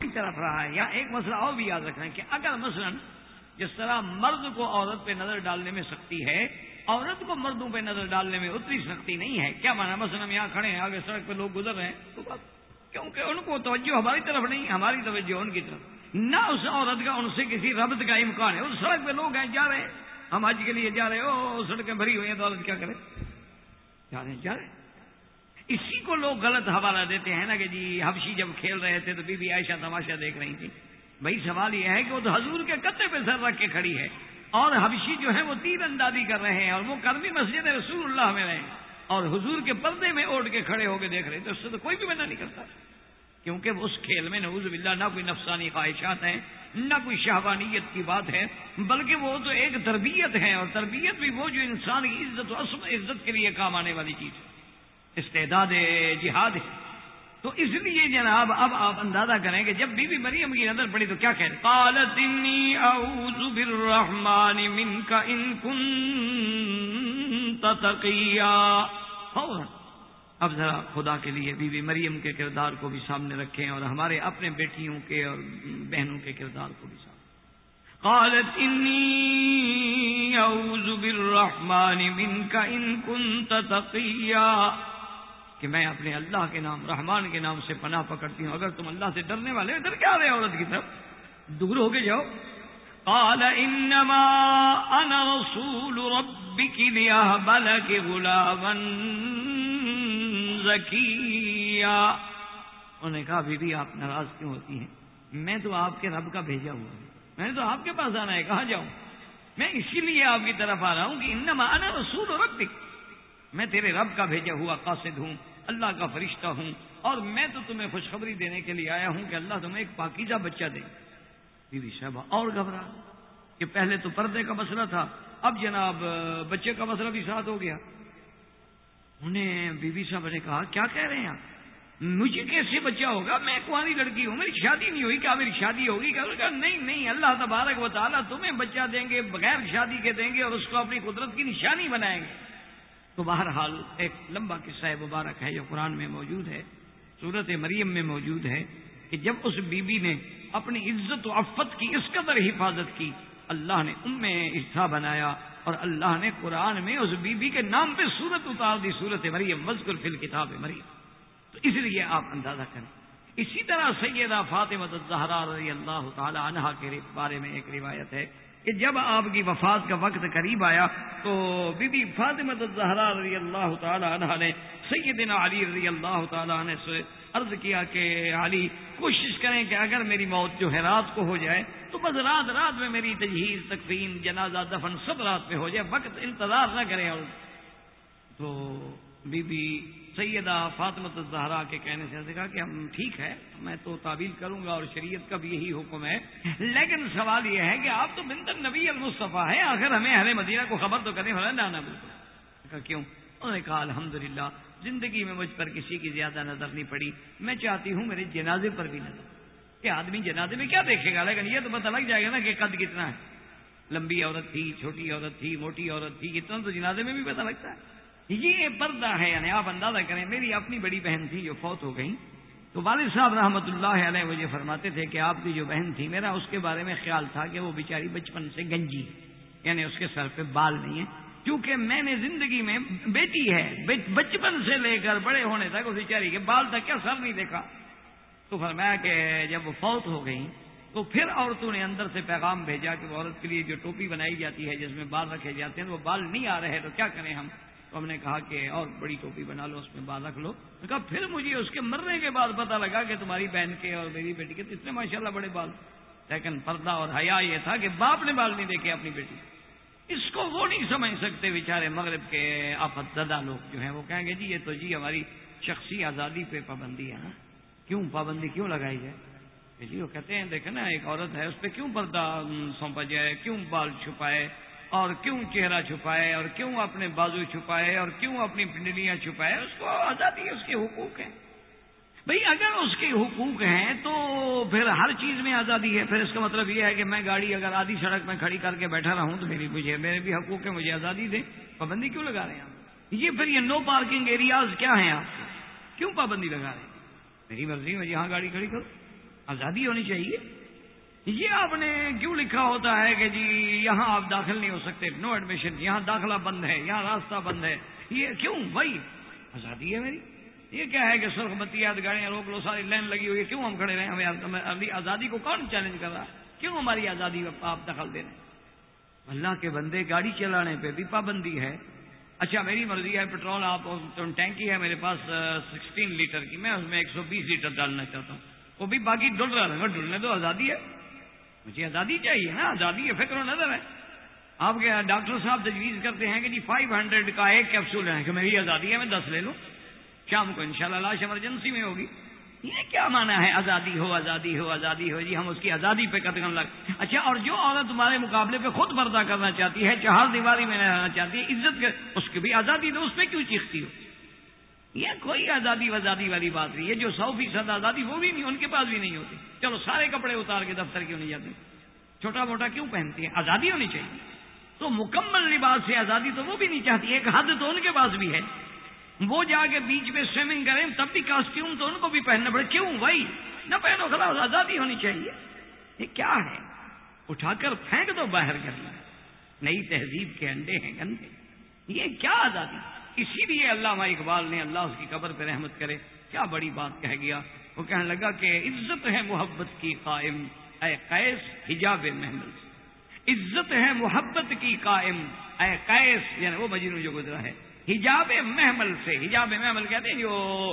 طرف رہا ہے. یہاں ایک مسئلہ اور بھی یاد رکھنا ہے کہ اگر مثلا جس طرح مرد کو عورت پہ نظر ڈالنے میں سختی ہے، عورت کو مردوں پہ نظر ڈالنے میں اتنی سختی نہیں ہے. کیا مانا؟ مثلا ہم یہاں کھڑے ہیں، آگے سڑک پہ لوگ گزر رہے ہیں تو بات، کیونکہ ان کو توجہ ہماری طرف نہیں، ہماری توجہ ان کی طرف. نہ اس عورت کا ان سے کسی ربط کا امکان ہے. اس سڑک پہ لوگ ہیں، جا رہے ہیں، ہم حج کے لیے جا رہے ہو، سڑکیں بھری ہوئی ہیں تو عورت کیا کرے؟ جا رہے. اسی کو لوگ غلط حوالہ دیتے ہیں نا کہ جی حبشی جب کھیل رہے تھے تو بی بی عائشہ تماشا دیکھ رہی تھی. بھائی سوال یہ ہے کہ وہ تو حضور کے کتے پہ سر رکھ کے کھڑی ہے، اور حبشی جو ہے وہ تیر اندازی کر رہے ہیں، اور وہ کرمی مسجد رسول اللہ میں رہے اور حضور کے پردے میں اوڑھ کے کھڑے ہو کے دیکھ رہے، تو اس سے تو کوئی بھی منع نہیں کرتا، کیونکہ اس کھیل میں نعوذ باللہ نہ کوئی نفسانی خواہشات ہیں، نہ کوئی شہوانیت کی بات ہے، بلکہ وہ تو ایک تربیت ہے، اور تربیت بھی وہ جو انسان کی عزت و عزت کے لیے کام آنے والی چیز ہے، استعداد جہاد ہے. تو اس لیے جناب اب آپ اندازہ کریں کہ جب بی بی مریم کی نظر پڑی تو کیا کہہ رہے؟ قالت انی اعوذ بالرحمن منک ان کنت تقیا. اب ذرا خدا کے لیے بی بی مریم کے کردار کو بھی سامنے رکھیں اور ہمارے اپنے بیٹیوں کے اور بہنوں کے کردار کو بھی سامنے. قالت انی اعوذ بالرحمن منک ان کنت تقیا، کہ میں اپنے اللہ کے نام رحمان کے نام سے پناہ پکڑتی ہوں اگر تم اللہ سے ڈرنے والے ادھر کیا رہے عورت کی طرف، دور ہو کے جاؤ. قال انما انا رسول ربك لأهب لك غلاما زكيا. انہوں نے کہا بی بی آپ ناراض کیوں ہوتی ہیں؟ میں تو آپ کے رب کا بھیجا ہوا ہوں، میں نے تو آپ کے پاس آنا ہے، کہاں جاؤں؟ میں اسی لیے آپ کی طرف آ رہا ہوں کہ انما انا رسول ربك، میں تیرے رب کا بھیجا ہوا قاصد ہوں، اللہ کا فرشتہ ہوں، اور میں تو تمہیں خوشخبری دینے کے لیے آیا ہوں کہ اللہ تمہیں ایک پاکیزہ بچہ دے. بی بی صاحبہ اور گھبرا کہ پہلے تو پردے کا مسئلہ تھا، اب جناب بچے کا مسئلہ بھی ساتھ ہو گیا. انہیں بی بی صاحب نے کہا کیا کہہ رہے ہیں آپ؟ مجھے کیسے بچہ ہوگا؟ میں کنواری لڑکی ہوں، میری شادی نہیں ہوئی. کیا میری شادی ہوگی؟ کہا نہیں، اللہ تبارک و تعالیٰ تمہیں بچہ دیں گے، بغیر شادی کے دیں گے، اور اس کو اپنی قدرت کی نشانی بنائیں گے. تو بہرحال ایک لمبا قصہ مبارک ہے جو قرآن میں موجود ہے، سورت مریم میں موجود ہے، کہ جب اس بی بی نے اپنی عزت و عفت کی اس قدر حفاظت کی، اللہ نے عیسیٰ بنایا، اور اللہ نے قرآن میں اس بی بی کے نام پہ سورت اتار دی، سورت مریم، وذکر فی الکتاب مریم. تو اس لیے آپ اندازہ کریں. اسی طرح سیدہ فاطمہ الزہرا رضی اللہ تعالی عنہا کے بارے میں ایک روایت ہے کہ جب آپ کی وفات کا وقت قریب آیا تو بی بی فاطمہ الزہرا رضی اللہ تعالی عنہا نے سیدنا علی رضی اللہ تعالی عنہ سے عرض کیا کہ علی کوشش کریں کہ اگر میری موت جو ہے رات کو ہو جائے تو بس رات میں میری تجہیز، تکفین، جنازہ، دفن سب رات میں ہو جائے، وقت انتظار نہ کریں. اور تو بی بی سیدہ فاطمہ الزہرا کے کہنے سے کہا کہ ہم ٹھیک ہے، میں تو تعبیر کروں گا اور شریعت کا بھی یہی حکم ہے، لیکن سوال یہ ہے کہ آپ تو بنت النبی المصطفیٰ ہیں، آخر ہمیں اہل مدینہ کو خبر تو کریں. نا بالکل. کہا کیوں؟ انہوں نے کہا الحمدللہ زندگی میں مجھ پر کسی کی زیادہ نظر نہیں پڑی، میں چاہتی ہوں میرے جنازے پر بھی نظر. کہ آدمی جنازے میں کیا دیکھے گا، لیکن یہ تو پتہ لگ جائے گا نا کہ قد کتنا ہے، لمبی عورت تھی، چھوٹی عورت تھی، موٹی عورت تھی، اتنا تو جنازے میں بھی پتہ لگتا ہے. یہ پردہ ہے. یعنی آپ اندازہ کریں، میری اپنی بڑی بہن تھی جو فوت ہو گئی، تو والد صاحب رحمۃ اللہ علیہ مجھے فرماتے تھے کہ آپ کی جو بہن تھی، میرا اس کے بارے میں خیال تھا کہ وہ بیچاری بچپن سے گنجی ہے، یعنی اس کے سر پہ بال نہیں ہے، کیونکہ میں نے زندگی میں بیٹی ہے بچپن سے لے کر بڑے ہونے تک اس بیچاری کے بال تک کیا سر نہیں دیکھا. تو فرمایا کہ جب وہ فوت ہو گئی تو پھر عورتوں نے اندر سے پیغام بھیجا کہ وہ عورت کے لیے جو ٹوپی بنائی جاتی ہے جس میں بال رکھے جاتے ہیں وہ بال نہیں آ رہے تو کیا کریں ہم. تو ہم نے کہا کہ اور بڑی ٹوپی بنا لو، اس میں بال رکھ لو. تو کہا پھر مجھے اس کے مرنے کے بعد پتہ لگا کہ تمہاری بہن کے اور میری بیٹی کے اتنے ماشاءاللہ بڑے بال، لیکن پردہ اور حیا یہ تھا کہ باپ نے بال نہیں دیکھے اپنی بیٹی. اس کو وہ نہیں سمجھ سکتے بیچارے مغرب کے آفت زدہ لوگ جو ہیں، وہ کہیں گے جی یہ تو جی ہماری شخصی آزادی پہ پابندی ہے نا، کیوں پابندی کیوں لگائی جائے؟ جی وہ کہتے ہیں دیکھیں نا ایک عورت ہے اس پہ کیوں پردہ سونپا جائے، کیوں بال چھپائے اور کیوں چہرہ چھپائے اور کیوں اپنے بازو چھپائے اور کیوں اپنی پنڈلیاں چھپائے، اس کو آزادی ہے، اس کے حقوق ہیں. بھئی اگر اس کے حقوق ہیں تو پھر ہر چیز میں آزادی ہے. پھر اس کا مطلب یہ ہے کہ میں گاڑی اگر آدھی سڑک میں کھڑی کر کے بیٹھا رہا ہوں تو میرے بھی حقوق ہے، مجھے آزادی دیں. پابندی کیوں لگا رہے ہیں آپ؟ یہ پھر یہ نو پارکنگ ایریاز کیا ہیں؟ آپ کیوں پابندی لگا رہے ہیں؟ میری مرضی میں جہاں گاڑی کھڑی کرو. آزادی ہونی چاہیے. یہ آپ نے کیوں لکھا ہوتا ہے کہ جی یہاں آپ داخل نہیں ہو سکتے, نو ایڈمیشن, یہاں داخلہ بند ہے, یہاں راستہ بند ہے, یہ کیوں بھائی؟ آزادی ہے میری. یہ کیا ہے کہ سرخ بتیات گاڑیاں روک لو, ساری لائن لگی ہوئی ہے, کیوں ہم کھڑے رہے؟ ہمیں آزادی کو کون چیلنج کر رہا ہے؟ کیوں ہماری آزادی آپ دخل دے رہے ہیں؟ اللہ کے بندے, گاڑی چلانے پہ بھی پابندی ہے. اچھا میری مرضی ہے, پیٹرول آپ ٹینکی ہے میرے پاس 16 لیٹر کی, میں اس میں 120 لیٹر ڈالنا چاہتا ہوں, وہ بھی باقی ڈل رہا ہے, ڈلنے تو آزادی ہے, مجھے آزادی چاہیے نا. آزادی ہے, فکر و نظر ہے. آپ کے ڈاکٹر صاحب تجویز کرتے ہیں کہ جی 500 کا ایک کیپسول ہے, کہ میری آزادی ہے, میں 10 لے لوں, شام کو انشاءاللہ لاش ایمرجنسی میں ہوگی. یہ کیا معنی ہے آزادی ہو آزادی ہو آزادی ہو؟ جی ہم اس کی آزادی پہ قدغن لگ. اچھا, اور جو عورت تمہارے مقابلے پہ خود پردہ کرنا چاہتی ہے, چہار دیواری میں رہنا چاہتی ہے, عزت کے, اس کی بھی آزادی دو, اس پہ کیوں چیختی ہو؟ یہ کوئی آزادی وزادی والی بات نہیں. یہ جو 100% آزادی وہ بھی نہیں, ان کے پاس بھی نہیں ہوتی. چلو سارے کپڑے اتار کے دفتر کیوں نہیں جاتے؟ چھوٹا موٹا کیوں پہنتی ہیں؟ آزادی ہونی چاہیے. تو مکمل لباس سے آزادی تو وہ بھی نہیں چاہتی. ایک حد تو ان کے پاس بھی ہے. وہ جا کے بیچ میں سوئمنگ کریں تب بھی کاسٹیوم تو ان کو بھی پہننا پڑے. کیوں بھائی؟ نہ پہنو, خلاص آزادی ہونی چاہیے. یہ کیا ہے؟ اٹھا کر پھینک دو باہر کرنا. نئی تہذیب کے انڈے ہیں گندے. یہ کیا آزادی؟ اسی لیے علامہ اقبال نے, اللہ اس کی قبر پہ رحمت کرے, کیا بڑی بات کہہ گیا. وہ کہنے لگا کہ عزت ہے محبت کی قائم اے قیس حجاب محمل سے. عزت ہے محبت کی قائم اے قیس, یعنی وہ مجنون جو گزرا ہے, حجاب محمل سے. حجاب محمل کہتے ہیں جو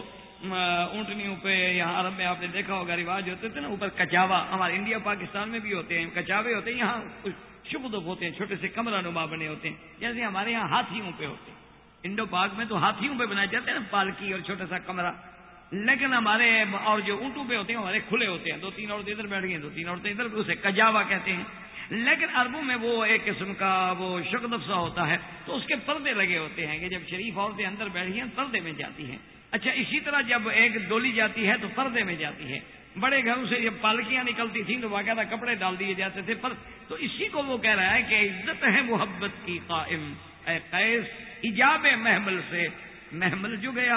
اونٹنیوں پہ, یہاں عرب میں آپ نے دیکھا ہوگا رواج ہوتے تھے نا, اوپر کچاوا, ہمارے انڈیا پاکستان میں بھی ہوتے ہیں کچاوے ہوتے ہیں, یہاں شبدب ہوتے ہیں, چھوٹے سے کمرہ نما بنے ہوتے ہیں, جیسے ہمارے یہاں ہاتھیوں پہ ہوتے ہیں. انڈو پاک میں تو ہاتھیوں پہ بنائے جاتے ہیں نا, پالکی اور چھوٹا سا کمرہ. لیکن ہمارے اور جو اونٹوں پہ ہوتے ہیں ہمارے کھلے ہوتے ہیں, 2-3 عورتیں ادھر بیٹھ گئی, 2-3 عورتیں ادھر, اسے کجاوا کہتے ہیں. لیکن عربوں میں وہ ایک قسم کا وہ شگدف سا ہوتا ہے, تو اس کے پردے لگے ہوتے ہیں کہ جب شریف عورتیں اندر بیٹھی ہیں پردے میں جاتی ہیں. اچھا, اسی طرح جب ایک ڈولی جاتی ہے تو پردے میں جاتی ہے. بڑے گھروں سے جب پالکیاں نکلتی تھیں تو باقاعدہ کپڑے ڈال دیے جاتے تھے. تو اسی کو وہ کہہ رہا ہے کہ عزت ہے محبت کی قائم اے قیس حجاب محمل سے. محمل جو گیا,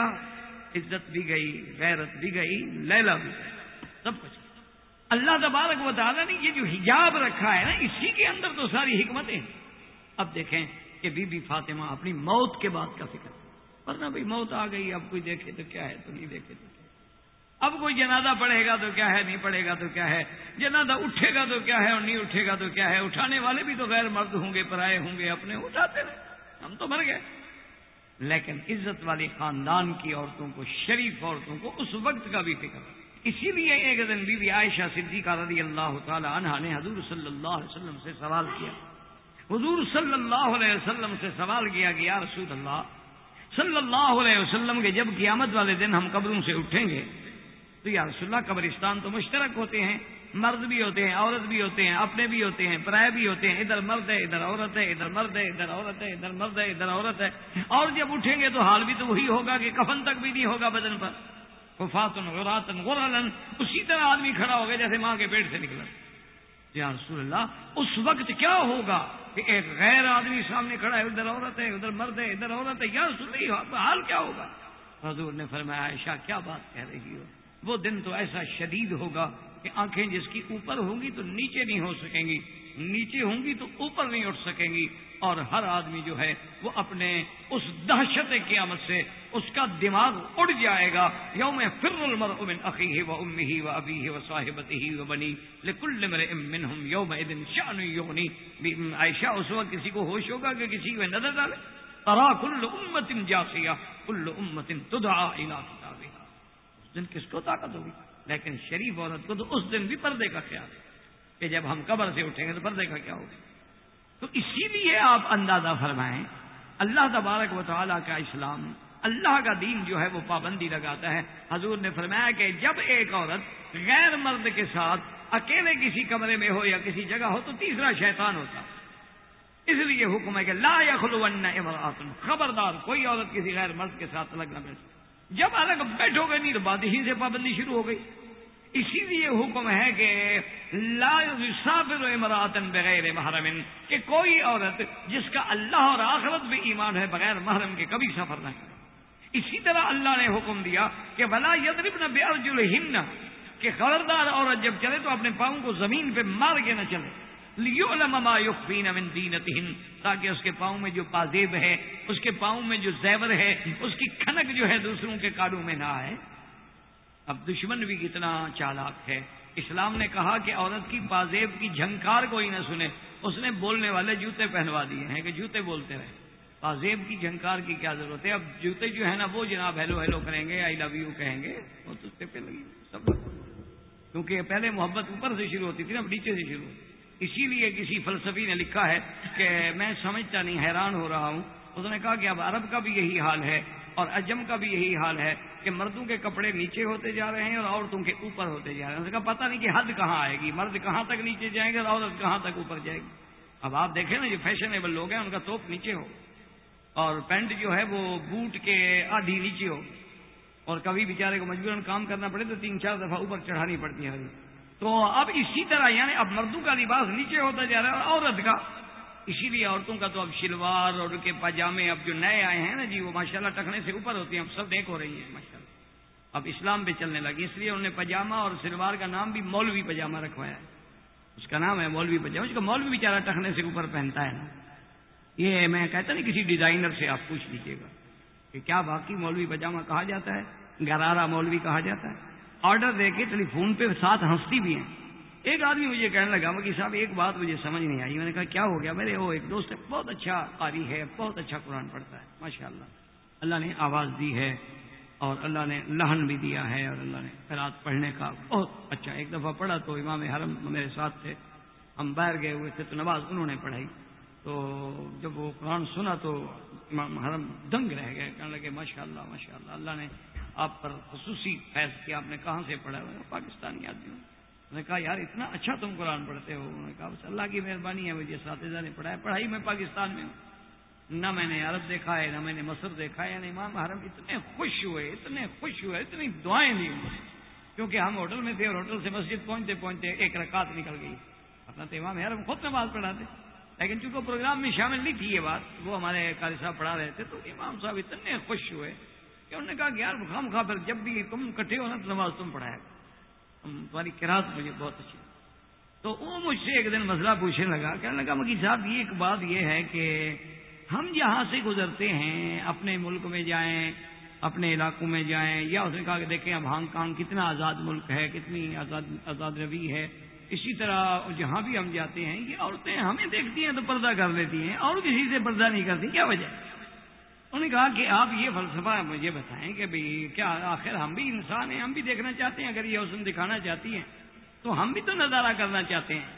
عزت بھی گئی, غیرت بھی گئی, لیلا بھی گئی, سب کچھ. اللہ تبارک و تعالیٰ نے یہ جو حجاب رکھا ہے نا, اسی کے اندر تو ساری حکمتیں. اب دیکھیں کہ بی بی فاطمہ اپنی موت کے بعد کا فکر, ورنہ بھائی موت آ گئی, اب کوئی دیکھے تو کیا ہے, تو نہیں دیکھے تو کیا ہے. اب کوئی جنازہ پڑھے گا تو کیا ہے, نہیں پڑھے گا تو کیا ہے, جنازہ اٹھے گا تو کیا ہے اور نہیں اٹھے گا تو کیا ہے. اٹھانے والے بھی تو غیر مرد ہوں گے, پرائے ہوں گے, اپنے اٹھاتے رہے, ہم تو مر گئے. لیکن عزت والی خاندان کی عورتوں کو, شریف عورتوں کو اس وقت کا بھی فکر. اسی لیے ایک دن بی بی عائشہ صدیقہ رضی اللہ تعالی عنہا نے حضور صلی اللہ علیہ وسلم سے سوال کیا. حضور صلی اللہ علیہ وسلم سے سوال کیا کہ یا رسول اللہ صلی اللہ علیہ وسلم کے جب قیامت والے دن ہم قبروں سے اٹھیں گے تو یا رسول اللہ قبرستان تو مشترک ہوتے ہیں, مرد بھی ہوتے ہیں, عورت بھی ہوتے ہیں, اپنے بھی ہوتے ہیں, پرائے بھی ہوتے ہیں, ادھر مرد ہے ادھر عورت ہے, ادھر مرد ہے ادھر عورت ہے, ادھر مرد ہے ادھر عورت ہے. اور جب اٹھیں گے تو حال بھی تو وہی ہوگا کہ کفن تک بھی نہیں ہوگا بدن پر, وفاتن غراتن غرلن, اسی طرح آدمی کھڑا ہوگا جیسے ماں کے پیٹ سے نکلا. یا رسول اللہ اس وقت کیا ہوگا کہ ایک غیر آدمی سامنے کھڑا ہے, ادھر عورت ہے ادھر مرد ہے ادھر عورت ہے, یا رسول اللہ حال کیا ہوگا؟ حضور نے فرمایا عائشہ کیا بات کہہ رہی ہو, وہ دن تو ایسا شدید ہوگا کہ آنکھیں جس کی اوپر ہوں گی تو نیچے نہیں ہو سکیں گی, نیچے ہوں گی تو اوپر نہیں اٹھ سکیں گی, اور ہر آدمی جو ہے وہ اپنے اس دہشت قیامت سے اس کا دماغ اڑ جائے گا. یوم فر المرء من اخیہ و امہ و ابیہ و صاحبتہ و بنی لکل امرئ منہم یومئذ شأن یغنی. عائشہ اس وقت کسی کو ہوش ہوگا کہ کسی کو نظر ڈالے؟ ترا کل امت جاثیہ کل امت تدعی الی کتابہا. اس دن کس کو طاقت ہوگی؟ لیکن شریف عورت کو تو اس دن بھی پردے کا خیال ہے کہ جب ہم قبر سے اٹھیں گے تو پردے کا کیا ہوگا. تو اسی لیے آپ اندازہ فرمائیں اللہ تبارک و تعالیٰ کا اسلام, اللہ کا دین جو ہے وہ پابندی لگاتا ہے. حضور نے فرمایا کہ جب ایک عورت غیر مرد کے ساتھ اکیلے کسی کمرے میں ہو یا کسی جگہ ہو تو تیسرا شیطان ہوتا. اس لیے حکم ہے کہ لا یخلون امرأۃ, خبردار کوئی عورت کسی غیر مرد کے ساتھ الگ نہ بیٹھے. جب الگ بیٹھو گے نہیں تو بات ہی سے پابندی شروع ہو گئی. اسی لیے حکم ہے کہ لا یسافر امرأۃ بغیر محرم, کہ کوئی عورت جس کا اللہ اور آخرت میں ایمان ہے بغیر محرم کے کبھی سفر نہ کرے. اسی طرح اللہ نے حکم دیا کہ ولا یضربن بارجلہن, کہ خبردار عورت جب چلے تو اپنے پاؤں کو زمین پہ مار کے نہ چلے، لِيُعْلَمَ مَا يُخْفِينَ مِن زِينَتِهِنَّ، تاکہ اس کے پاؤں میں جو پازیب ہے، اس کے پاؤں میں جو زیور ہے، اس کی کھنک جو ہے دوسروں کے کانوں میں نہ آئے۔ اب دشمن بھی کتنا چالاک ہے، اسلام نے کہا کہ عورت کی پازیب کی جھنکار کوئی نہ سنے، اس نے بولنے والے جوتے پہنوا دیے ہیں کہ جوتے بولتے رہے، پازیب کی جھنکار کی کیا ضرورت ہے؟ اب جوتے جو ہے نا وہ جناب ہیلو ہیلو کریں گے، آئی لو یو کہیں گے، وہ تو اس پہ لگی سب لوگ، کیونکہ پہلے محبت اوپر سے شروع ہوتی تھی نا، اب نیچے سے شروع ہوتی۔ اسی لیے کسی فلسفی نے لکھا ہے کہ میں سمجھتا نہیں، حیران ہو رہا ہوں، اس نے کہا کہ اب عرب کا بھی یہی حال ہے اور عجم کا بھی یہی حال ہے کہ مردوں کے کپڑے نیچے ہوتے جا رہے ہیں اور عورتوں کے اوپر ہوتے جا رہے ہیں۔ اس نے کہا پتہ نہیں کہ حد کہاں آئے گی، مرد کہاں تک نیچے جائیں گے اور عورت کہاں تک اوپر جائے گی۔ اب آپ دیکھیں نا جو فیشنیبل لوگ ہیں ان کا توپ نیچے ہو اور پینٹ جو ہے وہ بوٹ کے آدھی نیچے ہو، اور کبھی بیچارے کو مجبوراً کام کرنا پڑے تو 3-4 دفعہ اوپر چڑھانی پڑتی ہے۔ تو اب اسی طرح یعنی اب مردوں کا لباس نیچے ہوتا جا رہا ہے اور عورت کا، اسی لیے عورتوں کا تو اب شلوار اور ان کے پاجامے اب جو نئے آئے ہیں نا جی، وہ ماشاءاللہ ٹخنے سے اوپر ہوتے ہیں، اب سب دیکھ ہو رہی ہیں ماشاءاللہ، اب اسلام پہ چلنے لگی، اس لیے انہوں نے پاجامہ اور شلوار کا نام بھی مولوی پاجامہ رکھوایا ہے، اس کا نام ہے مولوی پاجامہ، اس کا مولوی بیچارہ ٹخنے سے اوپر پہنتا ہے نا۔ یہ میں کہتا نہیں کسی ڈیزائنر سے آپ پوچھ لیجیے گا کہ کیا باقی مولوی پاجامہ کہا جاتا ہے، گرارا مولوی کہا جاتا ہے۔ آرڈر دے کے ٹیلی فون پہ ساتھ ہنستی بھی ہیں۔ ایک آدمی مجھے کہنے لگا کہ صاحب ایک بات مجھے سمجھ نہیں آئی، میں نے کہا کیا ہو گیا؟ میرے وہ ایک دوست ہے، بہت اچھا قاری ہے، بہت اچھا قرآن پڑھتا ہے ماشاءاللہ، اللہ نے آواز دی ہے اور اللہ نے لہن بھی دیا ہے اور اللہ نے قرات پڑھنے کا بہت اچھا۔ ایک دفعہ پڑھا تو امام حرم میرے ساتھ تھے، ہم باہر گئے ہوئے تھے تو نماز انہوں نے پڑھائی، تو جب وہ قرآن سنا تو امام حرم دنگ رہ گئے، کہنے لگے ماشاءاللہ ماشاءاللہ، اللہ نے آپ پر خصوصی فیض کیا، آپ نے کہاں سے پڑھا؟ پاکستانی آدمی ہوں۔ میں نے کہا یار اتنا اچھا تم قرآن پڑھتے ہو؟ انہوں نے کہا بس اللہ کی مہربانی ہے، مجھے اساتذہ نے پڑھایا، پڑھائی میں پاکستان میں ہوں، نہ میں نے عرب دیکھا ہے نہ میں نے مصر دیکھا ہے۔ یعنی امام حرم اتنے خوش ہوئے، اتنی دعائیں دی انہوں نے، کیونکہ ہم ہوٹل میں تھے اور ہوٹل سے مسجد پہنچتے پہنچتے ایک رکعت نکل گئی، اپنا تو امام حرم خود نماز پڑھاتے، لیکن چونکہ پروگرام میں شامل نہیں تھی یہ بات، وہ ہمارے قاری صاحب پڑھا رہے تھے، تو امام صاحب اتنے خوش ہوئے کہ انہوں نے کہا کہ یار خام خواہ پھر جب بھی تم اکٹھے ہو نا تو نماز تم پڑھایا، تمہاری قرات مجھے بہت اچھی۔ تو وہ مجھ سے ایک دن مسئلہ پوچھنے لگا، کہنے لگا مکی صاحب یہ ایک بات یہ ہے کہ ہم جہاں سے گزرتے ہیں اپنے ملک میں جائیں، اپنے علاقوں میں جائیں، یا اس نے کہا کہ دیکھیں اب ہانگ کانگ کتنا آزاد ملک ہے، کتنی آزاد روی ہے، اسی طرح جہاں بھی ہم جاتے ہیں یہ عورتیں ہمیں دیکھتی ہیں تو پردہ کر لیتی ہیں اور کسی سے پردہ نہیں کرتی، کیا وجہ؟ انہوں نے کہا کہ آپ یہ فلسفہ مجھے بتائیں کہ بھئی کیا آخر ہم بھی انسان ہیں، ہم بھی دیکھنا چاہتے ہیں، اگر یہ حسن دکھانا چاہتی ہیں تو ہم بھی تو نظارہ کرنا چاہتے ہیں،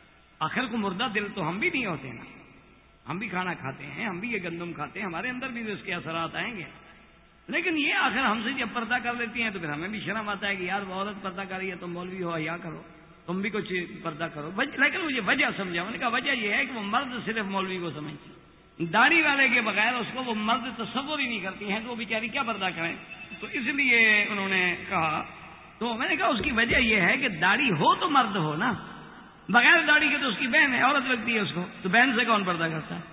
آخر کو مردہ دل تو ہم بھی نہیں ہوتے نا، ہم بھی کھانا کھاتے ہیں، ہم بھی یہ گندم کھاتے ہیں، ہمارے اندر بھی تو اس کے اثرات آئیں گے، لیکن یہ آخر ہم سے جب پردہ کر لیتی ہیں تو پھر ہمیں بھی شرم آتا ہے کہ یار وہ عورت پردہ کر رہی ہے، تم مولوی ہو حیا کرو، تم بھی کچھ پردہ کرو۔ لیکن مجھے وجہ سمجھا، انہوں نے کہا وجہ یہ ہے کہ وہ مرد صرف مولوی کو سمجھتی، داڑھی والے کے بغیر اس کو وہ مرد تصور ہی نہیں کرتی ہیں کہ وہ بیچاری کیا پردہ کریں، تو اس لیے انہوں نے کہا، تو میں نے کہا اس کی وجہ یہ ہے کہ داڑھی ہو تو مرد ہو نا، بغیر داڑھی کے تو اس کی بہن ہے، عورت لگتی ہے اس کو، تو بہن سے کون پردہ کرتا ہے؟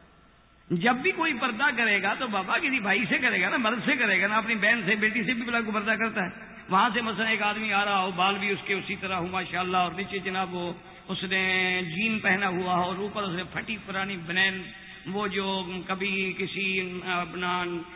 جب بھی کوئی پردہ کرے گا تو بابا کسی بھائی سے کرے گا نا، مرد سے کرے گا نا، اپنی بہن سے بیٹی سے بھی بلا کو پردہ کرتا ہے۔ وہاں سے مثلا ایک آدمی آ رہا ہو، بال بھی اس کے اسی طرح ہو ماشاءاللہ، اور نیچے جناب وہ اس نے جین پہنا ہوا ہو اور اوپر اس نے پھٹی پرانی بنین، وہ جو کبھی کسی اپنا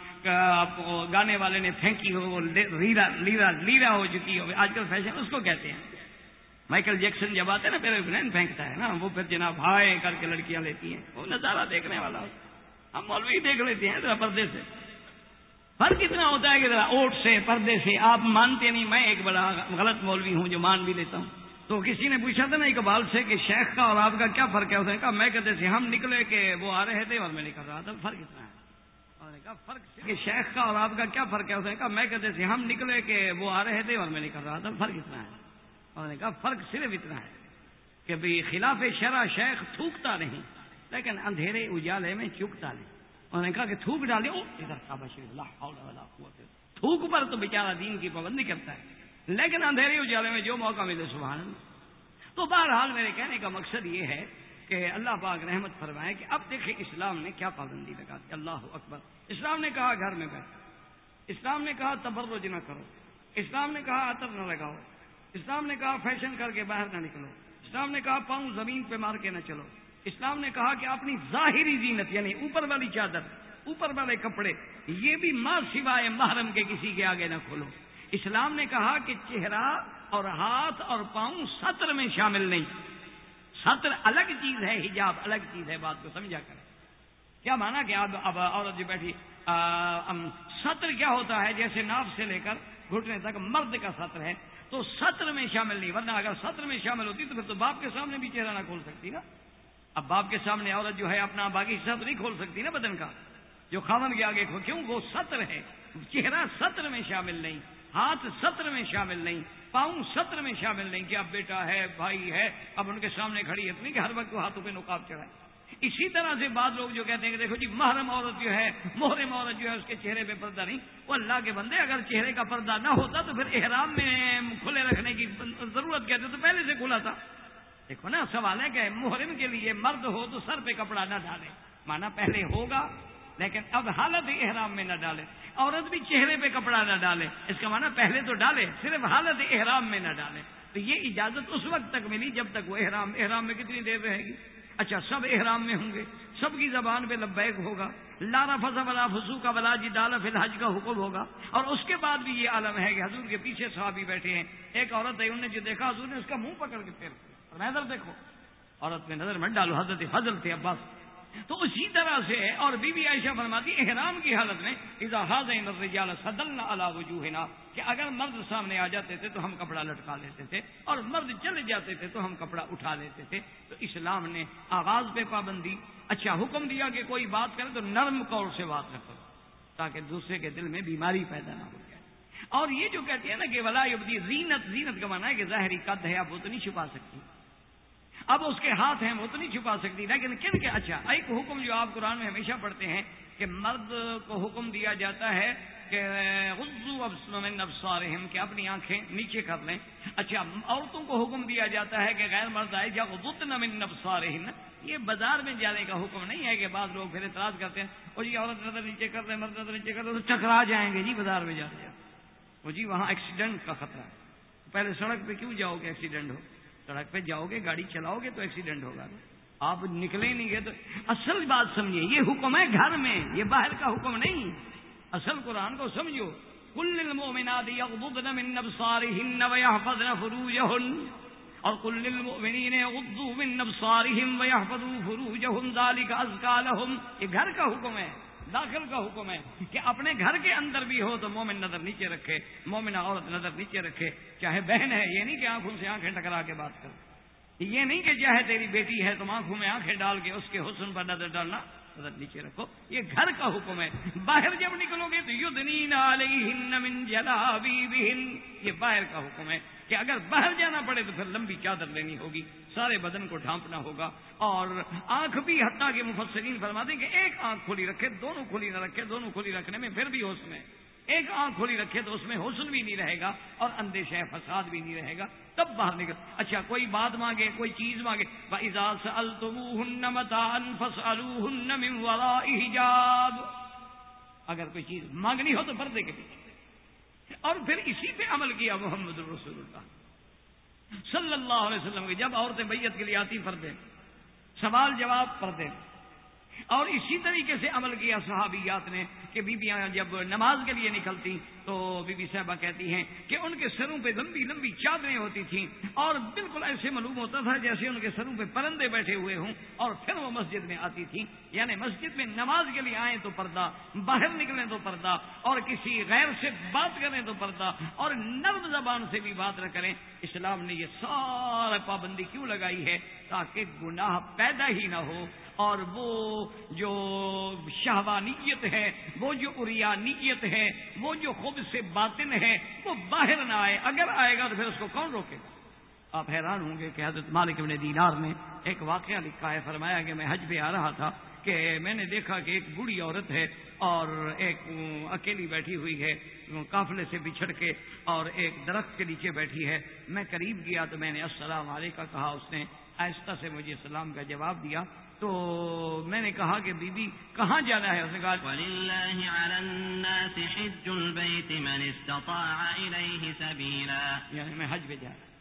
گانے والے نے پھینکی ہو، وہ لیرا ہو چکی ہو، آج کل فیشن اس کو کہتے ہیں۔ مائیکل جیکسن جب آتے ہیں نا پہلے بنین پھینکتا ہے نا، وہ پھر جناب ہائے کر کے لڑکیاں لیتی ہیں، وہ نظارہ دیکھنے والا ہوتا ہے۔ ہم مولوی دیکھ لیتے ہیں ذرا پردے سے، فرق اتنا ہوتا ہے کہ ذرا اوٹ سے پردے سے آپ مانتے نہیں، میں ایک بڑا غلط مولوی ہوں جو مان بھی لیتا ہوں۔ تو کسی نے پوچھا تھا نا اقبال سے کہ شیخ کا اور آپ کا کیا فرق ہے، اس نے کہا میں کہتے تھے ہم نکلے کہ وہ آ رہے تھے اور میں نکل رہا تھا، فرق اتنا ہے۔ انہوں نے کہا فرق کہ شیخ کا اور آپ کا کیا فرق ہے، اس نے کہا میں کہتے تھے ہم نکلے کہ وہ آ رہے تھے اور میں نکل رہا تھا، فرق اتنا ہے۔ انہوں نے کہا فرق صرف اتنا ہے کہ بھئی خلاف شرع شیخ تھوکتا نہیں لیکن اندھیرے اجالے میں چکتا نہیں۔ انہوں نے کہا کہ تھوک ڈالے ادھر کعبہ شریف، لا حول ولا قوت، تھوک پر تو بیچارہ دین کی پابندی کرتا ہے، لیکن اندھیرے اجالے میں جو موقع ملے سبحان اللہ۔ تو بہرحال میرے کہنے کا مقصد یہ ہے کہ اللہ پاک رحمت فرمائے کہ اب دیکھیں اسلام نے کیا پابندی لگا دی، اللہ اکبر۔ اسلام نے کہا گھر میں بیٹھو، اسلام نے کہا تبرج نہ کرو، اسلام نے کہا عطر نہ لگاؤ، اسلام نے کہا فیشن کر کے باہر نہ نکلو، اسلام نے کہا پاؤں زمین پہ مار کے نہ چلو، اسلام نے کہا کہ اپنی ظاہری زینت یعنی اوپر والی چادر، اوپر والے کپڑے، یہ بھی ماں سوائے محرم کے کسی کے آگے نہ کھولو۔ اسلام نے کہا کہ چہرہ اور ہاتھ اور پاؤں سطر میں شامل نہیں، سطر الگ چیز ہے، حجاب الگ چیز ہے، بات کو سمجھا کریں۔ کیا مانا کہ اب عورت جو بیٹھی سطر کیا ہوتا ہے؟ جیسے ناف سے لے کر گھٹنے تک مرد کا سطر ہے، تو سطر میں شامل نہیں، ورنہ اگر سطر میں شامل ہوتی تو پھر تو باپ کے سامنے بھی چہرہ نہ کھول سکتی نا۔ اب باپ کے سامنے عورت جو ہے اپنا باقی حصہ تو نہیں کھول سکتی نا بدن کا، جو خاوند کے آگے کھول، کیوں؟ وہ سطر ہے، چہرہ سطر میں شامل نہیں، ہاتھ سطر میں شامل نہیں، پاؤں سطر میں شامل نہیں کہ اب بیٹا ہے، بھائی ہے، اب ان کے سامنے کھڑی ہے، اتنی کہ ہر وقت وہ ہاتھوں پہ نقاب چڑھائے۔ اسی طرح سے بعض لوگ جو کہتے ہیں کہ دیکھو جی محرم عورت جو ہے، محرم عورت جو ہے، اس کے چہرے پہ پردہ نہیں۔ وہ اللہ کے بندے، اگر چہرے کا پردہ نہ ہوتا تو پھر احرام میں کھلے رکھنے کی ضرورت کہتے تو پہلے سے کھلا تھا۔ دیکھو نا، سوال ہے کہ محرم کے لیے مرد ہو تو سر پہ کپڑا نہ ڈالے، مانا پہلے ہوگا لیکن اب حالت احرام میں نہ ڈالے۔ عورت بھی چہرے پہ کپڑا نہ ڈالے، اس کا مانا پہلے تو ڈالے، صرف حالت احرام میں نہ ڈالے۔ تو یہ اجازت اس وقت تک ملی جب تک وہ احرام میں کتنی دیر رہے گی؟ اچھا، سب احرام میں ہوں گے، سب کی زبان پہ لبیک ہوگا، لا رفث ولا فسوق ولا جدال فی الحج کا حکم ہوگا، اور اس کے بعد بھی یہ عالم ہے کہ حضور کے پیچھے صحابی بیٹھے ہیں، ایک عورت ہے، انہوں نے جو دیکھا حضور نے اس کا منہ پکڑ کے پھیر دیا، نظر دیکھو، عورت میں نظر مت ڈالو، حضرت فضل تھے عباس۔ تو اسی طرح سے، اور بی بی عائشہ فرماتی احرام کی حالت میں اذا حاضین الرجال صدلنا علی وجوہنا، کہ اگر مرد سامنے آ جاتے تھے تو ہم کپڑا لٹکا لیتے تھے، اور مرد چلے جاتے تھے تو ہم کپڑا اٹھا لیتے تھے۔ تو اسلام نے آغاز پہ پابندی، اچھا حکم دیا کہ کوئی بات کرے تو نرم قول سے بات رکھو تاکہ دوسرے کے دل میں بیماری پیدا نہ ہو جائے۔ اور یہ جو کہتی ہے نا کہ ولا یبدی زینت، زینت کا معنی ہے کہ ظاہری قد ہے، اب وہ تو نہیں چھپا سکتی، اب اس کے ہاتھ ہیں وہ تو نہیں چھپا سکتی، لیکن کن کے؟ اچھا، ایک حکم جو آپ قرآن میں ہمیشہ پڑھتے ہیں کہ مرد کو حکم دیا جاتا ہے کہ غضوا من ابصارہم، کہ اپنی آنکھیں نیچے کر لیں۔ اچھا، عورتوں کو حکم دیا جاتا ہے کہ غیر مرد آئے یغضضن من ابصارہن۔ یہ بازار میں جانے کا حکم نہیں ہے کہ بعض لوگ پھر اعتراض کرتے ہیں وہ جی عورت نظر نیچے کر لیں، مرد نظر نیچے کر لیں تو ٹکرا جائیں گے جی بازار میں جاتے، وہ جی وہاں ایکسیڈنٹ کا خطرہ ہے۔ پہلے سڑک پہ کیوں جاؤ گے ایکسیڈنٹ ہو؟ سڑک پہ جاؤ گے، گاڑی چلاؤ گے تو ایکسیڈنٹ ہوگا، آپ نکلے نہیں گئے تو۔ اصل بات سمجھیے، یہ حکم ہے گھر میں، یہ باہر کا حکم نہیں۔ اصل قرآن کو سمجھو، قل للمؤمنات یغضضن من ابصارہن ویحفظن فروجہن، اور قل للمؤمنین یغضوا من ابصارہم ویحفظوا فروجہم ذلک ازکی لہم، یہ گھر کا حکم ہے، داخل کا حکم ہے کہ اپنے گھر کے اندر بھی ہو تو مومن نظر نیچے رکھے، مومنہ عورت نظر نیچے رکھے، چاہے بہن ہے، یہ نہیں کہ آنکھوں سے آنکھیں ٹکرا کے بات کرو، یہ نہیں کہ چاہے تیری بیٹی ہے تم آنکھوں میں آنکھیں ڈال کے اس کے حسن پر نظر ڈالنا، نظر نیچے رکھو، یہ گھر کا حکم ہے۔ باہر جب نکلو گے تو یدنین علیہن من جلابیبہن، یہ باہر کا حکم ہے کہ اگر باہر جانا پڑے تو پھر لمبی چادر لینی ہوگی، سارے بدن کو ڈھانپنا ہوگا، اور آنکھ بھی، حتیٰ کہ مفسرین فرماتے ہیں کہ ایک آنکھ کھلی رکھے، دونوں کھلی نہ رکھے، دونوں کھلی رکھنے میں پھر بھی حسن ہے، ایک آنکھ کھلی رکھے تو اس میں حسن بھی نہیں رہے گا اور اندیشہ فساد بھی نہیں رہے گا، تب باہر نکل۔ اچھا، کوئی بات مانگے، کوئی چیز مانگے، وَإِذَا سَأَلْتُمُوهُنَّ مَتَاعًا فَاسْأَلُوهُنَّ مِنْ وَرَاءِ حِجَابٍ، اگر کوئی چیز مانگنی ہو تو پردے کے پیچھے۔ اور پھر اسی پہ عمل کیا محمد رسول اللہ صلی اللہ علیہ وسلم کی، جب عورتیں بیعت کے لیے آتی پردے، سوال جواب پردے، اور اسی طریقے سے عمل کیا صحابیات نے کہ بیویاں جب نماز کے لیے نکلتی تو بی بی صاحبہ کہتی ہیں کہ ان کے سروں پہ لمبی لمبی چادریں ہوتی تھیں، اور بالکل ایسے معلوم ہوتا تھا جیسے ان کے سروں پہ پرندے بیٹھے ہوئے ہوں، اور پھر وہ مسجد میں آتی تھیں، یعنی مسجد میں نماز کے لیے آئیں تو پردہ، باہر نکلیں تو پردہ، اور کسی غیر سے بات کریں تو پردہ، اور نرم زبان سے بھی بات نہ کریں۔ اسلام نے یہ سارا پابندی کیوں لگائی ہے؟ تاکہ گناہ پیدا ہی نہ ہو، اور وہ جو شہوانیت ہے، وہ جو عریانیت ہے، وہ جو خود سے باطن ہے، وہ باہر نہ آئے۔ اگر آئے گا تو پھر اس کو کون روکے گا؟ آپ حیران ہوں گے کہ حضرت مالک بن دینار نے ایک واقعہ لکھا ہے، فرمایا کہ میں حج پہ آ رہا تھا کہ میں نے دیکھا کہ ایک بوڑھی عورت ہے اور ایک اکیلی بیٹھی ہوئی ہے قافلے سے بچھڑ کے، اور ایک درخت کے نیچے بیٹھی ہے۔ میں قریب گیا تو میں نے السلام علیکم کہا، اس نے آہستہ سے مجھے سلام کا جواب دیا، تو میں نے کہا کہ بی بی کہاں جانا ہے؟ اس نے کہا وَلِلَّهِ عَلَى النَّاسِ حِجُّ الْبَيْتِ مَنِ اسْتَطَاعَ إِلَيْهِ سَبِيلًا، یعنی میں حج پہ جا رہا ہوں۔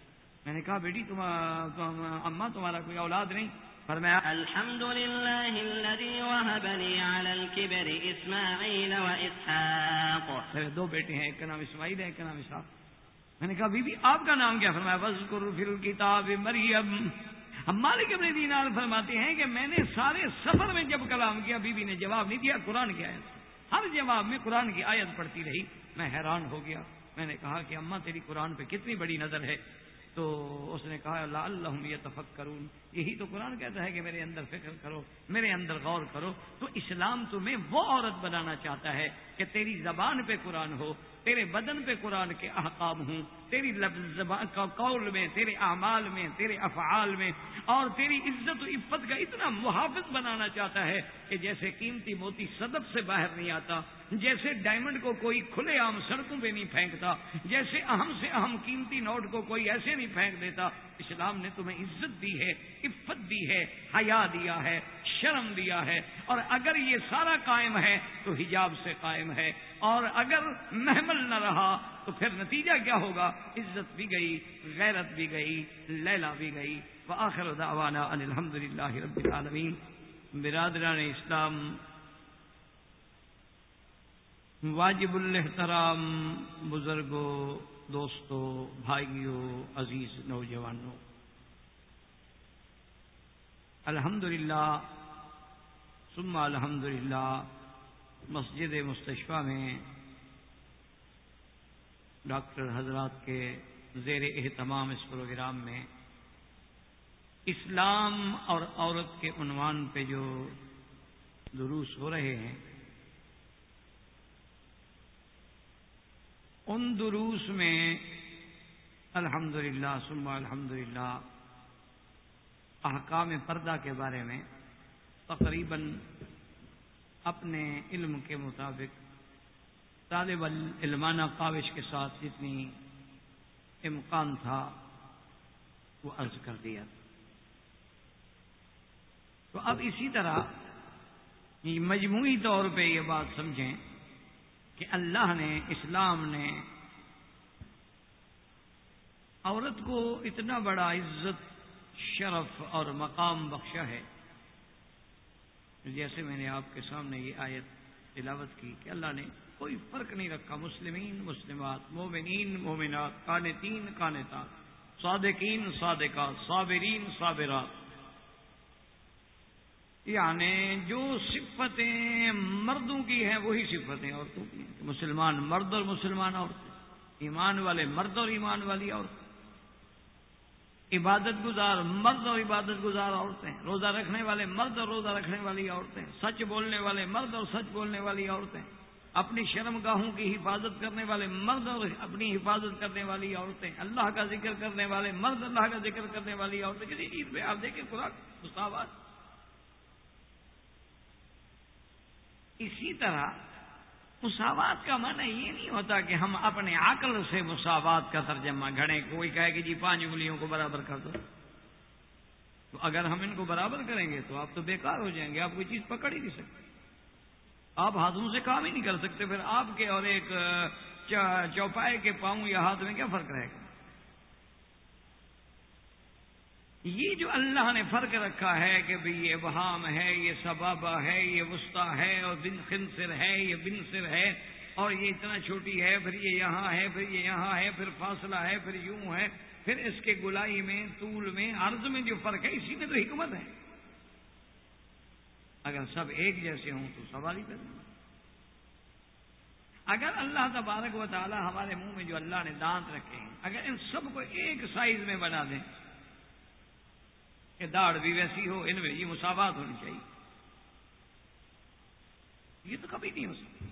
میں نے کہا بیٹی اماں تمہارا کوئی اولاد نہیں؟ فرمایا الحمدللہ الذی وہب لی علی الکبر اسماعیل و اسحاق. میرے دو بیٹے ہیں، ایک کا نام اسماعیل ہے، ایک کا نام اسحاق. میں نے کہا بی بی آپ کا نام کیا؟ فرمایا وذکر فی الکتاب مریم. اب مالک ابن دینار فرماتے ہیں کہ میں نے سارے سفر میں جب کلام کیا بی بی نے جواب نہیں دیا، قرآن کی آیت، ہر جواب میں قرآن کی آیت پڑھتی رہی. میں حیران ہو گیا. میں نے کہا کہ اماں تیری قرآن پہ کتنی بڑی نظر ہے. تو اس نے کہا لعلہم یتفکرون، یہی تو قرآن کہتا ہے کہ میرے اندر فکر کرو، میرے اندر غور کرو. تو اسلام تمہیں وہ عورت بنانا چاہتا ہے کہ تیری زبان پہ قرآن ہو، تیرے بدن پہ قرآن کے احکام ہوں، تیری قول میں، تیرے اعمال میں، تیرے افعال میں، اور تیری عزت و عفت کا اتنا محافظ بنانا چاہتا ہے کہ جیسے قیمتی موتی صدف سے باہر نہیں آتا، جیسے ڈائمنڈ کو کوئی کھلے عام سڑکوں پہ نہیں پھینکتا، جیسے اہم سے اہم قیمتی نوٹ کو کوئی ایسے نہیں پھینک دیتا. اسلام نے تمہیں عزت دی ہے، عفت دی ہے، حیا دیا ہے، شرم دیا ہے. اور اگر یہ سارا قائم ہے تو حجاب سے قائم ہے، اور اگر محمل نہ رہا تو پھر نتیجہ کیا ہوگا؟ عزت بھی گئی، غیرت بھی گئی، لیلا بھی گئی. وآخر دعوانا ان الحمدللہ رب العالمین. برادران اسلام، واجب الاحترام بزرگوں، دوستوں، بھائیوں، عزیز نوجوانوں، الحمدللہ ثم الحمدللہ مسجد مستشفیٰ میں ڈاکٹر حضرات کے زیر اہتمام اس پروگرام میں اسلام اور عورت کے عنوان پہ جو دروس ہو رہے ہیں، ان دروس میں الحمدللہ ثم الحمدللہ احکام پردہ کے بارے میں تقریباً اپنے علم کے مطابق طالب علمانہ کاوش کے ساتھ جتنی امکان تھا وہ عرض کر دیا. تو اب اسی طرح مجموعی طور پہ یہ بات سمجھیں کہ اللہ نے، اسلام نے عورت کو اتنا بڑا عزت، شرف اور مقام بخشا ہے. جیسے میں نے آپ کے سامنے یہ آیت تلاوت کی کہ اللہ نے کوئی فرق نہیں رکھا، مسلمین مسلمات، مومنین مومنات، قانتین قانتات، صادقین صادقات، صابرین صابرات. یعنی جو صفتیں مردوں کی ہیں وہی صفتیں عورتوں کی ہیں. مسلمان مرد اور مسلمان عورتیں، ایمان والے مرد اور ایمان والی عورتیں، عبادت گزار مرد اور عبادت گزار عورتیں، روزہ رکھنے والے مرد اور روزہ رکھنے والی عورتیں، سچ بولنے والے مرد اور سچ بولنے والی عورتیں، اپنی شرم گاہوں کی حفاظت کرنے والے مرد اور اپنی حفاظت کرنے والی عورتیں، اللہ کا ذکر کرنے والے مرد، اللہ کا ذکر کرنے والی عورتیں. کسی چیز پہ آپ دیکھیں قرآن مساوات. اسی طرح مساوات کا معنی یہ نہیں ہوتا کہ ہم اپنے عقل سے مساوات کا ترجمہ گھڑیں. کوئی کہے کہ جی 5 انگلیوں کو برابر کر دو، تو اگر ہم ان کو برابر کریں گے تو آپ تو بیکار ہو جائیں گے، آپ کوئی چیز پکڑ ہی نہیں سکتے، آپ ہاتھوں سے کام ہی نہیں کر سکتے. پھر آپ کے اور ایک چوپائے کے پاؤں یا ہاتھ میں کیا فرق رہے گا؟ یہ جو اللہ نے فرق رکھا ہے کہ بھئی یہ ابہام ہے، یہ سبابہ ہے، یہ وسطیٰ ہے، اور بن خنصر ہے، یہ بن سر ہے، اور یہ اتنا چھوٹی ہے، پھر یہ یہاں ہے، پھر یہ یہاں ہے، پھر فاصلہ ہے، پھر یوں ہے، پھر اس کے گلائی میں، طول میں، عرض میں جو فرق ہے، اسی میں تو حکمت ہے. اگر سب ایک جیسے ہوں تو سوال ہی پیدا نہیں. اگر اللہ تبارک و تعالی ہمارے منہ میں جو اللہ نے دانت رکھے ہیں، اگر ان سب کو ایک سائز میں بنا دیں کہ داڑھ بھی ویسی ہو، ان میں یہ مساوات ہونی چاہیے، یہ تو کبھی نہیں ہو سکتی.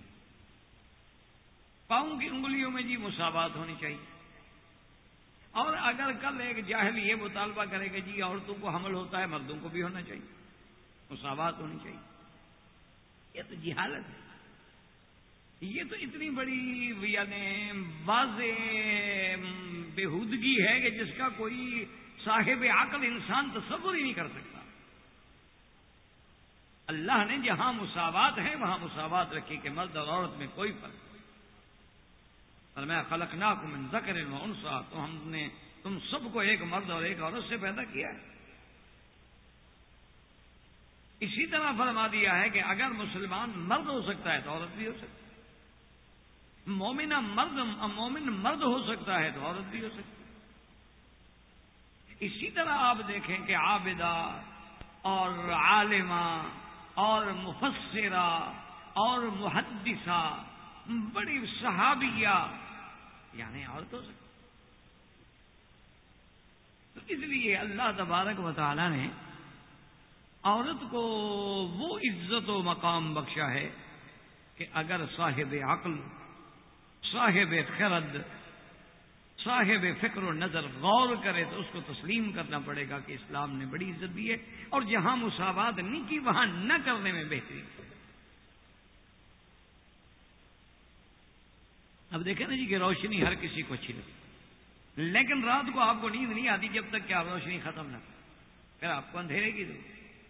پاؤں کی انگلیوں میں جی مساوات ہونی چاہیے. اور اگر کل ایک جاہل یہ مطالبہ کرے کہ جی عورتوں کو حمل ہوتا ہے، مردوں کو بھی ہونا چاہیے، مساوات ہونی چاہیے، یہ تو جہالت ہے. یہ تو اتنی بڑی یعنی واضح بےہودگی ہے کہ جس کا کوئی صاحب عقل انسان تصور ہی نہیں کر سکتا. اللہ نے جہاں مساوات ہے وہاں مساوات رکھی کہ مرد اور عورت میں کوئی فرق. فرمایا خلقناکم من ذکر و انثی، تو ہم نے تم سب کو ایک مرد اور ایک عورت سے پیدا کیا ہے۔ اسی طرح فرما دیا ہے کہ اگر مسلمان مرد ہو سکتا ہے تو عورت بھی ہو سکتی ہے، مومن مرد ہو سکتا ہے تو عورت بھی ہو سکتی ہے۔ اسی طرح آپ دیکھیں کہ عابدہ اور عالمہ اور مفسرہ اور محدثہ، بڑی صحابیہ، یعنی عورت ہو سکتی۔ تو اس لیے اللہ تبارک و تعالی نے عورت کو وہ عزت و مقام بخشا ہے کہ اگر صاحب عقل، صاحب خرد، صاحب فکر و نظر غور کرے تو اس کو تسلیم کرنا پڑے گا کہ اسلام نے بڑی عزت دی ہے، اور جہاں مساوات نہیں کی وہاں نہ کرنے میں بہتری۔ اب دیکھیں نا جی کہ روشنی ہر کسی کو اچھی لگتی، لیکن رات کو آپ کو نیند نہیں آتی جب تک کہ آپ روشنی ختم نہ کریں، پھر آپ کو اندھیرے کی ضرورت۔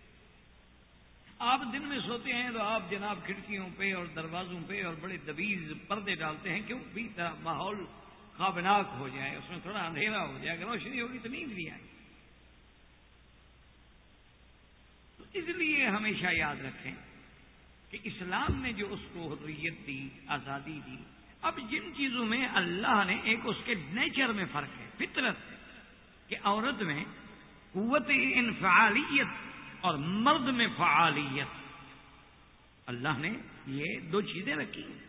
آپ دن میں سوتے ہیں تو آپ جناب کھڑکیوں پہ اور دروازوں پہ اور بڑے دبیز پردے ڈالتے ہیں، کیوں بھی ماحول خوابناک ہو جائے، اس میں تھوڑا اندھیرا ہو جائے، اگر روشنی ہوگی تو نیند نہیں آئے۔ تو اس لیے ہمیشہ یاد رکھیں کہ اسلام نے جو اس کو حریت دی، آزادی دی، اب جن چیزوں میں اللہ نے ایک اس کے نیچر میں فرق ہے، فطرت ہے، کہ عورت میں قوت انفعالیت اور مرد میں فعالیت، اللہ نے یہ دو چیزیں رکھی ہیں۔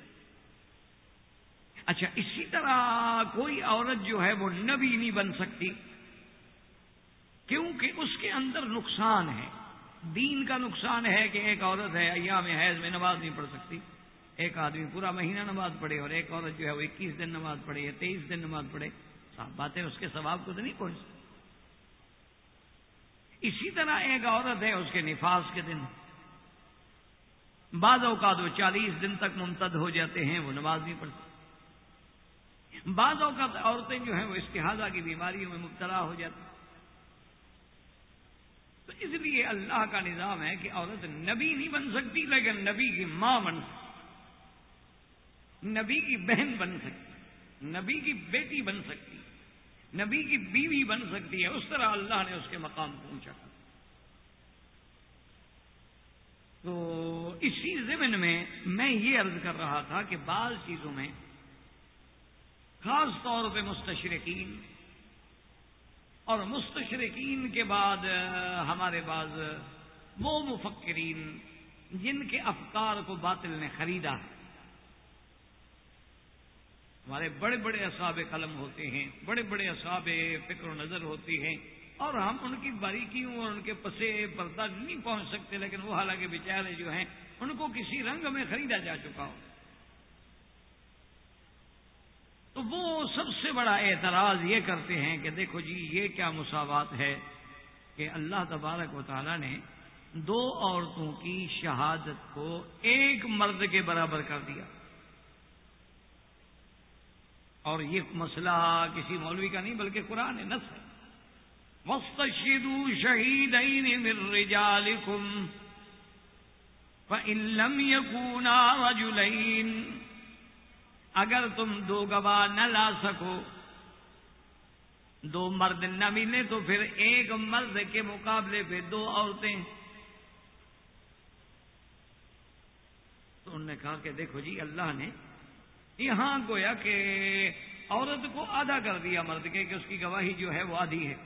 اچھا، اسی طرح کوئی عورت جو ہے وہ نبی نہیں بن سکتی، کیونکہ اس کے اندر نقصان ہے، دین کا نقصان ہے کہ ایک عورت ہے ایام حیض میں نماز نہیں پڑھ سکتی، ایک آدمی پورا مہینہ نماز پڑھے اور ایک عورت جو ہے وہ 21 دن نماز پڑھے یا 23 دن نماز پڑھے، صاحب باتیں اس کے ثواب کو تو نہیں پہنچ سکتی۔ اسی طرح ایک عورت ہے، اس کے نفاس کے دن، بعض اوقات وہ 40 دن تک ممتد ہو جاتے ہیں، وہ نماز نہیں پڑھتی۔ بعض اوقات عورتیں جو ہیں وہ استحاضہ کی بیماریوں میں مبتلا ہو جاتی ہیں۔ تو اس لیے اللہ کا نظام ہے کہ عورت نبی نہیں بن سکتی، لیکن نبی کی ماں بن سکتی، نبی کی بہن بن سکتی، نبی کی بیٹی بن سکتی، نبی کی بیوی بن سکتی ہے۔ اس طرح اللہ نے اس کے مقام کو اونچا کر۔ تو اسی ضمن میں میں یہ عرض کر رہا تھا کہ بعض چیزوں میں خاص طور پہ مستشرقین اور مستشرقین کے بعد ہمارے بعض وہ مفکرین جن کے افکار کو باطل نے خریدا ہے، ہمارے بڑے بڑے اصحاب قلم ہوتے ہیں، بڑے بڑے اصحاب فکر و نظر ہوتی ہیں، اور ہم ان کی باریکیوں اور ان کے پسے پردہ نہیں پہنچ سکتے، لیکن وہ حالانکہ بیچارے جو ہیں ان کو کسی رنگ میں خریدا جا چکا ہو۔ تو وہ سب سے بڑا اعتراض یہ کرتے ہیں کہ دیکھو جی یہ کیا مساوات ہے کہ اللہ تبارک و تعالی نے دو عورتوں کی شہادت کو ایک مرد کے برابر کر دیا، اور یہ مسئلہ کسی مولوی کا نہیں بلکہ قرآن نص ہے۔ وَاسْتَشْهِدُوا شَهِيدَيْنِ مِن رِّجَالِكُمْ فَإِن لَّمْ يَكُونَا رَجُلَيْنِ، اگر تم دو گواہ نہ لا سکو، دو مرد نہ ملے تو پھر ایک مرد کے مقابلے پہ دو عورتیں۔ تو انہوں نے کہا کہ دیکھو جی اللہ نے یہاں گویا کہ عورت کو آدھا کر دیا مرد کے، کہ اس کی گواہی جو ہے وہ آدھی ہے،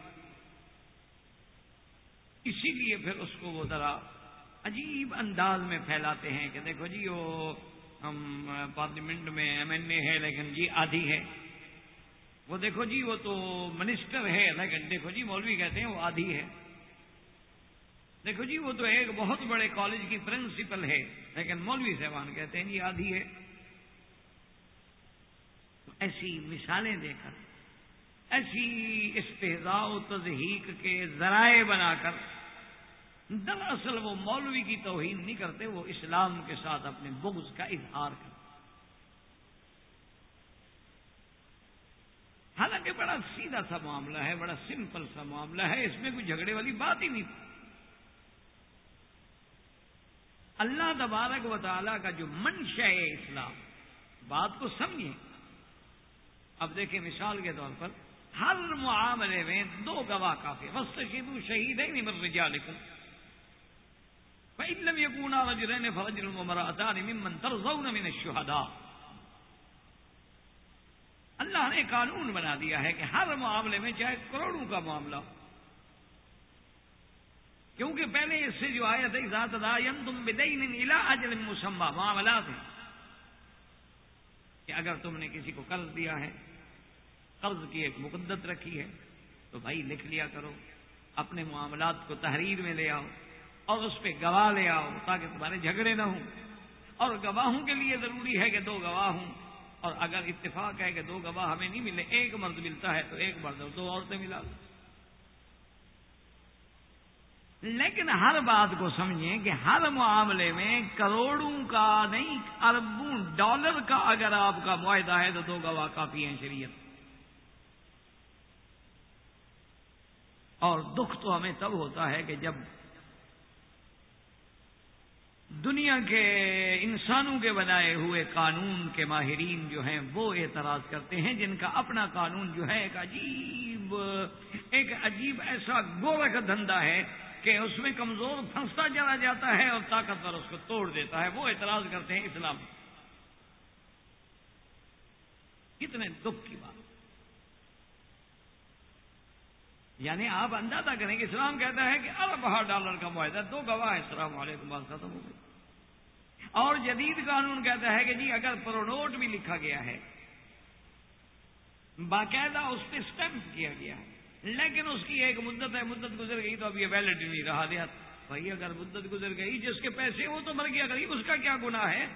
اسی لیے پھر اس کو وہ ذرا عجیب انداز میں پھیلاتے ہیں کہ دیکھو جی وہ ہم پارلیمنٹ میں MNA ہے لیکن جی آدھی ہے، وہ دیکھو جی وہ تو منسٹر ہے لیکن دیکھو جی مولوی کہتے ہیں وہ آدھی ہے، دیکھو جی وہ تو ایک بہت بڑے کالج کی پرنسپل ہے لیکن مولوی صاحبان کہتے ہیں جی آدھی ہے۔ تو ایسی مثالیں دے کر، ایسی استہزاء و تضحیک کے ذرائع بنا کر دراصل وہ مولوی کی توہین نہیں کرتے، وہ اسلام کے ساتھ اپنے بغض کا اظہار کرتے۔ حالانکہ بڑا سیدھا سا معاملہ ہے، بڑا سمپل سا معاملہ ہے، اس میں کوئی جھگڑے والی بات ہی نہیں تھی۔ اللہ تبارک و تعالیٰ کا جو منشأ ہے اسلام، بات کو سمجھیں۔ اب دیکھیں مثال کے طور پر ہر معاملے میں 2 گواہ کافی. واستشهدوا شهيدين من رجالكم فإن لم يكونا رجلين فرجل وامرأتان ممن ترضون من الشهداء. اللہ نے قانون بنا دیا ہے کہ ہر معاملے میں چاہے کروڑوں کا معاملہ ہو، کیونکہ پہلے اس سے جو آیت ہے اذا تداینتم بدین الی اجل مسمى معاملات ہیں کہ اگر تم نے کسی کو قرض دیا ہے، قرض کی ایک مقدت رکھی ہے، تو بھائی لکھ لیا کرو، اپنے معاملات کو تحریر میں لے آؤ اور اس پہ گواہ لے آؤ تاکہ تمہارے جھگڑے نہ ہوں. اور گواہوں کے لیے ضروری ہے کہ 2 گواہ ہوں، اور اگر اتفاق ہے کہ 2 گواہ ہمیں نہیں ملے، ایک مرد ملتا ہے تو ایک مرد اور 2 عورتیں ملا. لیکن ہر بات کو سمجھیں کہ ہر معاملے میں کروڑوں کا نہیں، اربوں ڈالر کا اگر آپ کا معاہدہ ہے تو 2 گواہ کافی ہیں شریعت. اور دکھ تو ہمیں تب ہوتا ہے کہ جب دنیا کے انسانوں کے بنائے ہوئے قانون کے ماہرین جو ہیں وہ اعتراض کرتے ہیں، جن کا اپنا قانون جو ہے ایک عجیب ایسا گورکھ دھندا ہے کہ اس میں کمزور پھنستا چلا جاتا ہے اور طاقتور اس کو توڑ دیتا ہے. وہ اعتراض کرتے ہیں اسلام. کتنے دکھ کی بات. یعنی آپ اندازہ کریں کہ اسلام کہتا ہے کہ ارب ڈالر کا معاہدہ، 2 گواہ، السلام علیکم، بات ختم ہو گئی. اور جدید قانون کہتا ہے کہ جی اگر پرونوٹ بھی لکھا گیا ہے، باقاعدہ اس پہ اسٹمپ کیا گیا ہے، لیکن اس کی ایک مدت ہے، مدت گزر گئی تو اب یہ ویلڈ نہیں رہا. دیا بھائی اگر مدت گزر گئی، جس کے پیسے وہ تو مر گیا غریب، اس کا کیا گناہ ہے؟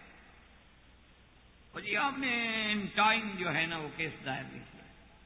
اور جی آپ نے ان ٹائم جو ہے نا وہ کیس دائر نہیں کیا.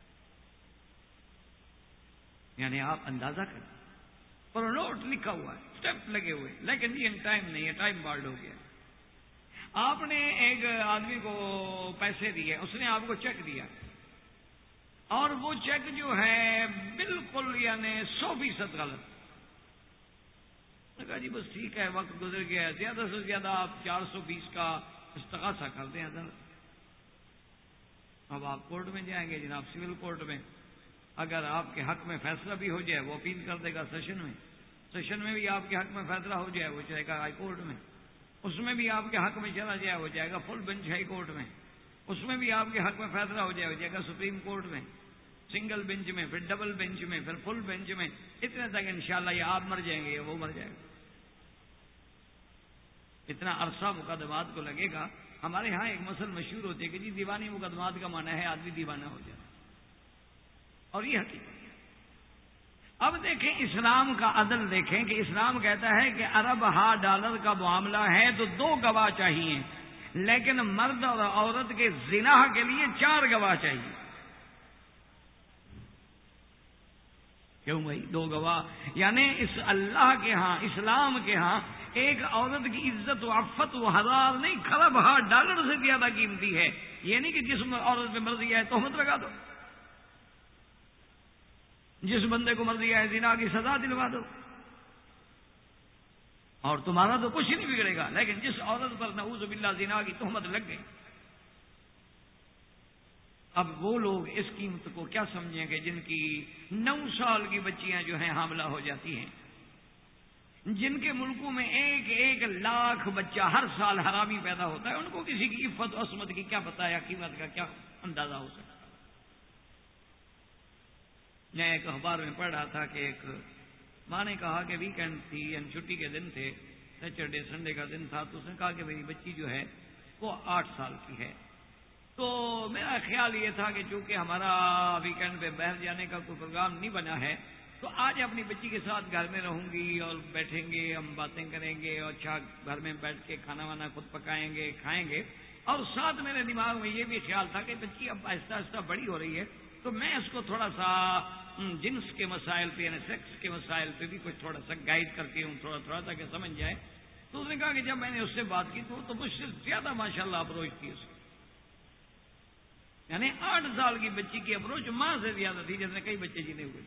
یعنی آپ اندازہ کریں، پرونوٹ لکھا ہوا ہے، اسٹمپ لگے ہوئے، لیکن یہ ٹائم نہیں ہے، ٹائم بارڈ ہو گیا. آپ نے ایک آدمی کو پیسے دیے، اس نے آپ کو چیک دیا، اور وہ چیک جو ہے بالکل یعنی 100% غلط. کہا جی بس ٹھیک ہے، وقت گزر گیا، زیادہ سے زیادہ آپ 420 کا استغاثہ کر دیں عدالت. اب آپ کورٹ میں جائیں گے جناب، سول کورٹ میں. اگر آپ کے حق میں فیصلہ بھی ہو جائے وہ اپیل کر دے گا سیشن میں، سیشن میں بھی آپ کے حق میں فیصلہ ہو جائے وہ جائے گا ہائی کورٹ میں، اس میں بھی آپ کے حق میں چلا جائے وہ جائے گا فل بینچ ہائی کورٹ میں، اس میں بھی آپ کے حق میں فیصلہ ہو جائے وہ جائے گا سپریم کورٹ میں، سنگل بینچ میں، پھر ڈبل بینچ میں، پھر فل بینچ میں، اتنے تک انشاءاللہ یہ آپ مر جائیں گے یا وہ مر جائے گا. اتنا عرصہ مقدمات کو لگے گا. ہمارے ہاں ایک مسئلہ مشہور ہوتی ہے کہ جی دیوانی مقدمات کا معنی ہے آدمی دیوانہ ہو جائے، اور یہ حقیقت. اب دیکھیں اسلام کا عدل دیکھیں کہ اسلام کہتا ہے کہ ارب ڈالر کا معاملہ ہے تو 2 گواہ چاہیے، لیکن مرد اور عورت کے زنا کے لیے 4 گواہ چاہیے. کیوں بھائی 2 گواہ؟ یعنی اس اللہ کے ہاں، اسلام کے ہاں ایک عورت کی عزت و عفت و ہزار نہیں، خرب $1 سے زیادہ قیمتی ہے. یہ نہیں کہ جس عورت پہ مرضی ہے تہمت لگا دو، جس بندے کو مرضی ہے زنا کی سزا دلوا دو، اور تمہارا تو کچھ نہیں بگڑے گا. لیکن جس عورت پر نعوذ باللہ زنا کی تہمت لگ گئی، اب وہ لوگ اس قیمت کو کیا سمجھیں کہ جن کی 9 سال کی بچیاں جو ہیں حاملہ ہو جاتی ہیں، جن کے ملکوں میں 1 لاکھ بچہ ہر سال حرامی پیدا ہوتا ہے، ان کو کسی کی عفت و عصمت کی کیا پتہ یا قیمت کا کیا اندازہ ہو سکتا. میں ایک اخبار میں پڑھ رہا تھا کہ ایک ماں نے کہا کہ ویکینڈ تھی، یعنی چھٹی کے دن تھے، سیٹرڈے سنڈے کا دن تھا، تو اس نے کہا کہ میری بچی جو ہے وہ 8 سال کی ہے. تو میرا خیال یہ تھا کہ چونکہ ہمارا ویکینڈ پہ باہر جانے کا کوئی پروگرام نہیں بنا ہے، تو آج اپنی بچی کے ساتھ گھر میں رہوں گی اور بیٹھیں گے، ہم باتیں کریں گے، اور اچھا گھر میں بیٹھ کے کھانا وانا خود پکائیں گے، کھائیں گے. اور ساتھ میرے دماغ میں یہ بھی خیال تھا کہ بچی اب آہستہ آہستہ بڑی ہو رہی ہے، تو میں اس کو تھوڑا سا جنس کے مسائل پہ یعنی سیکس کے مسائل پہ بھی کچھ تھوڑا سا گائیڈ کرتی ہوں، تھوڑا تاکہ سمجھ جائے. تو اس نے کہا کہ جب میں نے اس سے بات کی تو مجھ سے زیادہ ماشاءاللہ اپروچ تھی اس کی، یعنی 8 سال کی بچی کی اپروچ ماں سے زیادہ تھی جس نے کئی بچے جینے ہوئے.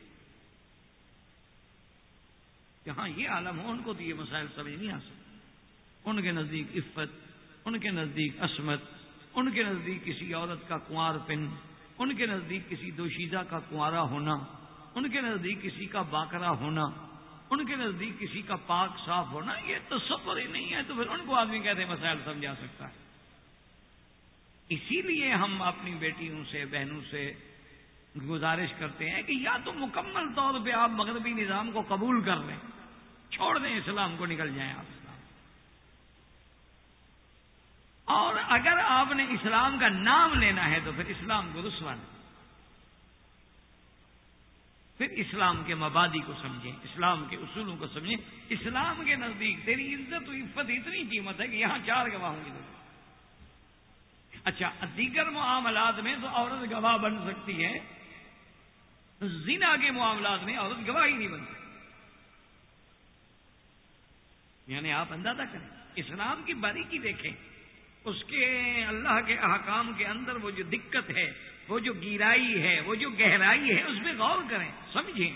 کہ ہاں یہ عالم ہو، ان کو تو یہ مسائل سمجھ نہیں آ سکتے. ان کے نزدیک عفت، ان کے نزدیک عصمت، ان کے نزدیک کسی عورت کا کنوار پن ان کے نزدیک کسی دوشیزہ کا کنوارا ہونا، ان کے نزدیک کسی کا باکرا ہونا، ان کے نزدیک کسی کا پاک صاف ہونا، یہ تصور ہی نہیں ہے، تو پھر ان کو آدمی کہتے ہیں مسائل سمجھا سکتا ہے۔ اسی لیے ہم اپنی بیٹیوں سے، بہنوں سے گزارش کرتے ہیں کہ یا تو مکمل طور پہ آپ مغربی نظام کو قبول کر لیں، چھوڑ دیں اسلام کو، نکل جائیں آپ اسلام، اور اگر آپ نے اسلام کا نام لینا ہے تو پھر اسلام کو رسوا نہ، پھر اسلام کے مبادی کو سمجھیں، اسلام کے اصولوں کو سمجھیں۔ اسلام کے نزدیک تیری عزت و عفت اتنی قیمت ہے کہ یہاں 4 گواہوں کی ضرورت۔ اچھا، دیگر معاملات میں تو عورت گواہ بن سکتی ہے، زنا کے معاملات میں عورت گواہ ہی نہیں بن سکتی۔ یعنی آپ اندازہ کریں، اسلام کی باریکی دیکھیں، اس کے اللہ کے احکام کے اندر وہ جو دقت ہے، وہ جو گہرائی ہے، وہ جو گہرائی ہے، اس پہ غور کریں، سمجھیں۔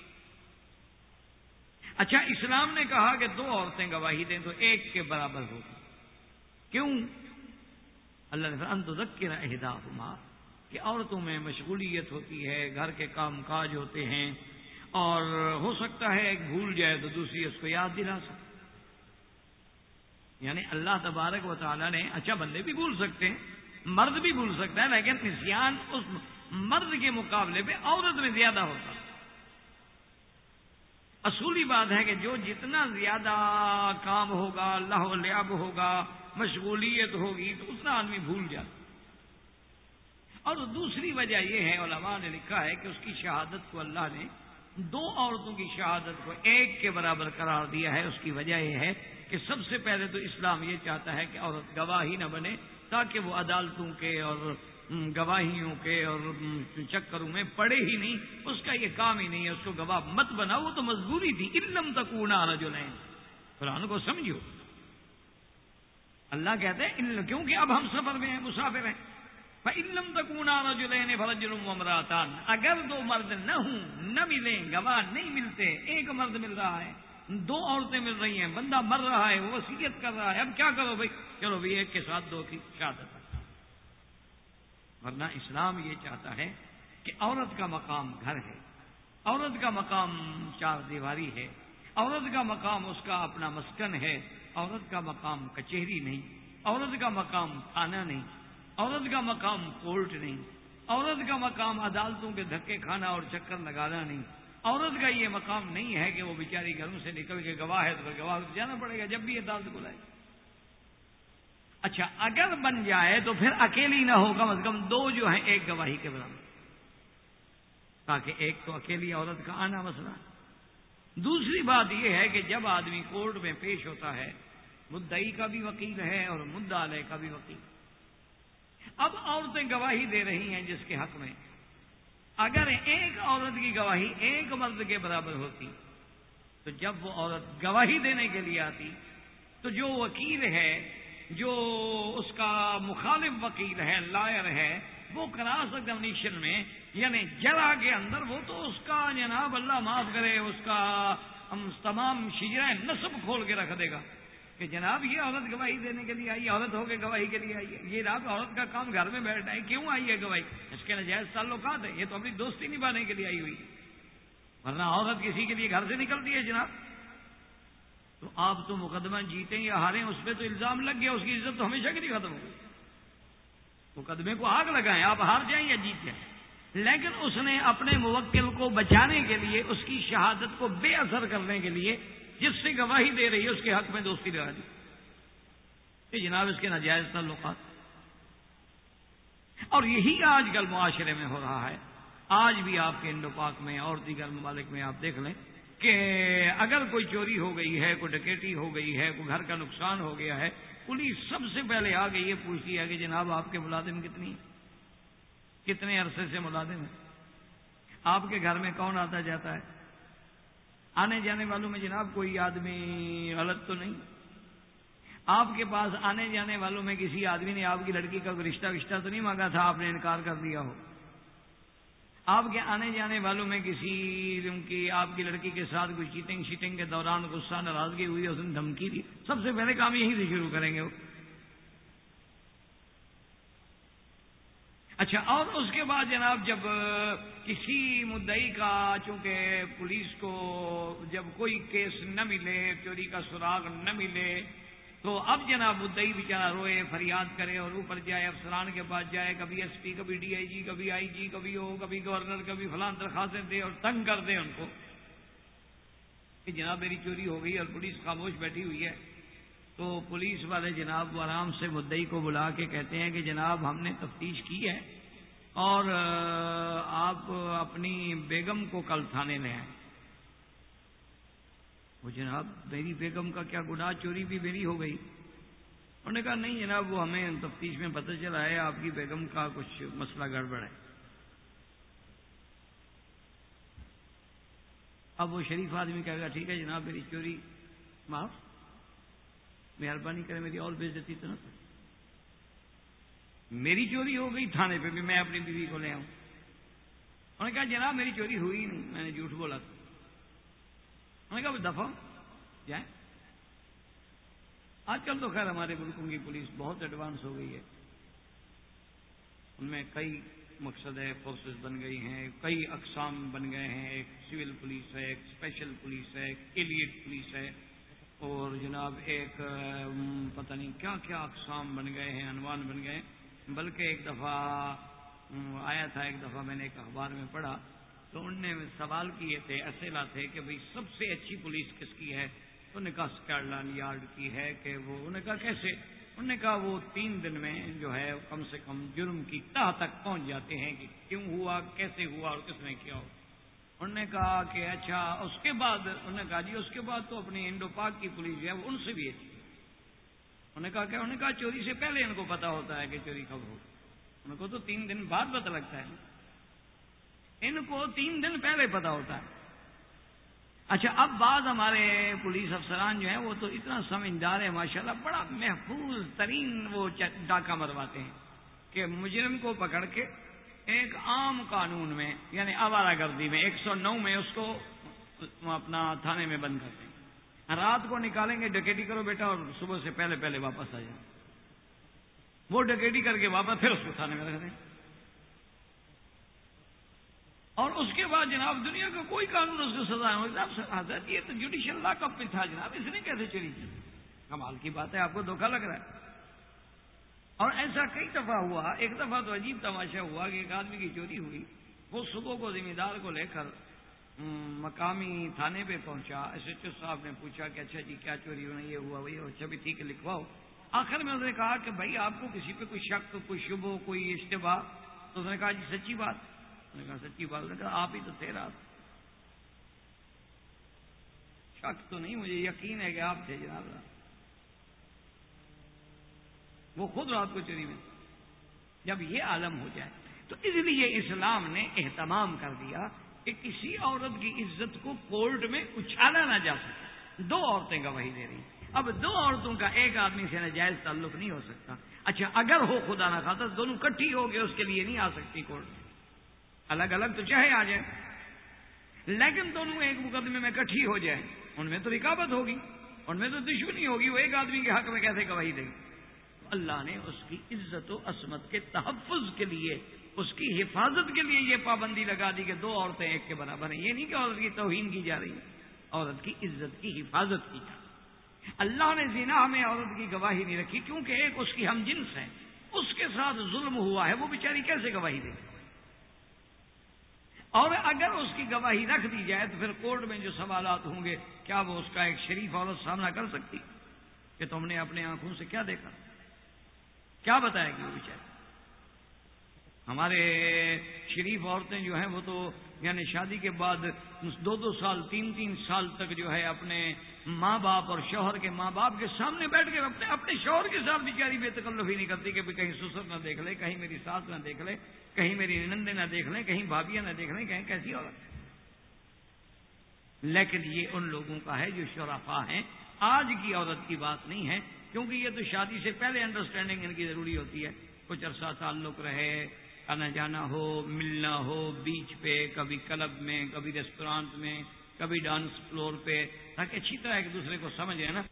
اچھا، اسلام نے کہا کہ 2 عورتیں گواہی دیں تو 1 کے برابر ہوگی۔ کیوں؟ اللہ نے فرمایا ان تذکر احداہما، کہ عورتوں میں مشغولیت ہوتی ہے، گھر کے کام کاج ہوتے ہیں، اور ہو سکتا ہے ایک بھول جائے تو دوسری اس کو یاد دلا سکے۔ یعنی اللہ تبارک و تعالیٰ نے، اچھا بندے بھی بھول سکتے ہیں، مرد بھی بھول سکتا ہے، لیکن نسیان اس مرد کے مقابلے پہ عورت میں زیادہ ہوتا ہے۔ اصولی بات ہے کہ جو جتنا زیادہ کام ہوگا، لہو و لعب ہوگا، مشغولیت ہوگی، تو اتنا آدمی بھول جاتا۔ اور دوسری وجہ یہ ہے، علماء نے لکھا ہے کہ اس کی شہادت کو اللہ نے 2 عورتوں کی شہادت کو 1 کے برابر قرار دیا ہے۔ اس کی وجہ یہ ہے کہ سب سے پہلے تو اسلام یہ چاہتا ہے کہ عورت گواہی نہ بنے، تاکہ وہ عدالتوں کے اور گواہیوں کے اور چکروں میں پڑے ہی نہیں، اس کا یہ کام ہی نہیں ہے، اس کو گواہ مت بنا، وہ تو مجبوری تھی۔ اِلَّمْ تَكُونَا رَجُلَيْنِ، قرآن کو سمجھو، اللہ کہتے ہیں کیونکہ اب ہم سفر میں ہیں، مسافر ہیں، فَإِلَّمْ تَكُونَا رَجُلَيْنِ فَرَجُلٌ وَامْرَأَتَانِ، اگر 2 مرد نہ ہوں، نہ ملیں، گواہ نہیں ملتے، 1 مرد مل رہا ہے، 2 عورتیں مل رہی ہیں، بندہ مر رہا ہے، وہ وصیت کر رہا ہے، اب کیا کرو بھائی؟ چلو بھائی 1 کے ساتھ 2 کی شہادت۔ ورنہ اسلام یہ چاہتا ہے کہ عورت کا مقام گھر ہے، عورت کا مقام 4 دیواری ہے، عورت کا مقام اس کا اپنا مسکن ہے، عورت کا مقام کچہری نہیں، عورت کا مقام تھانہ نہیں، عورت کا مقام کورٹ نہیں، عورت کا مقام عدالتوں کے دھکے کھانا اور چکر لگانا نہیں، عورت کا یہ مقام نہیں ہے کہ وہ بیچاری گھروں سے نکل کے گواہ ہے تو پھر گواہ کو جانا پڑے گا جب بھی عدالت بلائے۔ اچھا، اگر بن جائے تو پھر اکیلی نہ ہو، کم از کم 2 جو ہیں 1 گواہی کے برابر، تاکہ 1 تو اکیلی عورت کا آنا مسئلہ۔ دوسری بات یہ ہے کہ جب آدمی کورٹ میں پیش ہوتا ہے، مدعی کا بھی وکیل ہے اور مدعا علیہ کا بھی وکیل۔ اب عورتیں گواہی دے رہی ہیں جس کے حق میں، اگر 1 عورت کی گواہی 1 مرد کے برابر ہوتی تو جب وہ عورت گواہی دینے کے لیے آتی تو جو وکیل ہے، جو اس کا مخالف وکیل ہے، لائر ہے، وہ کراس ایگزامینیشن میں یعنی جرا کے اندر وہ تو اس کا جناب اللہ معاف کرے، اس کا تمام شجرہ نسب کھول کے رکھ دے گا کہ جناب یہ عورت گواہی دینے کے لیے آئی، عورت ہو کے گواہی کے لیے آئی ہے، یہ رات عورت کا کام گھر میں بیٹھنا ہے، کیوں آئی ہے گواہی؟ اس کے ناجائز تعلقات ہیں، یہ تو اپنی دوستی نبھانے کے لیے آئی ہوئی ہے، ورنہ عورت کسی کے لیے گھر سے نکلتی ہے جناب؟ تو آپ تو مقدمہ جیتیں یا ہاریں، اس پہ تو الزام لگ گیا، اس کی عزت تو ہمیشہ کے لیے ختم ہو گئی۔ مقدمے کو آگ لگائیں، آپ ہار جائیں یا جیت جائیں، لیکن اس نے اپنے موکل کو بچانے کے لیے، اس کی شہادت کو بے اثر کرنے کے لیے جس سے گواہی دے رہی ہے اس کے حق میں دوستی لگا دی کہ جناب اس کے ناجائز تعلقات۔ اور یہی آج کل معاشرے میں ہو رہا ہے۔ آج بھی آپ کے ہند و پاک میں اور دیگر ممالک میں آپ دیکھ لیں کہ اگر کوئی چوری ہو گئی ہے، کوئی ڈکیتی ہو گئی ہے، کوئی گھر کا نقصان ہو گیا ہے، پولیس سب سے پہلے آ کے یہ پوچھتی ہے کہ جناب آپ کے ملازم کتنے عرصے سے ملازم ہیں، آپ کے گھر میں کون آتا جاتا ہے، آنے جانے والوں میں جناب کوئی آدمی غلط تو نہیں، آپ کے پاس آنے جانے والوں میں کسی آدمی نے آپ کی لڑکی کا رشتہ تو نہیں مانگا تھا، آپ نے انکار کر دیا ہو، آپ کے آنے جانے والوں میں کسی کی آپ کی لڑکی کے ساتھ کوئی چیٹنگ کے دوران غصہ ناراضگی ہوئی، اس نے دھمکی دی، سب سے پہلے کام یہیں سے شروع کریں گے وہ۔ اچھا، اور اس کے بعد جناب جب کسی مدعی کا، چونکہ پولیس کو جب کوئی کیس نہ ملے، چوری کا سراغ نہ ملے، تو اب جناب مدعی بیچارہ روئے، فریاد کرے اور اوپر جائے، افسران کے پاس جائے، کبھی ایس پی، کبھی ڈی آئی جی، کبھی آئی جی، کبھی کبھی گورنر، کبھی فلاں درخواستیں دے اور تنگ کر دے ان کو کہ جناب میری چوری ہو گئی، اور پولیس خاموش بیٹھی ہوئی ہے، تو پولیس والے جناب آرام سے مدعی کو بلا کے کہتے ہیں کہ جناب ہم نے تفتیش کی ہے اور آپ اپنی بیگم کو کل تھانے لے آئیں۔ وہ جناب میری بیگم کا کیا گناہ، چوری بھی میری ہو گئی؟ انہوں نے کہا نہیں جناب، وہ ہمیں تفتیش میں پتہ چلا ہے آپ کی بیگم کا کچھ مسئلہ گڑبڑ ہے۔ اب وہ شریف آدمی کہے گا ٹھیک ہے جناب میری چوری معاف، مہربانی کریں میری اور بےعزتی تو نہ کریں، میری چوری ہو گئی، تھانے پہ بھی میں اپنی بیوی کو لے آؤں۔ انہوں نے کہا جناب میری چوری ہوئی نہیں، میں نے جھوٹ بولا تھا۔ انہوں نے کہا دفعہ جائیں۔ آج کل تو خیر ہمارے ملکوں کی پولیس بہت ایڈوانس ہو گئی ہے، ان میں کئی مقصد ہے، فورسز بن گئی ہیں، کئی اقسام بن گئے ہیں، ایک سول پولیس ہے، ایک اسپیشل پولیس ہے، ایک ایلیٹ پولیس ہے، اور جناب ایک پتہ نہیں کیا کیا اقسام بن گئے ہیں، عنوان بن گئے ہیں۔ بلکہ ایک دفعہ آیا تھا، ایک دفعہ میں نے ایک اخبار میں پڑھا تو ان نے سوال کیے تھے، اسئلہ تھے کہ بھئی سب سے اچھی پولیس کس کی ہے؟ انہوں نے کہا اسکاٹ یارڈ کی ہے، کہ وہ انہوں نے کہا کیسے؟ انہوں نے کہا وہ 3 دن میں جو ہے کم سے کم جرم کی تہ تک پہنچ جاتے ہیں کہ کیوں ہوا، کیسے ہوا اور کس نے کیا ہو۔ انہوں نے کہا کہ اچھا، اس کے بعد انہوں نے کہا جی اس کے بعد تو اپنی انڈو پاک کی پولیس جو ہے وہ ان سے بھی اچھی ہے۔ انہوں نے کہا کہ انہوں نے کہا چوری سے پہلے ان کو پتا ہوتا ہے کہ چوری کب ہو، ان کو تو 3 دن بعد پتہ لگتا ہے، ان کو 3 دن پہلے پتا ہوتا ہے۔ اچھا، اب بعض ہمارے پولیس افسران جو ہیں وہ تو اتنا سمجھدار ہے ماشاءاللہ، بڑا محفوظ ترین وہ ڈاکہ مرواتے ہیں کہ مجرم کو پکڑ کے ایک عام قانون میں یعنی آوارہ گردی میں 109 میں اس کو اپنا تھانے میں بند کرتے ہیں، رات کو نکالیں گے ڈکیٹی کرو بیٹا اور صبح سے پہلے پہلے واپس آ جائیں، وہ ڈکیٹی کر کے واپس پھر اس کو تھانے میں رکھ دیں، اور اس کے بعد جناب دنیا کا کوئی قانون اس کو سزا نہیں ہوتی۔ حضرت یہ تو جوڈیشل لاک اپ میں تھا جناب، اس نے کیسے چوری کی؟ کمال کی بات ہے، آپ کو دھوکہ لگ رہا ہے۔ اور ایسا کئی دفعہ ہوا، ایک دفعہ تو عجیب تماشا ہوا کہ ایک آدمی کی چوری ہوئی، وہ صبح کو ذمہ دار کو لے کر مقامی تھانے پہ پہنچا، ایس ایچ او صاحب نے پوچھا کہ اچھا جی کیا چوری ہونا، یہ ہوا وہی، اچھا بھی ٹھیک ہے لکھواؤ۔ آخر میں اس نے کہا کہ بھائی آپ کو کسی پہ کوئی شک، کوئی شبہ، کوئی اشتباہ؟ تو اس نے کہا جی سچی بات۔ انہوں نے کہا سچی بات؟ نے کہا آپ ہی تو تھے رات، شک تو نہیں، مجھے یقین ہے کہ آپ تھے جناب رات، وہ خود رات کو چوری میں۔ جب یہ عالم ہو جائے تو اس لیے اسلام نے اہتمام کر دیا کہ کسی عورت کی عزت کو کورٹ میں اچھالا نہ جا سکے۔ 2 عورتیں گواہی دے رہی ہیں، اب 2 عورتوں کا ایک آدمی سے ناجائز تعلق نہیں ہو سکتا۔ اچھا اگر ہو خدا نہ خواستہ دونوں کٹھی ہو گئے، اس کے لیے نہیں آ سکتی کورٹ میں، الگ الگ تو چاہے آ جائیں، لیکن دونوں ایک مقدمے میں کٹھی ہو جائیں، ان میں تو رقابت ہوگی، ان میں تو دشمنی ہوگی، وہ ایک آدمی کے حق میں کیسے گواہی دیں گے؟ اللہ نے اس کی عزت و عصمت کے تحفظ کے لیے، اس کی حفاظت کے لیے یہ پابندی لگا دی کہ 2 عورتیں ایک کے برابر ہیں۔ یہ نہیں کہ عورت کی توہین کی جا رہی ہے، عورت کی عزت کی حفاظت کی جا رہی ہے۔ اللہ نے زنا میں عورت کی گواہی نہیں رکھی کیونکہ ایک اس کی ہم جنس ہے، اس کے ساتھ ظلم ہوا ہے، وہ بیچاری کیسے گواہی دے؟ اور اگر اس کی گواہی رکھ دی جائے تو پھر کورٹ میں جو سوالات ہوں گے، کیا وہ اس کا ایک شریف عورت سامنا کر سکتی کہ تم نے اپنے آنکھوں سے کیا دیکھا؟ کیا بتائے گی وہ بیچاری؟ ہمارے شریف عورتیں جو ہیں وہ تو یعنی شادی کے بعد 2 سال 3 سال تک جو ہے اپنے ماں باپ اور شوہر کے ماں باپ کے سامنے بیٹھ کے اپنے شوہر کے ساتھ بیچاری بے تکلفی نہیں کرتی کہ کہیں سسر نہ دیکھ لے، کہیں میری ساس نہ دیکھ لے، کہیں میری نندیں نہ دیکھ لیں، کہیں بھابیاں نہ دیکھ لیں، کہیں کیسی عورت۔ لیکن یہ ان لوگوں کا ہے جو شرفاء ہیں، آج کی عورت کی بات نہیں ہے، کیونکہ یہ تو شادی سے پہلے انڈرسٹینڈنگ ان کی ضروری ہوتی ہے، کچھ عرصہ تعلق رہے، آنا جانا ہو، ملنا ہو، بیچ پہ، کبھی کلب میں، کبھی ریسٹورانٹ میں، کبھی ڈانس فلور پہ، تاکہ اچھی طرح ایک دوسرے کو سمجھے نا۔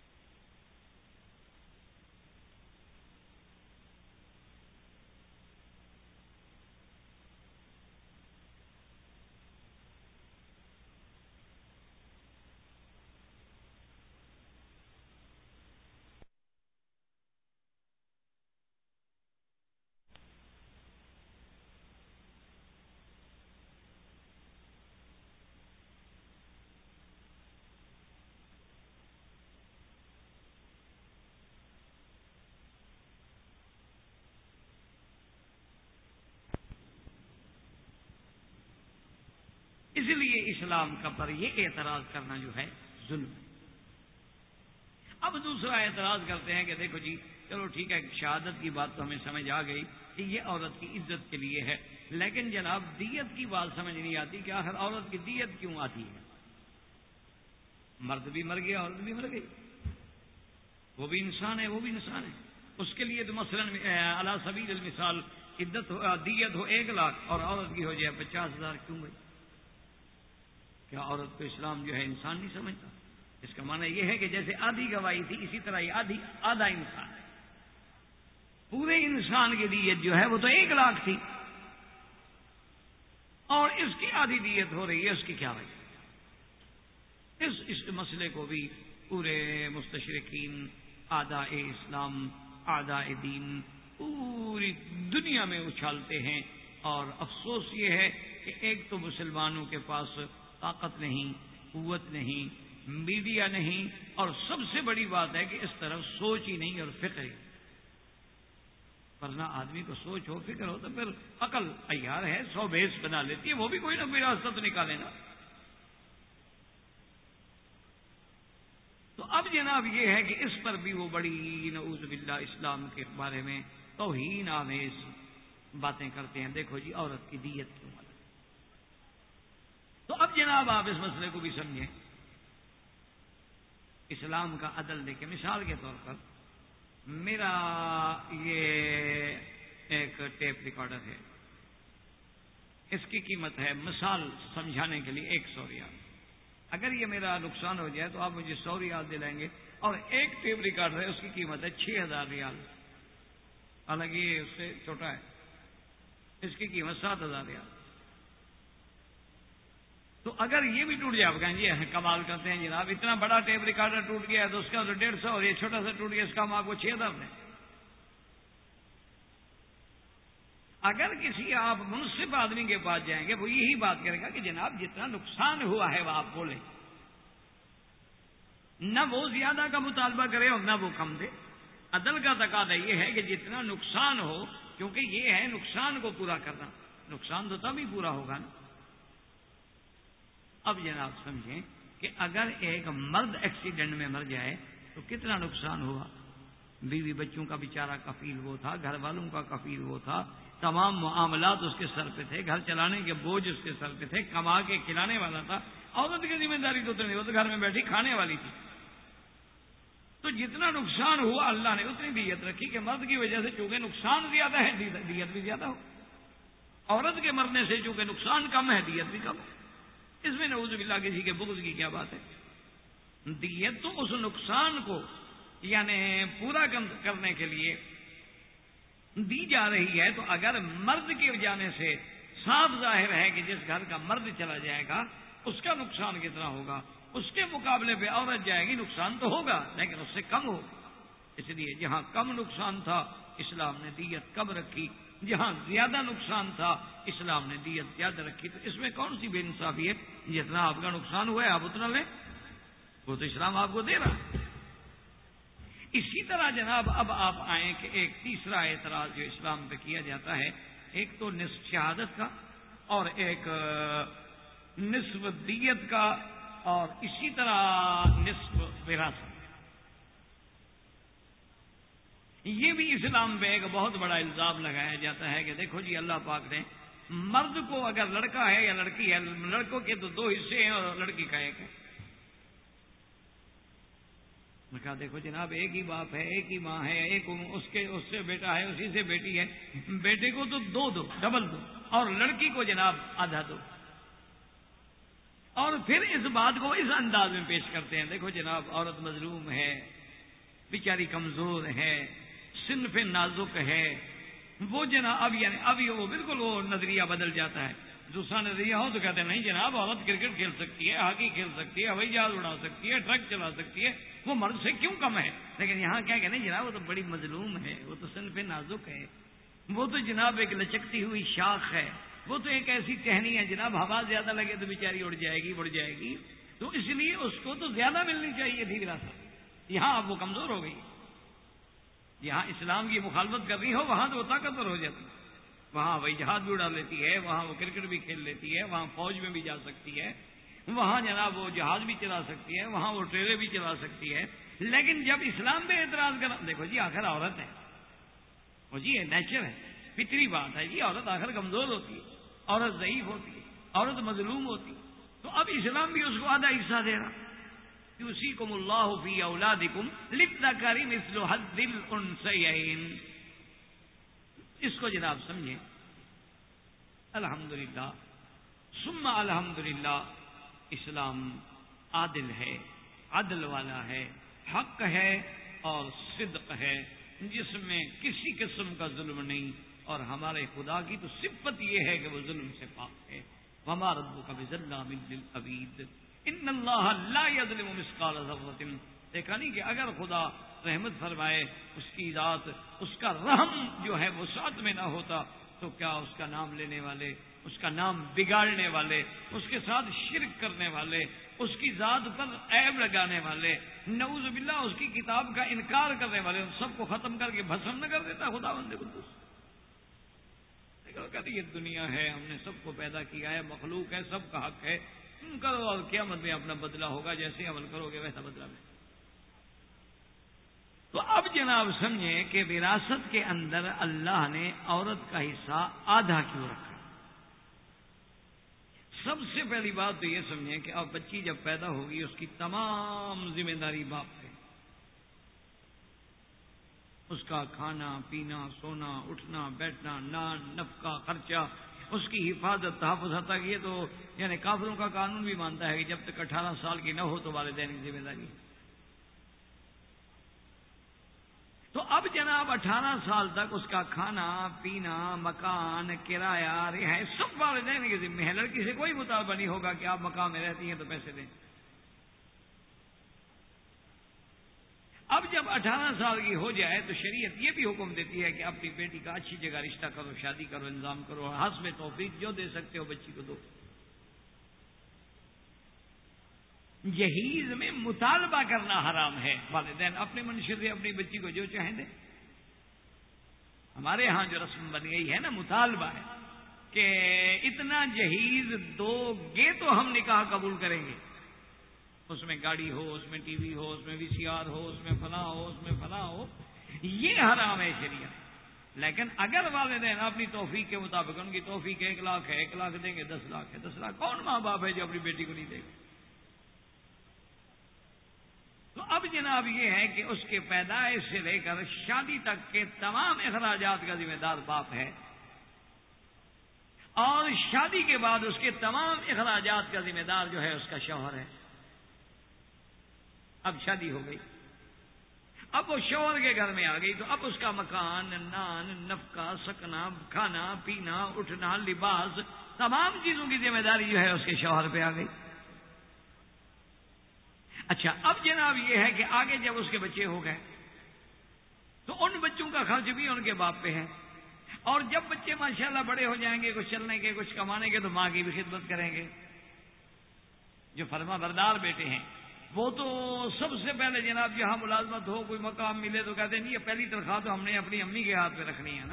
لیے اسلام کا پر یہ اعتراض کرنا جو ہے ظلم ہے۔ اب دوسرا اعتراض کرتے ہیں کہ دیکھو جی چلو ٹھیک ہے، شہادت کی بات تو ہمیں سمجھ آ گئی کہ یہ عورت کی عزت کے لیے ہے، لیکن جناب دیت کی بات سمجھ نہیں آتی کہ آخر عورت کی دیت کیوں آتی ہے؟ مرد بھی مر گیا، عورت بھی مر گئی، وہ بھی انسان ہے، وہ بھی انسان ہے۔ اس کے لیے تو مثلا علی سبیل المثال دیت ہو 1 لاکھ اور عورت کی ہو جائے 50,000، کیوں بھائی؟ کیا عورت کو اسلام جو ہے انسان نہیں سمجھتا؟ اس کا معنی یہ ہے کہ جیسے آدھی گواہی تھی اسی طرح یہ آدھا انسان ہے۔ پورے انسان کی دیت جو ہے وہ تو 1 لاکھ تھی اور اس کی آدھی دیت ہو رہی ہے، اس کی کیا وجہ؟ اس مسئلے کو بھی پورے مستشرقین، اعداء اسلام، اعداء دین پوری دنیا میں اچھالتے ہیں، اور افسوس یہ ہے کہ ایک تو مسلمانوں کے پاس طاقت نہیں، قوت نہیں، میڈیا نہیں، اور سب سے بڑی بات ہے کہ اس طرف سوچ ہی نہیں اور فکر ہی۔ ورنہ آدمی کو سوچ ہو، فکر ہو تو پھر عقل عیار ہے، 100 بھیس بنا لیتی ہے، وہ بھی کوئی نہ کوئی راستہ تو نکالے نا۔ تو اب جناب یہ ہے کہ اس پر بھی وہ بڑی نعوذ باللہ اسلام کے بارے میں توہین آمیز باتیں کرتے ہیں۔ دیکھو جی عورت کی دیت کیوں الگ؟ تو اب جناب آپ اس مسئلے کو بھی سمجھیں، اسلام کا عدل دیکھیں۔ مثال کے طور پر میرا یہ ایک ٹیپ ریکارڈر ہے، اس کی قیمت ہے مثال سمجھانے کے لیے 100 ریال۔ اگر یہ میرا نقصان ہو جائے تو آپ مجھے 100 ریال دلائیں گے، اور ایک ٹیپ ریکارڈر ہے اس کی قیمت ہے 6,000 ریال، حالانکہ یہ اس سے چھوٹا ہے، اس کی قیمت 7,000 ریال۔ تو اگر یہ بھی ٹوٹ جائے، آپ کہیں گے کمال کرتے ہیں جناب، اتنا بڑا ٹیپ ریکارڈر ٹوٹ گیا ہے تو اس کا تو 150، اور یہ چھوٹا سا ٹوٹ گیا اس کا ہم آپ کو 6,000 دیں۔ اگر کسی آپ منصف آدمی کے پاس جائیں گے وہ یہی بات کرے گا کہ جناب جتنا نقصان ہوا ہے وہ آپ بولیں، نہ وہ زیادہ کا مطالبہ کرے اور نہ وہ کم دے۔ عدل کا تقاضا یہ ہے کہ جتنا نقصان ہو، کیونکہ یہ ہے نقصان کو پورا کرنا، نقصان تو تب ہی پورا ہوگا نا۔ اب جناب سمجھیں کہ اگر ایک مرد ایکسیڈنٹ میں مر جائے تو کتنا نقصان ہوا؟ بیوی بچوں کا بیچارہ کفیل وہ تھا، گھر والوں کا کفیل وہ تھا، تمام معاملات اس کے سر پہ تھے، گھر چلانے کے بوجھ اس کے سر پہ تھے، کما کے کھلانے والا تھا۔ عورت کی ذمہ داری تو نہیں، وہ تو گھر میں بیٹھی کھانے والی تھی۔ تو جتنا نقصان ہوا اللہ نے اتنی دیت رکھی کہ مرد کی وجہ سے چونکہ نقصان زیادہ ہے دیت بھی زیادہ ہو، عورت کے مرنے سے چونکہ نقصان کم ہے دیت بھی کم ہو۔ اس میں نعوذ باللہ کسی کے بغض کی کیا بات ہے؟ دیت تو اس نقصان کو یعنی پورا کرنے کے لیے دی جا رہی ہے۔ تو اگر مرد کی جانے سے صاف ظاہر ہے کہ جس گھر کا مرد چلا جائے گا اس کا نقصان کتنا ہوگا، اس کے مقابلے پہ عورت جائے گی، نقصان تو ہوگا لیکن اس سے کم ہوگا۔ اس لیے جہاں کم نقصان تھا اسلام نے دیت کم رکھی، جہاں زیادہ نقصان تھا اسلام نے دیت زیادہ رکھی۔ تو اس میں کون سی بے انصافی ہے؟ جتنا آپ کا نقصان ہوا ہے آپ اتنا لیں، وہ تو اسلام آپ کو دے رہا۔ اسی طرح جناب اب آپ آئیں کہ ایک تیسرا اعتراض جو اسلام پہ کیا جاتا ہے، ایک تو نصف شہادت کا اور ایک نصف دیت کا، اور اسی طرح نصف وراثت۔ یہ بھی اسلام پہ ایک بہت بڑا الزام لگایا جاتا ہے کہ دیکھو جی اللہ پاک نے مرد کو اگر لڑکا ہے یا لڑکی ہے، لڑکوں کے تو 2 حصے ہیں اور لڑکی کا 1 ہے۔ میں کہا دیکھو جناب ایک ہی باپ ہے، ایک ہی ماں ہے، ایک اس سے بیٹا ہے، اسی سے بیٹی ہے، بیٹے کو تو 2 دو، ڈبل دو، اور لڑکی کو جناب آدھا دو۔ اور پھر اس بات کو اس انداز میں پیش کرتے ہیں، دیکھو جناب عورت مظلوم ہے، بیچاری کمزور ہے، صنف نازک ہے، وہ جناب اب وہ بالکل وہ نظریہ بدل جاتا ہے۔ دوسرا نظریہ ہو تو کہتے ہیں نہیں جناب عورت کرکٹ کھیل سکتی ہے، ہاکی کھیل سکتی ہے، ہوائی جہاز اڑا سکتی ہے، ٹرک چلا سکتی ہے، وہ مرد سے کیوں کم ہے؟ لیکن یہاں کیا کہتے ہیں جناب وہ تو بڑی مظلوم ہے، وہ تو صنف نازک ہے، وہ تو جناب ایک لچکتی ہوئی شاخ ہے، وہ تو ایک ایسی ٹہنی ہے جناب ہوا زیادہ لگے تو بیچاری اڑ جائے گی، بڑھ جائے گی، تو اس لیے اس کو تو زیادہ ملنی چاہیے تھی وراثت۔ یہاں اب وہ کمزور ہو گئی، یہاں اسلام کی مخالفت کر رہی ہو وہاں تو وہ طاقتور ہو جاتی۔ وہاں وہی جہاز بھی اڑا لیتی ہے، وہاں وہ کرکٹ بھی کھیل لیتی ہے، وہاں فوج میں بھی جا سکتی ہے، وہاں جناب وہ جہاز بھی چلا سکتی ہے، وہاں وہ ٹریلر بھی چلا سکتی ہے. لیکن جب اسلام پہ اعتراض کرا، دیکھو جی آخر عورت ہے، وہ جی یہ نیچر ہے، فطری بات ہے جی، عورت آخر کمزور ہوتی ہے، عورت ضعیف ہوتی ہے، عورت مظلوم ہوتی ہے. تو اب اسلام بھی اس کو آدھا حصہ دے رہا. یوصیکم اللہ فی اولادکم للذکر مثل حظ الانثیین. اس کو جناب سمجھیں. الحمدللہ ثم الحمدللہ اسلام عادل ہے، عدل والا ہے، حق ہے اور صدق ہے، جس میں کسی قسم کا ظلم نہیں. اور ہمارے خدا کی تو صفت یہ ہے کہ وہ ظلم سے پاک ہے. وما ربک بظلام للعبید ان اللہ لا یظلم مثقال ذرۃ. دیکھا نہیں کہ اگر خدا رحمت فرمائے، اس کی ذات، اس کا رحم جو ہے وہ ساتھ میں نہ ہوتا تو کیا اس کا نام لینے والے، اس کا نام بگاڑنے والے، اس کے ساتھ شرک کرنے والے، اس کی ذات پر عیب لگانے والے، نعوذ باللہ اس کی کتاب کا انکار کرنے والے، ان سب کو ختم کر کے بھسم نہ کر دیتا خدا بندے قدوس. کہتے یہ دنیا ہے، ہم نے سب کو پیدا کیا ہے، مخلوق ہے، سب کا حق ہے، تم کرو اور قیامت میں اپنا بدلہ ہوگا، جیسے عمل کرو گے ویسا بدلہ میں. تو اب جناب سمجھیں کہ وراثت کے اندر اللہ نے عورت کا حصہ آدھا کیوں رکھا. سب سے پہلی بات تو یہ سمجھیں کہ اب بچی جب پیدا ہوگی اس کی تمام ذمہ داری باپ ہے. اس کا کھانا پینا، سونا، اٹھنا بیٹھنا، نان، نفقہ، خرچہ، اس کی حفاظت، تحفظ. حتیٰ کہ یہ تو یعنی کافروں کا قانون بھی مانتا ہے کہ جب تک 18 سال کی نہ ہو تو والدین کی ذمہ داری. تو اب جناب 18 سال تک اس کا کھانا پینا، مکان، کرایہ، رہائش سب والدین کے ذمہ ہے. لڑکی سے کوئی مطالبہ نہیں ہوگا کہ آپ مکان میں رہتی ہیں تو پیسے دیں. اب جب 18 سال کی ہو جائے تو شریعت یہ بھی حکم دیتی ہے کہ اپنی بیٹی کا اچھی جگہ رشتہ کرو، شادی کرو، انتظام کرو، حسب توفیق جو دے سکتے ہو بچی کو دو. جہیز میں مطالبہ کرنا حرام ہے. والدین اپنے منشے سے اپنی بچی کو جو چاہیں دیں. ہمارے ہاں جو رسم بن گئی ہے نا، مطالبہ ہے کہ اتنا جہیز دو گے تو ہم نکاح قبول کریں گے. اس میں گاڑی ہو، اس میں ٹی وی ہو، اس میں وی سی آر ہو، اس میں فلاں ہو، اس میں فلاں ہو. یہ حرام ہے شریعت. لیکن اگر والدین اپنی توفیق کے مطابق، ان کی توفیق 1 لاکھ ہے، 1 لاکھ دیں گے، 10 لاکھ ہے، 10 لاکھ. کون ماں باپ ہے جو اپنی بیٹی کو نہیں دے گا؟ تو اب جناب یہ ہے کہ اس کے پیدائش سے لے کر شادی تک کے تمام اخراجات کا ذمہ دار باپ ہے، اور شادی کے بعد اس کے تمام اخراجات کا ذمہ دار جو ہے اس کا شوہر ہے. اب شادی ہو گئی، اب وہ شوہر کے گھر میں آ گئی تو اب اس کا مکان، نان، نفقہ، سکنا، کھانا پینا، اٹھنا، لباس، تمام چیزوں کی ذمہ داری جو ہے اس کے شوہر پہ آ گئی. اچھا اب جناب یہ ہے کہ آگے جب اس کے بچے ہو گئے تو ان بچوں کا خرچ بھی ان کے باپ پہ ہے. اور جب بچے ماشاءاللہ بڑے ہو جائیں گے، کچھ چلنے کے، کچھ کمانے کے، تو ماں کی بھی خدمت کریں گے. جو فرما بردار بیٹے ہیں وہ تو سب سے پہلے جناب جہاں ملازمت ہو، کوئی مقام ملے تو کہتے ہیں نہیں یہ پہلی تنخواہ تو ہم نے اپنی امی کے ہاتھ پہ رکھنی ہے نا،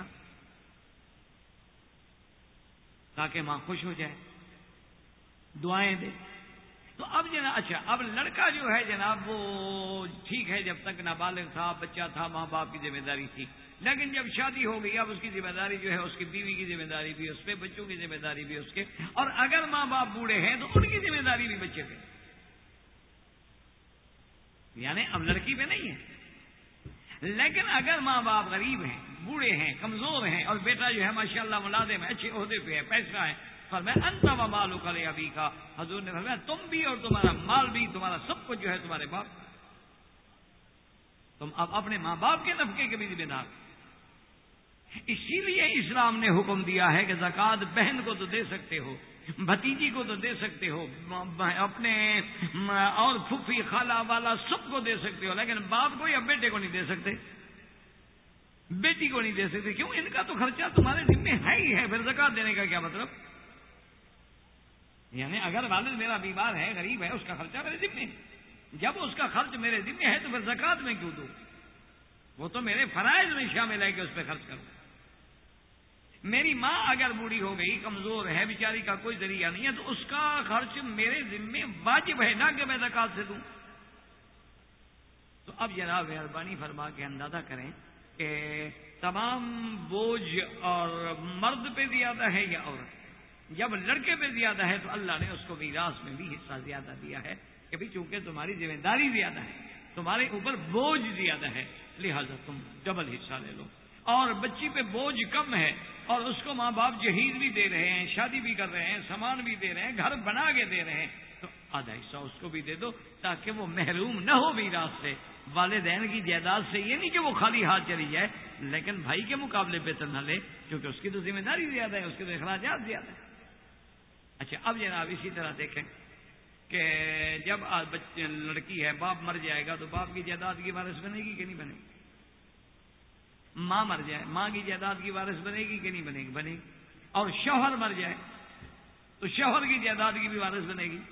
تاکہ ماں خوش ہو جائے، دعائیں دے. تو اب جناب اچھا اب لڑکا جو ہے جناب وہ ٹھیک ہے، جب تک نابالغ تھا، بچہ تھا، ماں باپ کی ذمہ داری تھی. لیکن جب شادی ہو گئی اب اس کی ذمہ داری جو ہے اس کی بیوی کی ذمہ داری بھی اس پہ، بچوں کی ذمہ داری بھی اس کے، اور اگر ماں باپ بوڑھے ہیں تو ان کی ذمہ داری بھی بچے پہ. یعنی اب لڑکی پہ نہیں ہے. لیکن اگر ماں باپ غریب ہیں، بوڑھے ہیں، کمزور ہیں، اور بیٹا جو ہے ماشاءاللہ ملازم ہے، اچھے عہدے پہ ہے، پیسہ ہے، فرمایا انت و مالک لابیک، حضور نے فرمایا تم بھی اور تمہارا مال بھی، تمہارا سب کچھ جو ہے تمہارے باپ. تم اب اپنے ماں باپ کے نفقے کے بھی ذمہ دار. اسی لیے اسلام نے حکم دیا ہے کہ زکوٰۃ بہن کو تو دے سکتے ہو، بھتیجی کو تو دے سکتے ہو، اپنے اور پھوپھی خالہ والا سب کو دے سکتے ہو، لیکن باپ کو یا بیٹے کو نہیں دے سکتے، بیٹی کو نہیں دے سکتے. کیوں؟ ان کا تو خرچہ تمہارے ذمہ ہے ہی ہے. پھر زکوٰۃ دینے کا کیا مطلب؟ یعنی اگر والد میرا بیمار ہے، غریب ہے، اس کا خرچہ میرے ذمہ ہے. جب اس کا خرچ میرے ذمہ ہے تو پھر زکوٰۃ میں کیوں دوں؟ وہ تو میرے فرائض میں شامل ہے کہ اس پہ خرچ کروں. میری ماں اگر بوڑھی ہو گئی، کمزور ہے، بیچاری کا کوئی ذریعہ نہیں ہے، تو اس کا خرچ میرے ذمے واجب ہے نہ کہ میں زکات سے دوں۔ تو اب جناب مہربانی فرما کے اندازہ کریں کہ تمام بوجھ اور مرد پہ زیادہ ہے یا عورت؟ جب لڑکے پہ زیادہ ہے تو اللہ نے اس کو میراث میں بھی حصہ زیادہ دیا ہے کہ بھی چونکہ تمہاری ذمہ داری زیادہ ہے، تمہارے اوپر بوجھ زیادہ ہے، لہذا تم ڈبل حصہ لے لو۔ اور بچی پہ بوجھ کم ہے اور اس کو ماں باپ جہیز بھی دے رہے ہیں، شادی بھی کر رہے ہیں، سامان بھی دے رہے ہیں، گھر بنا کے دے رہے ہیں، تو آدھا حصہ اس کو بھی دے دو تاکہ وہ محروم نہ ہو میراث سے، والدین کی جائیداد سے۔ یہ نہیں کہ وہ خالی ہاتھ چلی جائے، لیکن بھائی کے مقابلے پہ تو نہ لے، کیونکہ اس کی تو ذمہ داری زیادہ ہے، اس کے تو اخراجات زیادہ ہے۔ اچھا، اب جناب اسی طرح دیکھیں کہ جب لڑکی ہے، باپ مر جائے گا تو باپ کی جائیداد کی وارث بنے گی کہ نہیں بنے گی؟ ماں مر جائے، ماں کی جائیداد کی وارث بنے گی کہ نہیں بنے گی؟ بنے گی۔ اور شوہر مر جائے تو شوہر کی جائیداد کی بھی وارث بنے گی۔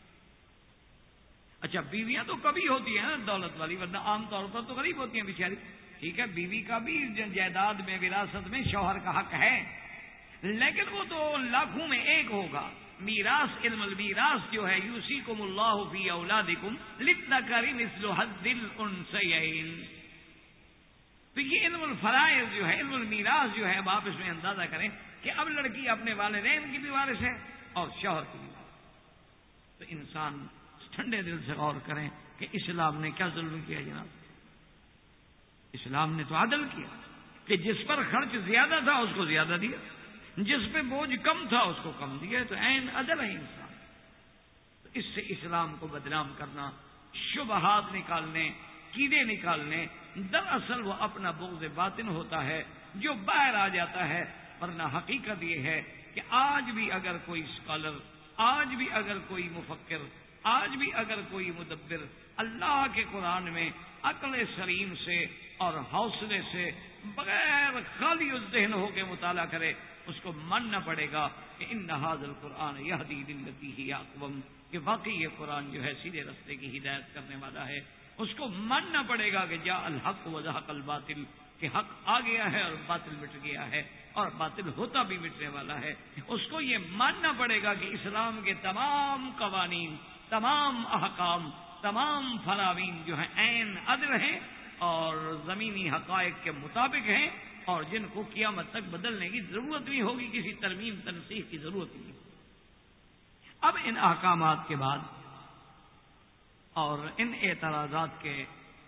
اچھا، بیویاں تو کبھی ہوتی ہیں نا دولت والی، ورنہ عام طور پر تو غریب ہوتی ہیں بیچاری۔ ٹھیک ہے، بیوی کا بھی جائیداد میں، وراثت میں شوہر کا حق ہے، لیکن وہ تو لاکھوں میں ایک ہوگا۔ میراث، علم المیراث جو ہے، یوصیکم اللہ فی اولادکم للذکر مثل حظ الانثیین، تو یہ علم الفرائض جو ہے، علم المیراث جو ہے، اب آپ اس میں اندازہ کریں کہ اب لڑکی اپنے والدین کی بھی وارث ہے اور شوہر کی بھی وارث۔ تو انسان ٹھنڈے دل سے غور کریں کہ اسلام نے کیا ظلم کیا جناب؟ اسلام نے تو عدل کیا کہ جس پر خرچ زیادہ تھا اس کو زیادہ دیا، جس پہ بوجھ کم تھا اس کو کم دیا، تو عین عدل ہے انسان۔ تو اس سے اسلام کو بدنام کرنا، شبہات نکالنے، کیڑے نکالنے، دراصل وہ اپنا بغض باطن ہوتا ہے جو باہر آ جاتا ہے، ورنہ حقیقت یہ ہے کہ آج بھی اگر کوئی اسکالر، آج بھی اگر کوئی مفکر، آج بھی اگر کوئی مدبر اللہ کے قرآن میں عقل سلیم سے اور حوصلے سے بغیر خالی الذہن ہو کے مطالعہ کرے، اس کو ماننا پڑے گا کہ ان ھذا القرآن یہدی للتی ہی اقوم، کہ واقعی یہ قرآن جو ہے سیدھے رستے کی ہدایت کرنے والا ہے۔ اس کو ماننا پڑے گا کہ جاء الحق وزهق الباطل، کہ حق آ گیا ہے اور باطل مٹ گیا ہے، اور باطل ہوتا بھی مٹنے والا ہے۔ اس کو یہ ماننا پڑے گا کہ اسلام کے تمام قوانین، تمام احکام، تمام فرامین جو ہیں عین عدل ہیں اور زمینی حقائق کے مطابق ہیں، اور جن کو قیامت تک بدلنے کی ضرورت نہیں ہوگی، کسی ترمیم تنسیخ کی ضرورت نہیں۔ اب ان احکامات کے بعد اور ان اعتراضات کے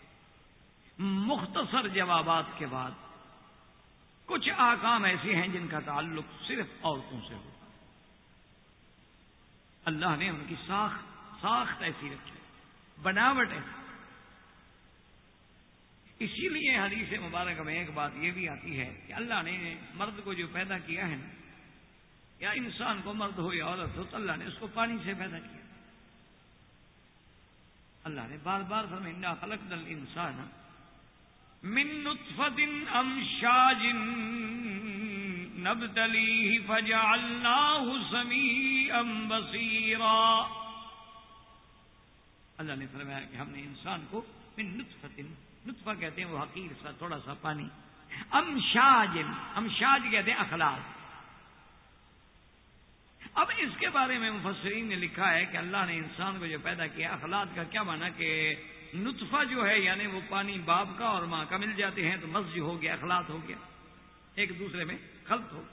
مختصر جوابات کے بعد کچھ احکام ایسے ہیں جن کا تعلق صرف عورتوں سے ہوتا ہے۔ اللہ نے ان کی ساخت ایسی رکھی، بناوٹ ہے۔ اسی لیے حدیث مبارک میں ایک بات یہ بھی آتی ہے کہ اللہ نے مرد کو جو پیدا کیا ہے نا، یا انسان کو مرد ہو یا عورت ہو، تو اللہ نے اس کو پانی سے پیدا کیا۔ اللہ نے بار بار فرمایا انا خلقنا الانسان من نطفۃ امشاج نبتلیہ فجعلناہ سمیعا بصیرا۔ اللہ نے فرمایا کہ ہم نے انسان کو من نطفۃ، نطفہ کہتے ہیں وہ حقیر سا تھوڑا سا پانی، امشاج کہتے ہیں اخلاق۔ اب اس کے بارے میں مفسرین نے لکھا ہے کہ اللہ نے انسان کو جو پیدا کیا، اخلاق کا کیا معنی کہ نطفہ جو ہے یعنی وہ پانی باپ کا اور ماں کا مل جاتے ہیں تو مزج ہو گیا، اخلاق ہو گیا، ایک دوسرے میں خلط ہو۔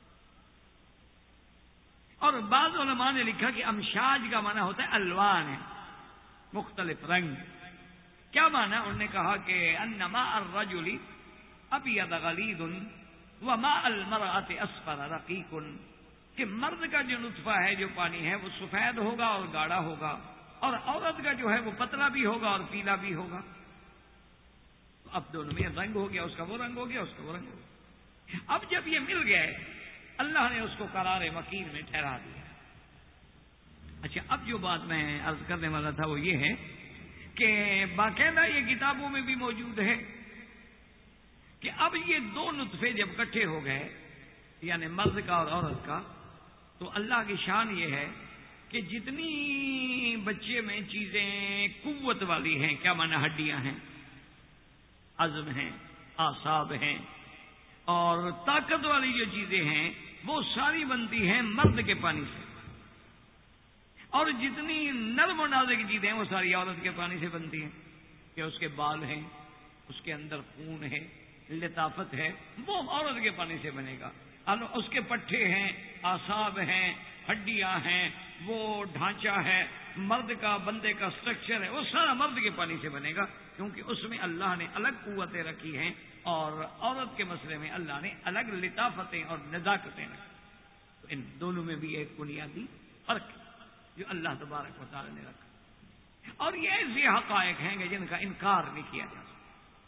اور بعض علماء نے لکھا کہ امشاج کا معنی ہوتا ہے الوان، ہے مختلف رنگ۔ کیا معنی؟ انہوں نے کہا کہ ان ماء الرجل ابیض غلیظ وماء المرأة اصفر رقیق، کہ مرد کا جو نطفہ ہے، جو پانی ہے، وہ سفید ہوگا اور گاڑھا ہوگا، اور عورت کا جو ہے وہ پتلا بھی ہوگا اور پیلا بھی ہوگا۔ تو اب دونوں میں رنگ ہو گیا، اس کا وہ رنگ ہو گیا، اس کا وہ رنگ ہو گیا۔ اب جب یہ مل گئے، اللہ نے اس کو قرار مکین میں ٹھہرا دیا۔ اچھا، اب جو بات میں عرض کرنے والا تھا وہ یہ ہے کہ باقاعدہ یہ کتابوں میں بھی موجود ہے کہ اب یہ دو نطفے جب اکٹھے ہو گئے، یعنی مرد کا اور عورت کا، تو اللہ کی شان یہ ہے کہ جتنی بچے میں چیزیں قوت والی ہیں، کیا معنی ہڈیاں ہیں، عظم ہیں، اعصاب ہیں، اور طاقت والی جو چیزیں ہیں وہ ساری بنتی ہیں مرد کے پانی سے، اور جتنی نرم و نازک چیزیں ہیں وہ ساری عورت کے پانی سے بنتی ہیں، کہ اس کے بال ہیں، اس کے اندر خون ہے، لطافت ہے، وہ عورت کے پانی سے بنے گا۔ اس کے پٹھے ہیں، اعصاب ہیں، ہڈیاں ہیں، وہ ڈھانچہ ہے مرد کا، بندے کا سٹرکچر ہے، وہ سارا مرد کے پانی سے بنے گا، کیونکہ اس میں اللہ نے الگ قوتیں رکھی ہیں اور عورت کے مسئلے میں اللہ نے الگ لطافتیں اور نزاکتیں رکھی۔ تو ان دونوں میں بھی ایک بنیادی فرق ہے جو اللہ تبارک و تعالی نے رکھا، اور یہ ایسے حقائق ہیں کہ جن کا انکار نہیں کیا جا سکتا۔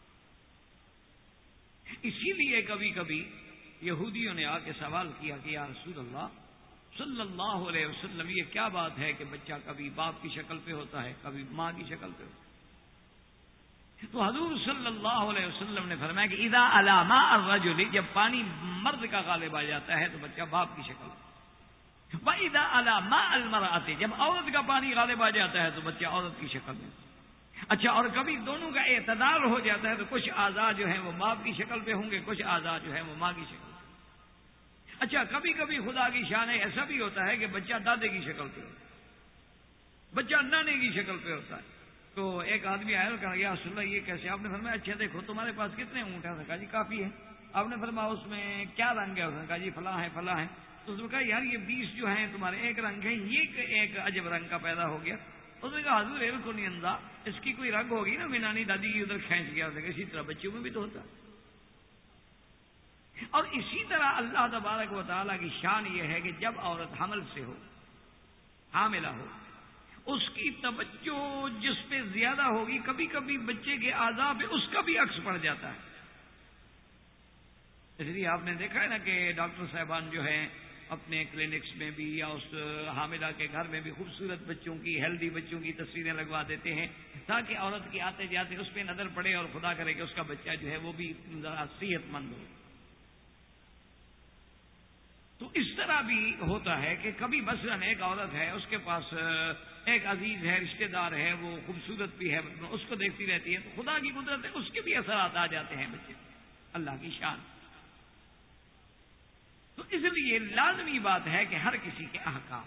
اسی لیے کبھی کبھی یہودیوں نے آ کے سوال کیا کہ یا رسول اللہ صلی اللہ علیہ وسلم، یہ کیا بات ہے کہ بچہ کبھی باپ کی شکل پہ ہوتا ہے، کبھی ماں کی شکل پہ ہوتا ہے؟ تو حضور صلی اللہ علیہ وسلم نے فرمایا کہ اذا علی ماء الرجل، جب پانی مرد کا غالب آ جاتا ہے تو بچہ باپ کی شکل میں، وَإِذَا عَلَى مَاءِ الْمَرْأَةِ، جب عورت کا پانی غالب آ جاتا ہے تو بچہ عورت کی شکل میں۔ اچھا، اور کبھی دونوں کا اعتدال ہو جاتا ہے تو کچھ اعضاء جو ہیں وہ باپ کی شکل پہ ہوں گے، کچھ اعضاء جو ہیں وہ ماں کی شکل پہ۔ اچھا، کبھی کبھی خدا کی شان ایسا بھی ہوتا ہے کہ بچہ دادے کی شکل پہ ہوتا ہے، بچہ نانے کی شکل پہ ہوتا ہے۔ تو ایک آدمی آیا اور کہا یا رسول اللہ یہ کیسے؟ آپ نے فرمایا اچھا دیکھو تمہارے پاس کتنے اونٹ ہیں؟ اس نے کہا جی کافی ہے۔ آپ نے فرمایا اس میں کیا رنگ ہے؟ اس نے کہا جی فلاں ہے فلاں ہے۔ تو اس نے کہا یار یہ 20 جو ہیں تمہارے ایک رنگ ہے، یہ ایک عجب رنگ کا پیدا ہو گیا۔ اس نے کہا حضور ایل کو نہیں اندھا، اس کی کوئی رنگ ہوگی نا، میں نانی دادی کی ادھر کھینچ گیا۔ اس نے کہا اسی طرح بچوں میں بھی تو ہوتا ہے۔ اور اسی طرح اللہ تبارک و تعالیٰ کی شان یہ ہے کہ جب عورت حمل سے ہو، حاملہ ہو، اس کی توجہ جس پہ زیادہ ہوگی، کبھی کبھی بچے کے اعضاء پہ اس کا بھی عکس پڑ جاتا ہے۔ اس لیے آپ نے دیکھا ہے نا کہ ڈاکٹر صاحبان جو ہیں اپنے کلینکس میں بھی یا اس حاملہ کے گھر میں بھی خوبصورت بچوں کی، ہیلدی بچوں کی تصویریں لگوا دیتے ہیں تاکہ عورت کی آتے جاتے اس پہ نظر پڑے اور خدا کرے کہ اس کا بچہ جو ہے وہ بھی ذرا صحت مند ہو۔ تو اس طرح بھی ہوتا ہے کہ کبھی مثلاً ایک عورت ہے، اس کے پاس ایک عزیز ہے، رشتہ دار ہے، وہ خوبصورت بھی ہے، اس کو دیکھتی رہتی ہے، تو خدا کی قدرت ہے اس کے بھی اثرات آ جاتے ہیں بچے، اللہ کی شان۔ تو اس لیے لازمی بات ہے کہ ہر کسی کے احکام،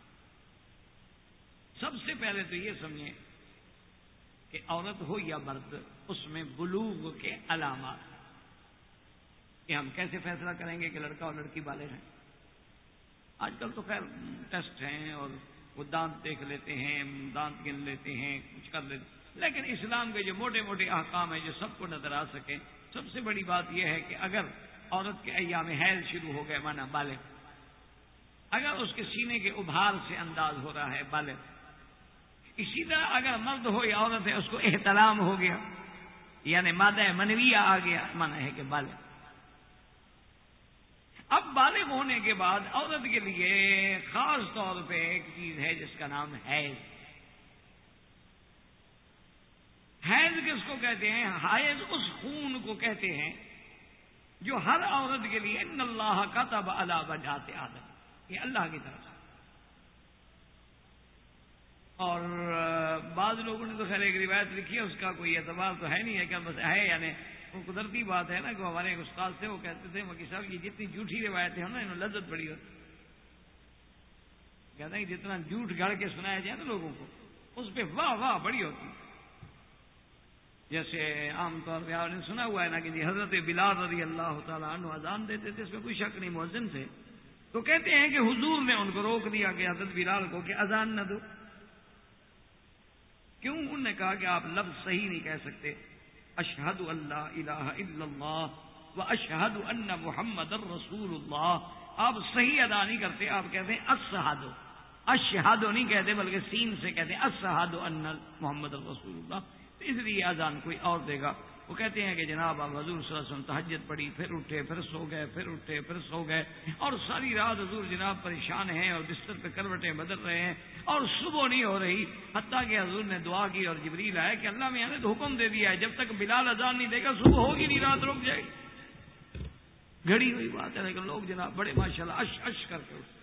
سب سے پہلے تو یہ سمجھیں کہ عورت ہو یا مرد، اس میں بلوغ کے علامات ہیں۔ کہ ہم کیسے فیصلہ کریں گے کہ لڑکا اور لڑکی بالغ ہیں؟ آج کل تو خیر ٹیسٹ ہیں اور وہ دانت دیکھ لیتے ہیں، دانت گن لیتے ہیں، کچھ کر لیتے ہیں، لیکن اسلام کے جو موٹے موٹے احکام ہیں جو سب کو نظر آ سکیں، سب سے بڑی بات یہ ہے کہ اگر عورت کے ایام حیض شروع ہو گئے مانا بالغ، اگر اس کے سینے کے ابھار سے انداز ہو رہا ہے بالغ، اسی طرح اگر مرد ہو یا عورت ہے اس کو احتلام ہو گیا یعنی مادہ منویہ آ گیا، مانا ہے کہ بالغ۔ اب بالغ ہونے کے بعد عورت کے لیے خاص طور پہ ایک چیز ہے جس کا نام حیض۔ حیض کس کو کہتے ہیں؟ حیض اس خون کو کہتے ہیں جو ہر عورت کے لیے ان اللہ کتب علی بنات آدم، یہ اللہ کی طرف سے۔ اور بعض لوگوں نے تو خیر ایک روایت لکھی ہے، اس کا کوئی اعتبار تو ہے نہیں ہے، کہ بس ہے یعنی وہ قدرتی بات ہے نا کہ ہمارے ایک استاد تھے وہ کہتے تھے مکی صاحب یہ جتنی جھوٹی روایتیں ہوں نا انہوں لذت بڑی ہوتی، کہتے ہیں کہ جتنا جھوٹ گھڑ کے سنایا جائے نا لوگوں کو اس پہ واہ واہ بڑی ہوتی۔ جیسے عام طور پہ آپ نے سنا ہوا ہے نا کہ جی حضرت بلال رضی اللہ تعالیٰ عنہ اذان دیتے تھے، اس میں کوئی شک نہیں مؤذن تھے، تو کہتے ہیں کہ حضور نے ان کو روک دیا کہ حضرت بلال کو کہ اذان نہ دو۔ کیوں؟ انہوں نے کہا کہ آپ لفظ صحیح نہیں کہہ سکتے، اشہد اللہ الہ الا اللہ و اشہد ان محمد الرسول اللہ، آپ صحیح ادا نہیں کرتے، آپ کہتے ہیں اشہد، اشہد نہیں کہتے بلکہ سین سے کہتے ہیں اشہد ان محمد الرسول اللہ، تو اس لیے اذان کوئی اور دے گا۔ وہ کہتے ہیں کہ جناب آپ حضور صلی اللہ علیہ وسلم تہجد پڑھی، پھر اٹھے، پھر سو گئے، پھر اٹھے، پھر سو گئے، اور ساری رات حضور جناب پریشان ہیں اور بستر پہ کروٹیں بدل رہے ہیں اور صبح نہیں ہو رہی، حتیٰ کہ حضور نے دعا کی اور جبریل آیا کہ اللہ میاں نے تو حکم دے دیا ہے جب تک بلال اذان نہیں دے گا صبح ہوگی نہیں، رات رک جائے گی۔ گھڑی ہوئی بات ہے لیکن لوگ جناب بڑے ماشاءاللہ اش اش کر کے اٹھتے۔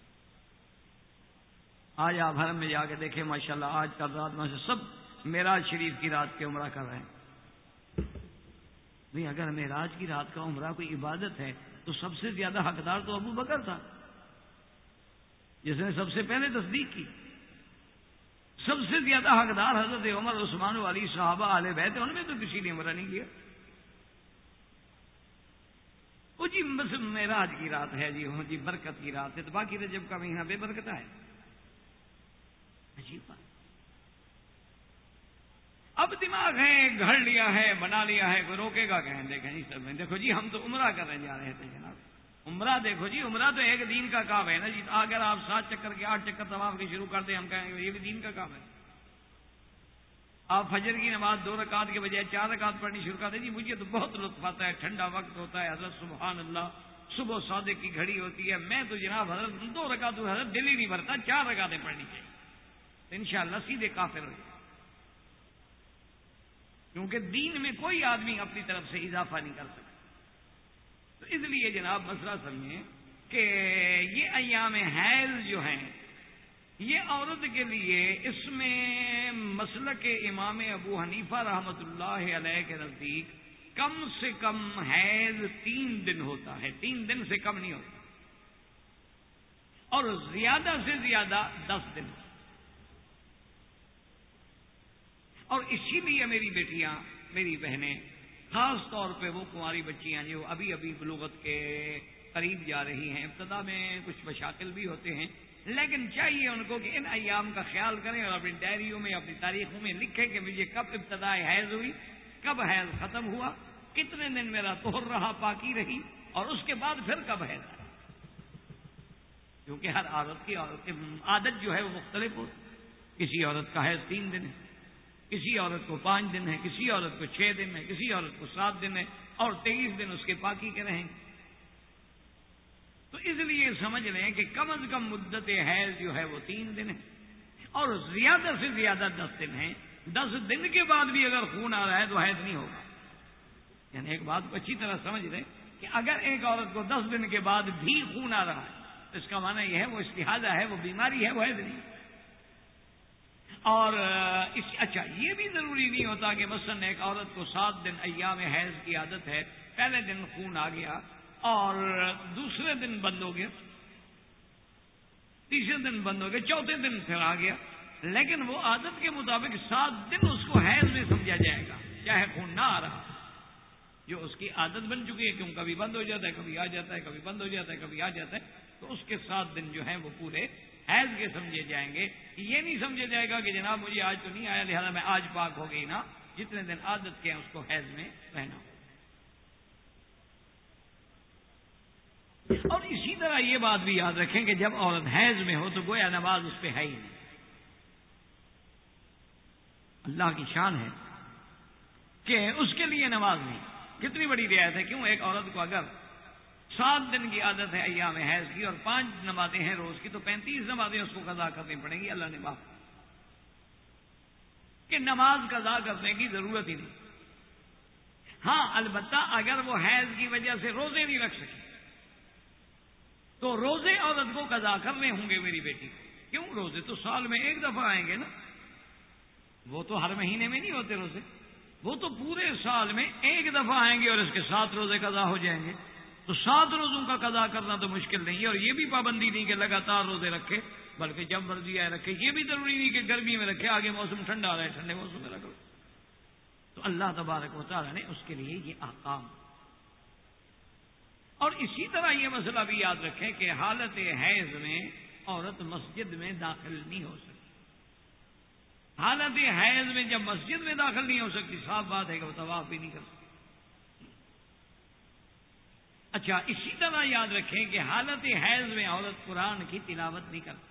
آج آپ حرم میں جا کے دیکھیں ماشاءاللہ آج کل رات میں سے سب معراج شریف کی رات کے عمرہ کر رہے ہیں، بھئی اگر معراج کی رات کا عمرہ کوئی عبادت ہے تو سب سے زیادہ حقدار تو ابو بکر تھا، جس نے سب سے پہلے تصدیق کی۔ سب سے زیادہ حقدار حضرت عمر، عثمان و علی صحابہ اہل بیت، ان میں تو کسی نے عمرہ نہیں کیا۔ وہ جی بس معراج کی رات ہے جی، جی برکت کی رات ہے، تو باقی رجب کا مہینہ بے برکت ہے۔ عجیب بات۔ اب دماغ ہے، گھڑ لیا ہے، بنا لیا ہے، کوئی روکے گا کہیں؟ دیکھیں جی سب دیکھو جی، ہم تو عمرہ کرنے جا رہے تھے جناب۔ عمرہ دیکھو جی، عمرہ تو ایک دین کا کام ہے نا جی۔ اگر آپ 7 چکر کے 8 چکر طواف کے شروع کر دیں، ہم کہیں گے یہ بھی دین کا کام ہے۔ آپ فجر کی نماز 2 رکعت کے بجائے 4 رکعت پڑھنی شروع کر دیں، جی مجھے تو بہت لطف آتا ہے، ٹھنڈا وقت ہوتا ہے حضرت، سبحان اللہ، صبح صادق کی گھڑی ہوتی ہے، میں تو جناب حضرت 2 رکعت حضرت دل ہی نہیں بھرتا، 4 رکعتیں پڑھنی چاہیے، تو انشاءاللہ سیدھے کافر ہو جائے، کیونکہ دین میں کوئی آدمی اپنی طرف سے اضافہ نہیں کر سکتا۔ تو اس لیے جناب مسئلہ سمجھیں کہ یہ ایام حیض جو ہیں، یہ عورت کے لیے اس میں مسلک امام ابو حنیفہ رحمۃ اللہ علیہ کے نزدیک کم سے کم حیض 3 دن ہوتا ہے، 3 دن سے کم نہیں ہوتا، اور زیادہ سے زیادہ 10 دن۔ اور اسی لیے میری بیٹیاں، میری بہنیں، خاص طور پہ وہ کنواری بچیاں جو ابھی ابھی بلوغت کے قریب جا رہی ہیں، ابتدا میں کچھ مشاکل بھی ہوتے ہیں، لیکن چاہیے ان کو کہ ان ایام کا خیال کریں اور اپنی ڈائریوں میں، اپنی تاریخوں میں لکھیں کہ مجھے کب ابتدائی حیض ہوئی، کب حیض ختم ہوا، کتنے دن میرا طہر رہا، پاکی رہی، اور اس کے بعد پھر کب حیض آیا، کیونکہ ہر عورت کی عادت جو ہے وہ مختلف ہوتی۔ کسی عورت کا حیض 3 دن ہے، کسی عورت کو 5 دن ہے، کسی عورت کو 6 دن ہے، کسی عورت کو 7 دن ہے، اور 23 دن اس کے پاکی کے رہیں گے۔ تو اس لیے سمجھ لیں کہ کم از کم مدت حیض جو ہے وہ 3 دن ہے، اور زیادہ سے زیادہ 10 دن ہے۔ 10 دن کے بعد بھی اگر خون آ رہا ہے تو حیض نہیں ہوگا۔ یعنی ایک بات کو اچھی طرح سمجھ لیں کہ اگر ایک عورت کو 10 دن کے بعد بھی خون آ رہا ہے تو اس کا معنی یہ ہے وہ استحاضہ ہے، وہ بیماری ہے، وہ حیض نہیں۔ اور اچھا یہ بھی ضروری نہیں ہوتا کہ مثلا ایک عورت کو 7 دن ایام حیض کی عادت ہے، پہلے دن خون آ گیا اور دوسرے دن بند ہو گیا، تیسرے دن بند ہو گیا، چوتھے دن پھر آ گیا، لیکن وہ عادت کے مطابق 7 دن اس کو حیض میں سمجھا جائے گا، چاہے خون نہ آ رہا، جو اس کی عادت بن چکی ہے کہ کبھی بند ہو جاتا ہے، کبھی آ جاتا ہے، کبھی بند ہو جاتا ہے، کبھی آ جاتا ہے، تو اس کے 7 دن جو ہیں وہ پورے حیض کے سمجھے جائیں گے۔ یہ نہیں سمجھا جائے گا کہ جناب مجھے آج تو نہیں آیا لہذا میں آج پاک ہو گئی نا، جتنے دن عادت کے ہیں اس کو حیض میں رہنا ہو۔ اور اسی طرح یہ بات بھی یاد رکھیں کہ جب عورت حیض میں ہو تو گویا نماز اس پہ ہے ہی نہیں۔ اللہ کی شان ہے کہ اس کے لیے نماز نہیں۔ کتنی بڑی رعایت ہے، کیوں؟ ایک عورت کو اگر 7 دن کی عادت ہے ایام حیض کی اور 5 نمازیں ہیں روز کی، تو 35 نمازیں اس کو قضا کرنی پڑیں گی، اللہ نے معاف کہ نماز قضا کرنے کی ضرورت ہی نہیں۔ ہاں البتہ اگر وہ حیض کی وجہ سے روزے نہیں رکھ سکی تو روزے عورت کو قضا کرنے ہوں گے میری بیٹی کو۔ کیوں؟ روزے تو سال میں ایک دفعہ آئیں گے نا، وہ تو ہر مہینے میں نہیں ہوتے روزے، وہ تو پورے سال میں ایک دفعہ آئیں گے اور اس کے 7 روزے قضا ہو جائیں گے۔ تو 7 روزوں کا قضا کرنا تو مشکل نہیں ہے، اور یہ بھی پابندی نہیں کہ لگاتار روزے رکھے، بلکہ جب مرضی آئے رکھے۔ یہ بھی ضروری نہیں کہ گرمی میں رکھے، آگے موسم ٹھنڈا آ رہا ہے ٹھنڈے موسم میں رکھو۔ تو اللہ تبارک و تعالیٰ نے اس کے لیے یہ احکام۔ اور اسی طرح یہ مسئلہ بھی یاد رکھیں کہ حالت حیض میں عورت مسجد میں داخل نہیں ہو سکتی۔ حالت حیض میں جب مسجد میں داخل نہیں ہو سکتی، صاف بات ہے کہ وہ طواف بھی نہیں کر سکتی۔ اچھا اسی طرح یاد رکھیں کہ حالت حیض میں عورت قرآن کی تلاوت نہیں کرتی،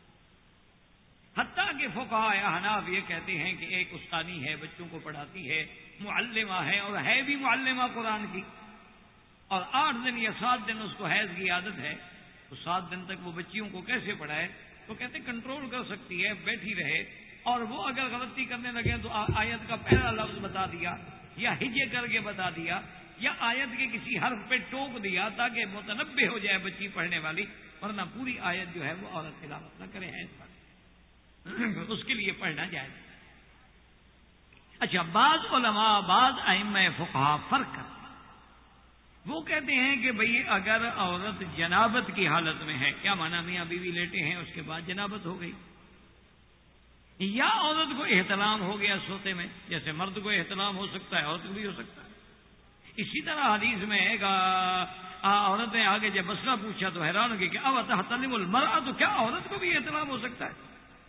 حتیٰ کہ فقہاء احناف یہ کہتے ہیں کہ ایک استانی ہے، بچوں کو پڑھاتی ہے، معلمہ ہے، اور ہے بھی معلمہ قرآن کی، اور 8 دن یا 7 دن اس کو حیض کی عادت ہے، تو 7 دن تک وہ بچیوں کو کیسے پڑھائے؟ تو کہتے کنٹرول کر سکتی ہے، بیٹھی رہے، اور وہ اگر غلطی کرنے لگے تو آیت کا پہلا لفظ بتا دیا یا ہجے کر کے بتا دیا یا آیت کے کسی حرف پہ ٹوک دیا تاکہ متنبہ ہو جائے بچی پڑھنے والی، ورنہ پوری آیت جو ہے وہ عورت تلاوت نہ کرے حیض پر، اس کے لیے پڑھنا جائز۔ اچھا، بعض علماء، بعض ائمہ فقہا فرق کرتے ہیں۔ وہ کہتے ہیں کہ بھئی اگر عورت جنابت کی حالت میں ہے، کیا مانا میاں بیوی لیٹے ہیں اس کے بعد جنابت ہو گئی، یا عورت کو احتلام ہو گیا سوتے میں، جیسے مرد کو احتلام ہو سکتا ہے عورت کو بھی ہو سکتا ہے۔ اسی طرح حدیث میں ایک عورت نے آگے جب مسئلہ پوچھا تو حیران ہو گئی کہ اب تحتلم المرأة، تو کیا عورت کو بھی احتلام ہو سکتا ہے؟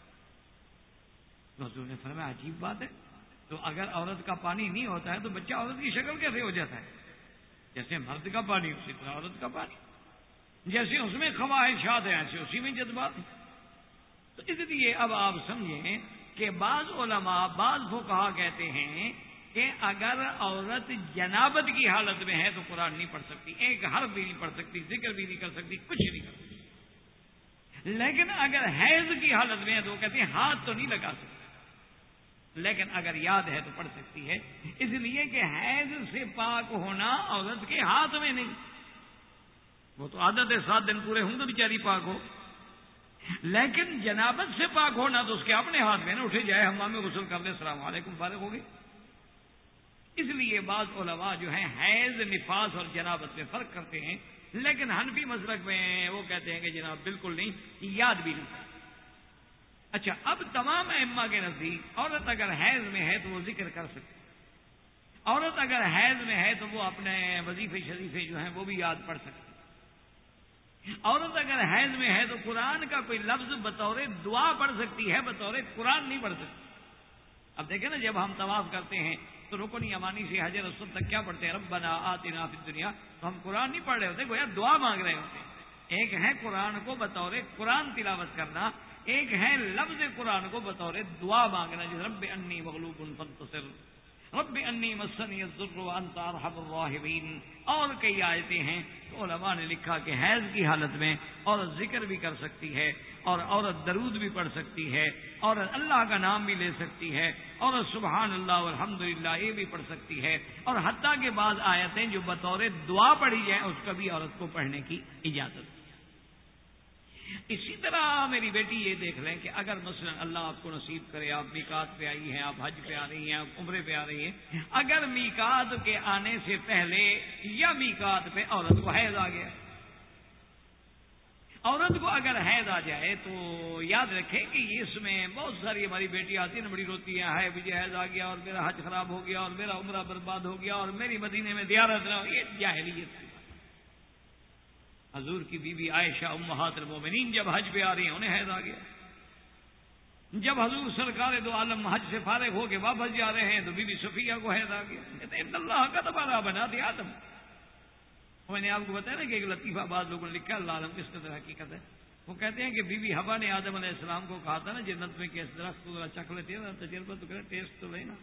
حضور نے فرمایا عجیب بات ہے، تو اگر عورت کا پانی نہیں ہوتا ہے تو بچہ عورت کی شکل کیسے ہو جاتا ہے؟ جیسے مرد کا پانی اسی طرح عورت کا پانی، جیسے اس میں خواہشات ہیں ایسے اسی میں جذبات ہیں۔ تو اس لیے اب آپ سمجھیں کہ بعض علماء، بعض فقہا کہتے ہیں کہ اگر عورت جنابت کی حالت میں ہے تو قرآن نہیں پڑھ سکتی، ایک حرف بھی نہیں پڑھ سکتی، ذکر بھی نہیں کر سکتی، کچھ نہیں کر سکتی۔ لیکن اگر حیض کی حالت میں ہے تو وہ کہتے ہیں ہاتھ تو نہیں لگا سکتی، لیکن اگر یاد ہے تو پڑھ سکتی ہے، اس لیے کہ حیض سے پاک ہونا عورت کے ہاتھ میں نہیں، وہ تو عادت ہے 7 دن پورے ہوں تو بیچاری پاک ہو، لیکن جنابت سے پاک ہونا تو اس کے اپنے ہاتھ میں نا، اٹھے جائے حمام میں غسل کر لے، السلام علیکم، فارغ ہو گئی۔ اس لیے بعض علماء جو ہیں حیض، نفاس اور جنابت میں فرق کرتے ہیں، لیکن حنفی مسلک میں وہ کہتے ہیں کہ جناب بالکل نہیں، یاد بھی نہیں کرتے۔ اچھا، اب تمام ائمہ کے نزدیک عورت اگر حیض میں ہے تو وہ ذکر کر سکتی، عورت اگر حیض میں ہے تو وہ اپنے وظیفے شریفے جو ہیں وہ بھی یاد پڑھ سکتی، عورت اگر حیض میں ہے تو قرآن کا کوئی لفظ بطور دعا پڑھ سکتی ہے، بطور قرآن نہیں پڑھ سکتی۔ اب دیکھیں نا، جب ہم طواف کرتے ہیں تو رکن یمانی سے حجر اسود تک کیا پڑھتے ہیں؟ ربنا آتنا فی الدنیا، تو ہم قرآن نہیں پڑھ رہے ہوتے، گویا دعا مانگ رہے ہوتے ہیں۔ ایک ہے قرآن کو بطور قرآن تلاوت کرنا، ایک ہے لفظ قرآن کو بطور دعا مانگنا، جس رب انی مغلوب فانتصر، رب انی مسنی الضر وانت ارحم الراحمین، اور کئی آیتیں ہیں۔ تو علماء نے لکھا کہ حیض کی حالت میں عورت ذکر بھی کر سکتی ہے، اور عورت درود بھی پڑھ سکتی ہے، اور اللہ کا نام بھی لے سکتی ہے، اور سبحان اللہ والحمدللہ یہ بھی پڑھ سکتی ہے، اور حتیٰ کہ بعض آیتیں جو بطور دعا پڑھی جائیں اس کا بھی عورت کو پڑھنے کی اجازت۔ اسی طرح میری بیٹی یہ دیکھ لیں کہ اگر مثلا اللہ آپ کو نصیب کرے، آپ میقات پہ آئی ہیں، آپ حج پہ آ رہی ہیں، آپ عمرے پہ آ رہی ہیں، اگر میقات کے آنے سے پہلے یا میقات پہ عورت کو حیض آ گیا، عورت کو اگر حیض آ جائے تو یاد رکھیں کہ اس میں بہت ساری ہماری بیٹی آتی ہیں، بڑی روتی ہیں، ہے مجھے حیض آ گیا اور میرا حج خراب ہو گیا اور میرا عمرہ برباد ہو گیا اور میری مدینے میں زیارت نہ ہو، یہ جاہلیت ہے۔ حضور کی بیوی عائشہ امہات المومنین جب حج پہ آ رہی ہیں انہیں حیض آ گیا، جب حضور سرکار دو عالم حج سے فارغ ہو کے واپس جا رہے ہیں تو بی بی صفیہ کو حیض آ گیا، کہتے ہیں ان اللہ کتب علی بنات آدم۔ میں نے آپ کو بتایا نا کہ ایک لطیفہ بعض لوگوں نے لکھا، اللہ عالم کس قدر حقیقت ہے، وہ کہتے ہیں کہ بی بی حوا نے آدم علیہ السلام کو کہا تھا نا جنت میں کہ اس درخت کو ذرا چکھ لیتے ہیں، تجربہ تو کرے، ٹیسٹ تو لینا،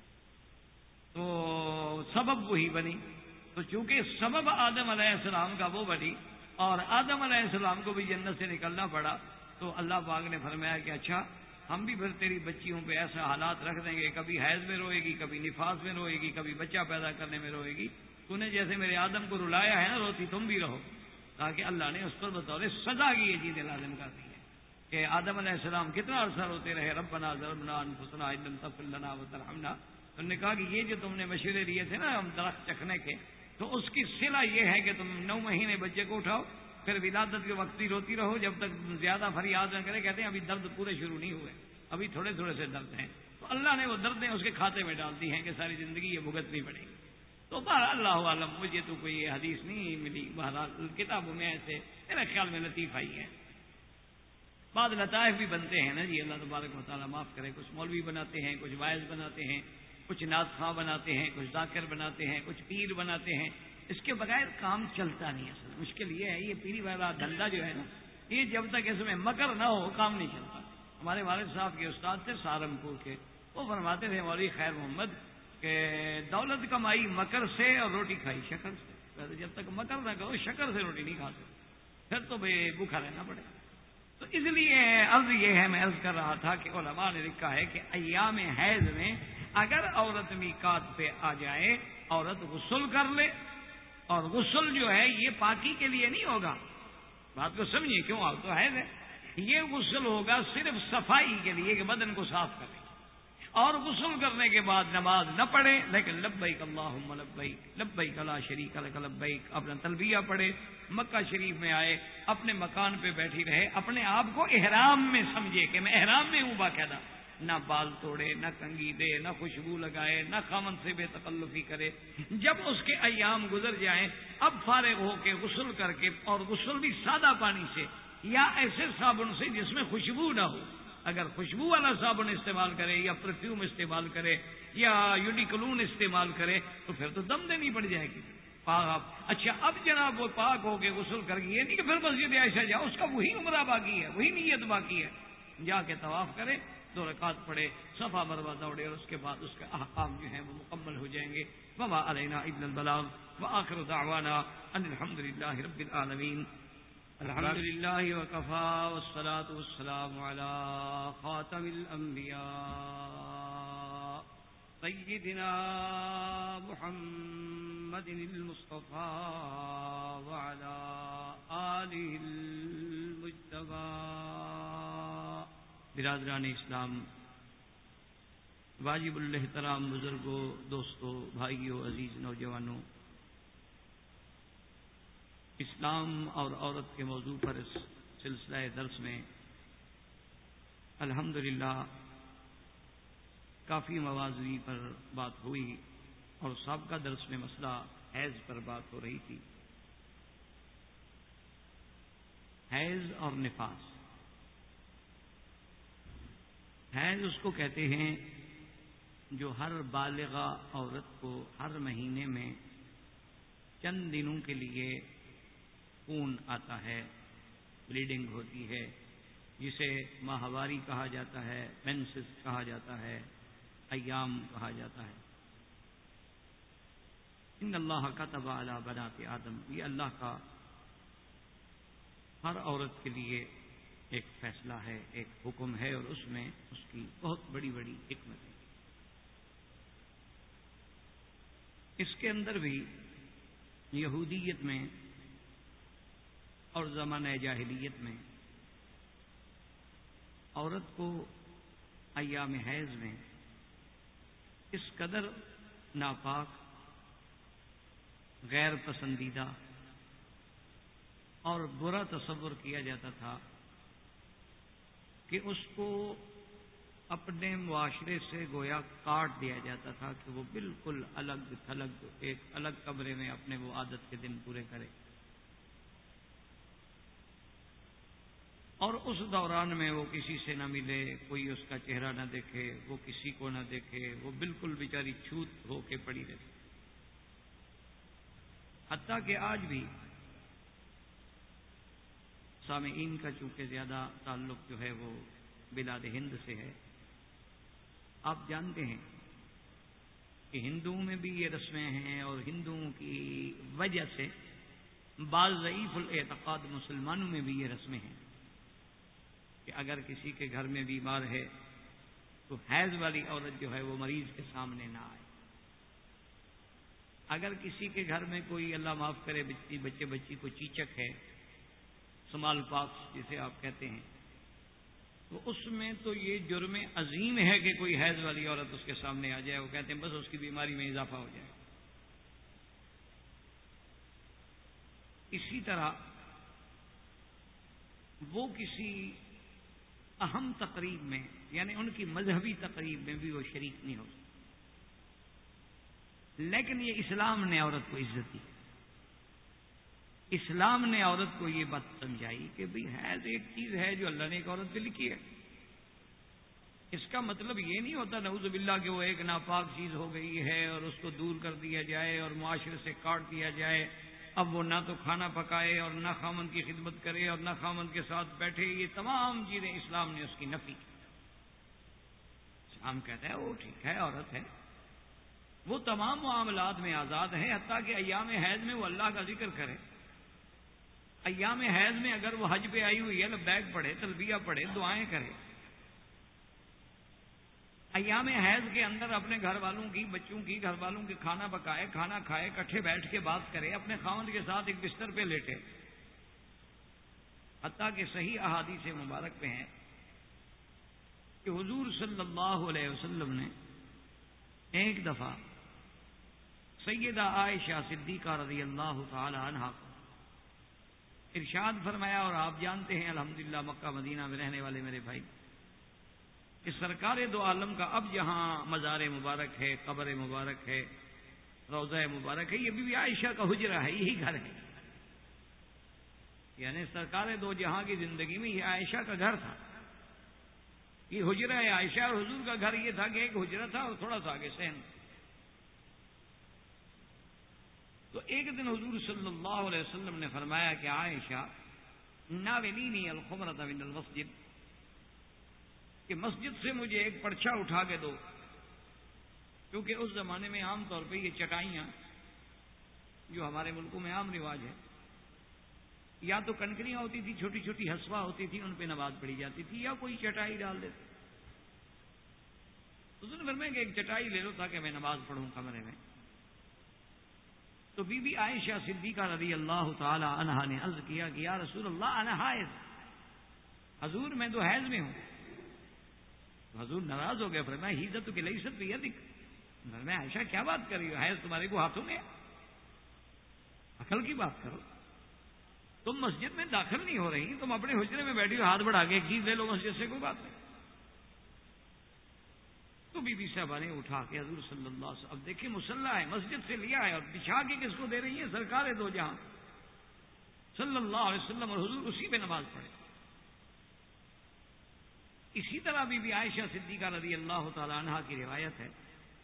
تو سبب وہی بنی، تو چونکہ سبب آدم علیہ السلام کا وہ بنی اور آدم علیہ السلام کو بھی جنت سے نکلنا پڑا، تو اللہ پاک نے فرمایا کہ اچھا ہم بھی پھر تیری بچیوں پہ ایسا حالات رکھ دیں گے، کبھی حیض میں روئے گی، کبھی نفاس میں روئے گی، کبھی بچہ پیدا کرنے میں روئے گی، تو نے جیسے میرے آدم کو رلایا ہے نا، روتی تم بھی رہو، تاکہ اللہ نے اس پر بطور سزا کی یہ چیزیں لازم کر دی ہیں کہ آدم علیہ السلام کتنا عرصہ روتے رہے، ربنا ظلمنا انفسنا ان لم تغفر لنا وترحمنا، انہوں نے کہا کہ یہ جو تم نے مشورے لیے تھے نا ہم درخت چکھنے کے، تو اس کی صلہ یہ ہے کہ تم 9 مہینے بچے کو اٹھاؤ، پھر ولادت کے وقت ہی روتی رہو جب تک زیادہ فریاد نہ کرے، کہتے ہیں ابھی درد پورے شروع نہیں ہوئے، ابھی تھوڑے تھوڑے سے درد ہیں، تو اللہ نے وہ دردیں اس کے کھاتے میں ڈال دی ہیں کہ ساری زندگی یہ بھگتنی پڑے گی۔ تو بہرحال اللہ عالم، مجھے تو کوئی حدیث نہیں ملی، بہرحال کتابوں میں ایسے میرے خیال میں لطیفہ ہی ہے، بعض لطائف بھی بنتے ہیں نا جی، اللہ تبارک و تعالیٰ معاف کرے، کچھ مولوی بناتے ہیں، کچھ واعظ بناتے ہیں، کچھ نعت خواں بناتے ہیں، کچھ ذاکر بناتے ہیں، کچھ پیر بناتے ہیں، اس کے بغیر کام چلتا نہیں۔ اصل مشکل یہ ہے، یہ پیری والا دھندا جو ہے نا، یہ جب تک اس میں مکر نہ ہو کام نہیں چلتا۔ ہمارے والد صاحب کے استاد تھے سہارنپور کے، وہ فرماتے تھے مولوی خیر محمد کہ دولت کمائی مکر سے اور روٹی کھائی شکر سے، جب تک مکر نہ کرو شکر سے روٹی نہیں کھا سکتے، پھر تو بھوکا رہنا پڑے گا۔ تو اس لیے عرض یہ ہے، میں عرض کر رہا تھا کہ علماء نے لکھا ہے کہ ایام حیض میں اگر عورت میقات پہ آ جائے، عورت غسل کر لے، اور غسل جو ہے یہ پاکی کے لیے نہیں ہوگا، بات کو سمجھیے، کیوں آپ تو حیض ہے، یہ غسل ہوگا صرف صفائی کے لیے کہ بدن کو صاف کرے، اور غسل کرنے کے بعد نماز نہ پڑھے لیکن لبیک اللہم لبیک لبیک لا شریک لک لبیک اپنا تلبیہ پڑھے، مکہ شریف میں آئے، اپنے مکان پہ بیٹھی رہے، اپنے آپ کو احرام میں سمجھے کہ میں احرام میں ہوں باقاعدہ، نہ بال توڑے، نہ کنگھی دے، نہ خوشبو لگائے، نہ خامن سے بے تکلفی کرے۔ جب اس کے ایام گزر جائیں اب فارغ ہو کے غسل کر کے، اور غسل بھی سادہ پانی سے یا ایسے صابن سے جس میں خوشبو نہ ہو، اگر خوشبو والا صابن استعمال کرے یا پرفیوم استعمال کرے یا یونیکلون استعمال کرے تو پھر تو دم دینی پڑ جائے گی۔ پاک اچھا اب جناب وہ پاک ہو کے غسل کر کے، یہ نہیں کہ پھر مسجد عائشہ جاؤ، اس کا وہی عمرہ باقی ہے، وہی نیت باقی ہے، جا کے طواف کرے، 2 رکعت پڑھے، صفا مروہ دوڑے، اور اس کے بعد اس کے احکام جو ہیں وہ مکمل ہو جائیں گے۔ وما علینا الا البلاغ وآخر دعوانا ان الحمد للہ رب العالمین۔ الحمد للہ وکفا والصلاة والسلام علی خاتم الانبیاء سیدنا محمد المصطفى وعلى آلہ المجتبى۔ برادران اسلام، واجب الاحترام بزرگوں، دوستوں، بھائیوں، عزیز نوجوانوں، اسلام اور عورت کے موضوع پر اس سلسلہ درس میں الحمدللہ کافی مواضوع پر بات ہوئی، اور سابقہ درس میں مسئلہ حیض پر بات ہو رہی تھی۔ حیض اور نفاس، حیض اس کو کہتے ہیں جو ہر بالغہ عورت کو ہر مہینے میں چند دنوں کے لیے خون آتا ہے، بلیڈنگ ہوتی ہے، جسے ماہواری کہا جاتا ہے، مینسز کہا جاتا ہے، ایام کہا جاتا ہے۔ ان اللہ کتب علی بنات آدم، یہ اللہ کا ہر عورت کے لیے ایک فیصلہ ہے، ایک حکم ہے، اور اس میں اس کی بہت بڑی بڑی حکمت ہے۔ اس کے اندر بھی یہودیت میں اور زمانہ جاہلیت میں عورت کو ایام حیض میں اس قدر ناپاک، غیر پسندیدہ اور برا تصور کیا جاتا تھا کہ اس کو اپنے معاشرے سے گویا کاٹ دیا جاتا تھا کہ وہ بالکل الگ تھلگ ایک الگ کمرے میں اپنے وہ عادت کے دن پورے کرے، اور اس دوران میں وہ کسی سے نہ ملے، کوئی اس کا چہرہ نہ دیکھے، وہ کسی کو نہ دیکھے، وہ بالکل بیچاری چھوت ہو کے پڑی رہے۔ حتیٰ کہ آج بھی سامعین کا چونکہ زیادہ تعلق جو ہے وہ بلاد ہند سے ہے، آپ جانتے ہیں کہ ہندوؤں میں بھی یہ رسمیں ہیں، اور ہندوؤں کی وجہ سے بعض ضعیف الاعتقاد مسلمانوں میں بھی یہ رسمیں ہیں کہ اگر کسی کے گھر میں بیمار ہے تو حیض والی عورت جو ہے وہ مریض کے سامنے نہ آئے۔ اگر کسی کے گھر میں کوئی اللہ معاف کرے بچے بچی کو چیچک ہے، سمال پاکس جسے آپ کہتے ہیں، تو اس میں تو یہ جرم عظیم ہے کہ کوئی حیض والی عورت اس کے سامنے آ جائے، وہ کہتے ہیں بس اس کی بیماری میں اضافہ ہو جائے۔ اسی طرح وہ کسی اہم تقریب میں، یعنی ان کی مذہبی تقریب میں بھی وہ شریک نہیں ہو سکتے، لیکن یہ اسلام نے عورت کو عزت دی۔ اسلام نے عورت کو یہ بات سمجھائی کہ بھئی حیض ایک چیز ہے جو اللہ نے ایک عورت پہ لکھی ہے۔ اس کا مطلب یہ نہیں ہوتا نعوذ باللہ کہ وہ ایک ناپاک چیز ہو گئی ہے اور اس کو دور کر دیا جائے اور معاشرے سے کاٹ دیا جائے، اب وہ نہ تو کھانا پکائے اور نہ خامن کی خدمت کرے اور نہ خامن کے ساتھ بیٹھے۔ یہ تمام چیزیں اسلام نے اس کی نفی کی۔ اسلام کہتا ہے وہ ٹھیک ہے، عورت ہے، وہ تمام معاملات میں آزاد ہے، حتیٰ کہ ایام حیض میں وہ اللہ کا ذکر کرے۔ ایام حیض میں اگر وہ حج پہ آئی ہوئی ہے لبیک پڑھے، تلبیہ پڑھے، دعائیں کرے۔ ایام حیض کے اندر اپنے گھر والوں کی، بچوں کی، گھر والوں کے کھانا پکائے، کھانا کھائے، اکٹھے بیٹھ کے بات کرے، اپنے خاوند کے ساتھ ایک بستر پہ لیٹے۔ حتیٰ کہ صحیح احادیث مبارک پہ ہیں کہ حضور صلی اللہ علیہ وسلم نے ایک دفعہ سیدہ عائشہ صدیقہ رضی اللہ تعالی عنہا کو ارشاد فرمایا، اور آپ جانتے ہیں الحمدللہ مکہ مدینہ میں رہنے والے میرے بھائی کہ سرکار دو عالم کا اب جہاں مزار مبارک ہے، قبر مبارک ہے، روضہ مبارک ہے، یہ بی بی عائشہ کا حجرہ ہے، یہی گھر ہے. یعنی سرکار دو جہاں کی زندگی میں یہ عائشہ کا گھر تھا، یہ حجرہ ہے عائشہ. اور حضور کا گھر یہ تھا کہ ایک حجرہ تھا اور تھوڑا سا آگے صحن. تو ایک دن حضور صلی اللہ علیہ وسلم نے فرمایا کہ عائشہ ناولینی الخمرۃ من المسجد، کہ مسجد سے مجھے ایک پرچہ اٹھا کے دو، کیونکہ اس زمانے میں عام طور پہ یہ چٹائیاں جو ہمارے ملکوں میں عام رواج ہے، یا تو کنکریاں ہوتی تھی، چھوٹی چھوٹی حسوہ ہوتی تھی، ان پہ نماز پڑھی جاتی تھی، یا کوئی چٹائی ڈال دیتے. حضور نے فرمایا کہ ایک چٹائی لے لو تاکہ میں نماز پڑھوں کمرے میں. تو بی بی عائشہ صدیقہ رضی اللہ تعالی عنہا نے عرض کیا کہ یا رسول اللہ انا حائض، حضور میں تو حیض میں ہوں. تو حضور ناراض ہو گئے، فرمایا حیضت کی لیست بیدک. فرمایا عائشہ کیا بات کر رہی ہو، حیض تمہارے کو ہاتھوں میں ہے، عقل کی بات کرو. تم مسجد میں داخل نہیں ہو رہی، تم اپنے حجرے میں بیٹھی ہو، ہاتھ بڑھا کے ایک چیز لے لو مسجد سے، کوئی بات نہیں. تو بی بی صاحبہ نے اٹھا کے حضور صلی اللہ علیہ وسلم، اب دیکھیں مسلح ہے، مسجد سے لیا ہے اور بچھا کے کس کو دے رہی ہیں؟ سرکار دو جہاں صلی اللہ علیہ وسلم، اور حضور اسی پہ نماز پڑھے. اسی طرح بی بی عائشہ صدیقہ رضی اللہ تعالی عنہا کی روایت ہے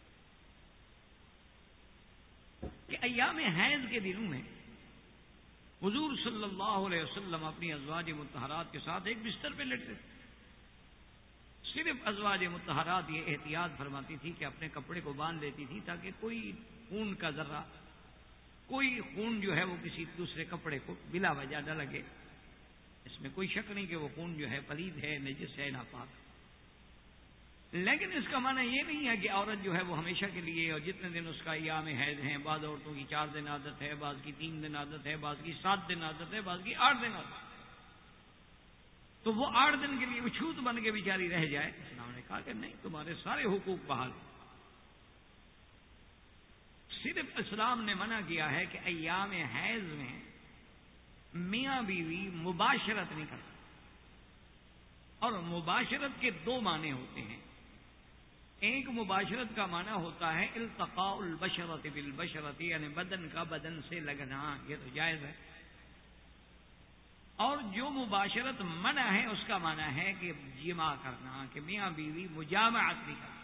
کہ ایام حیض کے دنوں میں حضور صلی اللہ علیہ وسلم اپنی ازواج مطہرات کے ساتھ ایک بستر پہ لیٹتے تھے. صرف ازواج مطہرات یہ احتیاط فرماتی تھی کہ اپنے کپڑے کو باندھ لیتی تھی تاکہ کوئی خون کا ذرہ، کوئی خون جو ہے وہ کسی دوسرے کپڑے کو بلا وجہ نہ لگے. اس میں کوئی شک نہیں کہ وہ خون جو ہے پلید ہے، نجس ہے، ناپاک. لیکن اس کا معنی یہ نہیں ہے کہ عورت جو ہے وہ ہمیشہ کے لیے، اور جتنے دن اس کا ایام حیض ہیں، بعض عورتوں کی 4 دن عادت ہے، بعض کی 3 دن عادت ہے، بعض کی 7 دن عادت ہے، بعض کی 8 دن عادت ہے، تو وہ 8 دن کے لیے وہ چھوت بن کے بیچاری رہ جائے. اسلام نے کہا کہ نہیں، تمہارے سارے حقوق بحال. صرف اسلام نے منع کیا ہے کہ ایام حیض میں میاں بیوی مباشرت نہیں کرتے. اور مباشرت کے 2 معنی ہوتے ہیں. ایک مباشرت کا معنی ہوتا ہے التقاء البشرۃ بالبشرۃ، یعنی بدن کا بدن سے لگنا، یہ تو جائز ہے. اور جو مباشرت منع ہے اس کا معنی ہے کہ جماع کرنا، کہ میاں بیوی مجامعت نہیں کرنا.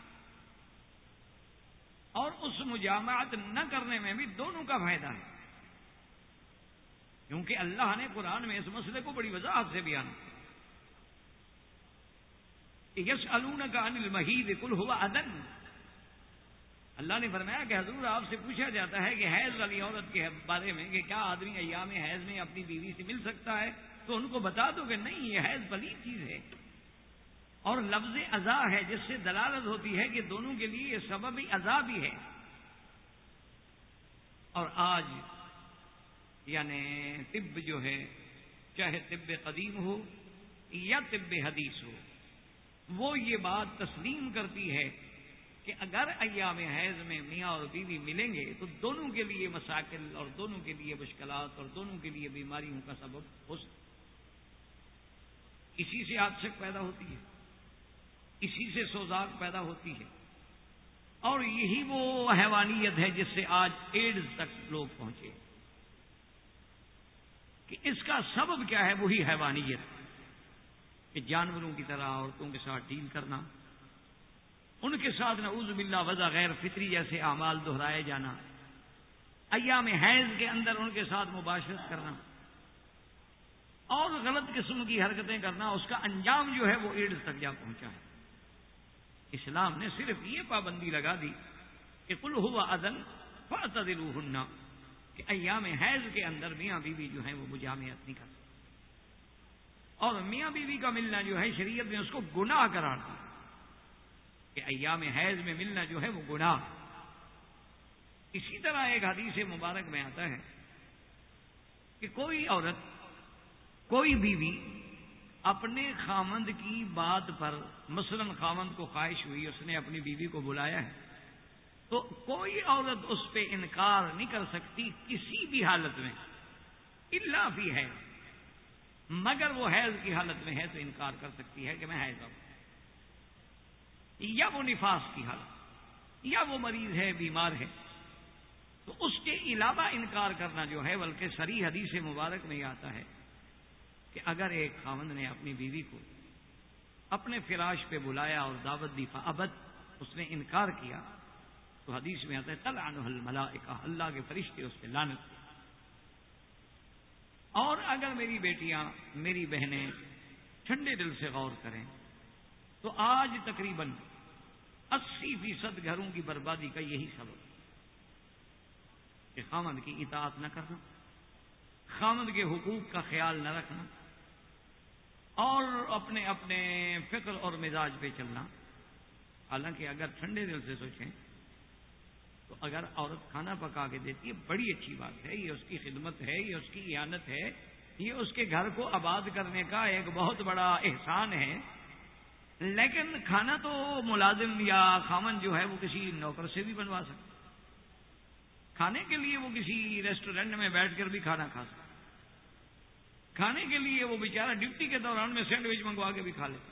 اور اس مجامعت نہ کرنے میں بھی دونوں کا فائدہ ہے، کیونکہ اللہ نے قرآن میں اس مسئلے کو بڑی وضاحت سے بیان کیا. یسألونک عن المحیض قل هو اذى، اللہ نے فرمایا کہ حضور آپ سے پوچھا جاتا ہے کہ حیض والی عورت کے بارے میں کہ کیا آدمی ایام حیض میں اپنی بیوی سے مل سکتا ہے؟ تو ان کو بتا دو کہ نہیں، یہ حیض پلید چیز ہے. اور لفظ اذى ہے جس سے دلالت ہوتی ہے کہ دونوں کے لیے یہ سبب عذاب ہی ہے. اور آج یعنی طب جو ہے، چاہے طب قدیم ہو یا طب حدیث ہو، وہ یہ بات تسلیم کرتی ہے کہ اگر ایام حیض میں میاں اور بیوی ملیں گے تو دونوں کے لیے مسائل اور دونوں کے لیے مشکلات اور دونوں کے لیے بیماریوں کا سبب ہو سکتا. اسی سے آتشک پیدا ہوتی ہے، اسی سے سوزاک پیدا ہوتی ہے. اور یہی وہ حیوانیت ہے جس سے آج ایڈز تک لوگ پہنچے. کہ اس کا سبب کیا ہے؟ وہی حیوانیت، کہ جانوروں کی طرح عورتوں کے ساتھ ڈیل کرنا، ان کے ساتھ نعوذ باللہ وضع غیر فطری جیسے اعمال دہرائے جانا، ایام حیض کے اندر ان کے ساتھ مباشرت کرنا اور غلط قسم کی حرکتیں کرنا، اس کا انجام جو ہے وہ ایڈز تک جا پہنچا ہے. اسلام نے صرف یہ پابندی لگا دی کہ قل هو اذى فاعتزلوهن، کہ ایام حیض کے اندر میاں بیوی جو ہیں وہ مجامعت نہیں کرتے. اور میاں بیوی کا ملنا جو ہے شریعت نے اس کو گناہ قرار دیا کہ ایام حیض میں ملنا جو ہے وہ گناہ. اسی طرح ایک حدیث مبارک میں آتا ہے کہ کوئی عورت، کوئی بیوی اپنے خامند کی بات پر، مثلا خامند کو خواہش ہوئی، اس نے اپنی بیوی کو بلایا ہے، تو کوئی عورت اس پہ انکار نہیں کر سکتی کسی بھی حالت میں، الا فی حیض، مگر وہ حیض کی حالت میں ہے تو انکار کر سکتی ہے کہ میں حیض ہوں، یا وہ نفاس کی حالت، یا وہ مریض ہے، بیمار ہے، تو اس کے علاوہ انکار کرنا جو ہے، بلکہ صریح حدیث مبارک میں یہ آتا ہے کہ اگر ایک خاوند نے اپنی بیوی کو اپنے فراش پہ بلایا اور دعوت دی، فابت، اس نے انکار کیا، تو حدیث میں آتا ہے تلعنہ الملائکہ، اللہ کے فرشتے اس پہ لعنت کرتے۔ اور اگر میری بیٹیاں، میری بہنیں ٹھنڈے دل سے غور کریں تو آج تقریباً 80% گھروں کی بربادی کا یہی سبب کہ خامند کی اطاعت نہ کرنا، خامند کے حقوق کا خیال نہ رکھنا، اور اپنے اپنے فکر اور مزاج پہ چلنا۔ حالانکہ اگر ٹھنڈے دل سے سوچیں تو اگر عورت کھانا پکا کے دیتی ہے بڑی اچھی بات ہے، یہ اس کی خدمت ہے، یہ اس کی اعانت ہے، یہ اس کے گھر کو آباد کرنے کا ایک بہت بڑا احسان ہے۔ لیکن کھانا تو ملازم یا خامن جو ہے وہ کسی نوکر سے بھی بنوا سکتا، کھانے کے لیے وہ کسی ریسٹورینٹ میں بیٹھ کر بھی کھانا کھا سکتا، کھانے کے لیے وہ بیچارہ ڈیوٹی کے دوران میں سینڈوچ منگوا کے بھی کھا لیتا،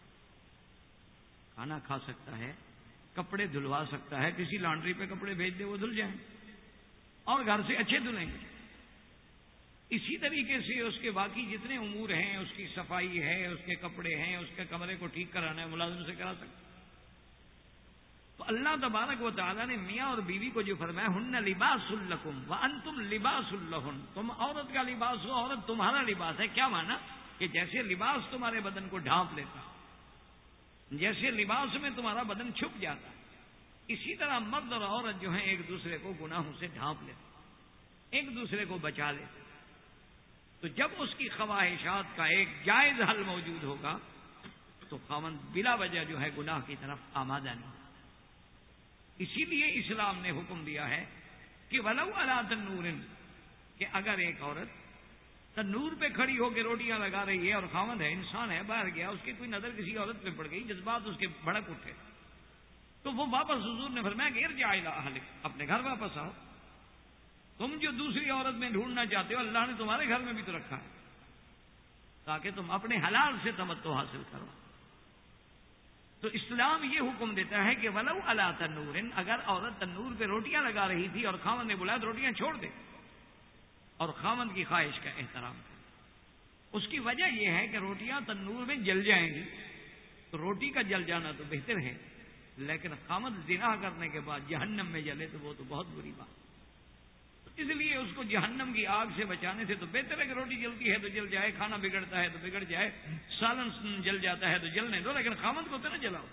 کھانا کھا سکتا ہے، کپڑے دھلوا سکتا ہے، کسی لانڈری پہ کپڑے بھیج دے وہ دھل جائیں اور گھر سے اچھے دھلیں گے۔ اسی طریقے سے اس کے باقی جتنے امور ہیں، اس کی صفائی ہے، اس کے کپڑے ہیں، اس کے کمرے کو ٹھیک کرانا ہے، ملازم سے کرا سکتا۔ تو اللہ تبارک و تعالیٰ نے میاں اور بیوی کو جو فرمایا ہن لباس لکم وانتم لباس لہن، تم عورت کا لباس ہو، عورت تمہارا لباس ہے۔ کیا مانا؟ کہ جیسے لباس تمہارے بدن کو ڈھانپ لیتا، جیسے لباس میں تمہارا بدن چھپ جاتا ہے، اسی طرح مرد اور عورت جو ہیں ایک دوسرے کو گناہوں سے ڈھانپ لیتے، ایک دوسرے کو بچا لیتے۔ تو جب اس کی خواہشات کا ایک جائز حل موجود ہوگا تو خاوند بلا وجہ جو ہے گناہ کی طرف آمادہ نہیں۔ اسی لیے اسلام نے حکم دیا ہے کہ ولو علی تنور، کہ اگر ایک عورت تنور پہ کھڑی ہو کے روٹیاں لگا رہی ہے اور خاوند ہے، انسان ہے، باہر گیا، اس کی کوئی نظر کسی عورت پہ پڑ گئی، جذبات اس کے بھڑک اٹھے، تو وہ واپس، حضور نے فرمایا کہ ارجع الی اہلک، اپنے گھر واپس آؤ۔ تم جو دوسری عورت میں ڈھونڈنا چاہتے ہو، اللہ نے تمہارے گھر میں بھی تو رکھا ہے تاکہ تم اپنے حلال سے تمتع حاصل کرو۔ تو اسلام یہ حکم دیتا ہے کہ ولو علی تنور، اگر عورت تنور پہ روٹیاں لگا رہی تھی اور خاوند نے بلایا تو روٹیاں چھوڑ دے اور خاوند کی خواہش کا احترام کرے۔ اس کی وجہ یہ ہے کہ روٹیاں تنور میں جل جائیں گی، تو روٹی کا جل جانا تو بہتر ہے، لیکن خاوند زنا کرنے کے بعد جہنم میں جلے تو وہ تو بہت بری بات۔ اس لیے اس کو جہنم کی آگ سے بچانے سے تو بہتر ہے کہ روٹی جلتی ہے تو جل جائے، کھانا بگڑتا ہے تو بگڑ جائے، سالن جل جاتا ہے تو جلنے دو، لیکن خاوند کو تو نہ جلاؤ۔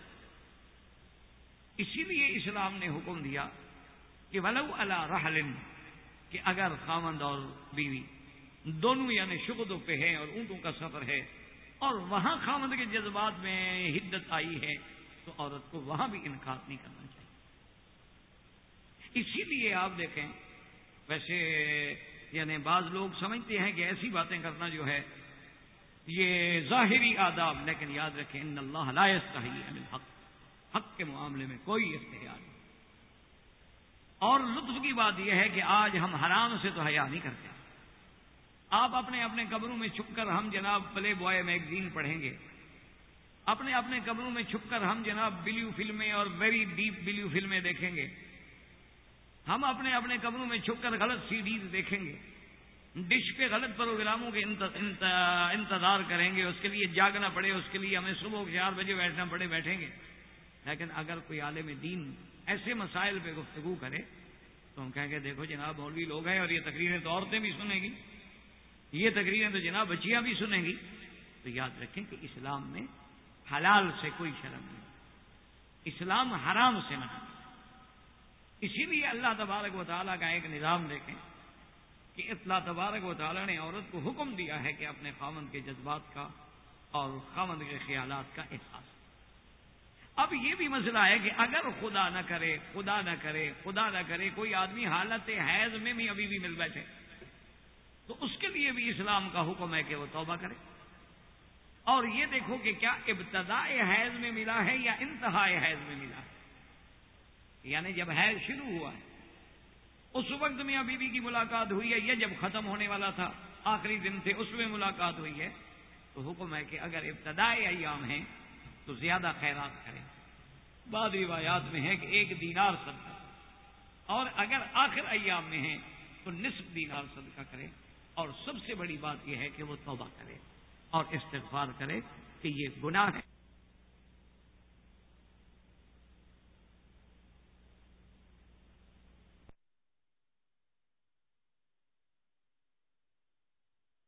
اسی لیے اسلام نے حکم دیا کہ ولو علی رحل، کہ اگر خاوند اور بیوی دونوں یعنی شغلوں پہ ہیں اور اونٹوں کا سفر ہے اور وہاں خاوند کے جذبات میں حدت آئی ہے تو عورت کو وہاں بھی انکار نہیں کرنا چاہیے۔ اسی لیے آپ دیکھیں، ویسے یعنی بعض لوگ سمجھتے ہیں کہ ایسی باتیں کرنا جو ہے یہ ظاہری آداب، لیکن یاد رکھیں ان اللہ لا یستحی عن الحق، حق کے معاملے میں کوئی استحیاء نہیں۔ اور لطف کی بات یہ ہے کہ آج ہم حرام سے تو حیا نہیں کرتے۔ آپ اپنے اپنے کمروں میں چھپ کر ہم جناب پلے بوائے میگزین پڑھیں گے، اپنے اپنے کمروں میں چھپ کر ہم جناب بلیو فلمیں اور ویری ڈیپ بلیو فلمیں دیکھیں گے، ہم اپنے اپنے کمروں میں چھپ کر غلط سی ڈیز دیکھیں گے، ڈش پہ غلط پروگراموں کے انتظار کریں گے، اس کے لیے جاگنا پڑے، اس کے لیے ہمیں صبح 4 بجے بیٹھنا پڑے، بیٹھیں گے۔ لیکن اگر کوئی عالم دین ایسے مسائل پہ گفتگو کرے تو ہم کہیں گے دیکھو جناب مولوی لوگ ہیں اور یہ تقریریں تو عورتیں بھی سنیں گی، یہ تقریریں تو جناب بچیاں بھی سنیں گی۔ تو یاد رکھیں کہ اسلام میں حلال سے کوئی شرم نہیں، اسلام حرام سے نہ۔ اسی لیے اللہ تبارک و تعالیٰ کا ایک نظام دیکھیں کہ اللہ تبارک و تعالیٰ نے عورت کو حکم دیا ہے کہ اپنے خاوند کے جذبات کا اور خاوند کے خیالات کا احساس۔ اب یہ بھی مسئلہ ہے کہ اگر خدا نہ کرے، خدا نہ کرے، خدا نہ کرے کوئی آدمی حالت حیض میں بھی ابھی بھی مل بیٹھے تو اس کے لیے بھی اسلام کا حکم ہے کہ وہ توبہ کرے، اور یہ دیکھو کہ کیا ابتداء حیض میں ملا ہے یا انتہاء حیض میں ملا ہے، یعنی جب حیض شروع ہوا ہے اس وقت میاں بیوی کی ملاقات ہوئی ہے، یہ جب ختم ہونے والا تھا آخری دن تھے اس میں ملاقات ہوئی ہے، تو حکم ہے کہ اگر ابتدائی ایام ہیں تو زیادہ خیرات کریں۔ بعض روایات میں ہے کہ 1 دینار صدقہ، اور اگر آخر ایام میں ہیں تو نصف دینار صدقہ کرے، اور سب سے بڑی بات یہ ہے کہ وہ توبہ کرے اور استغفار کرے کہ یہ گناہ ہے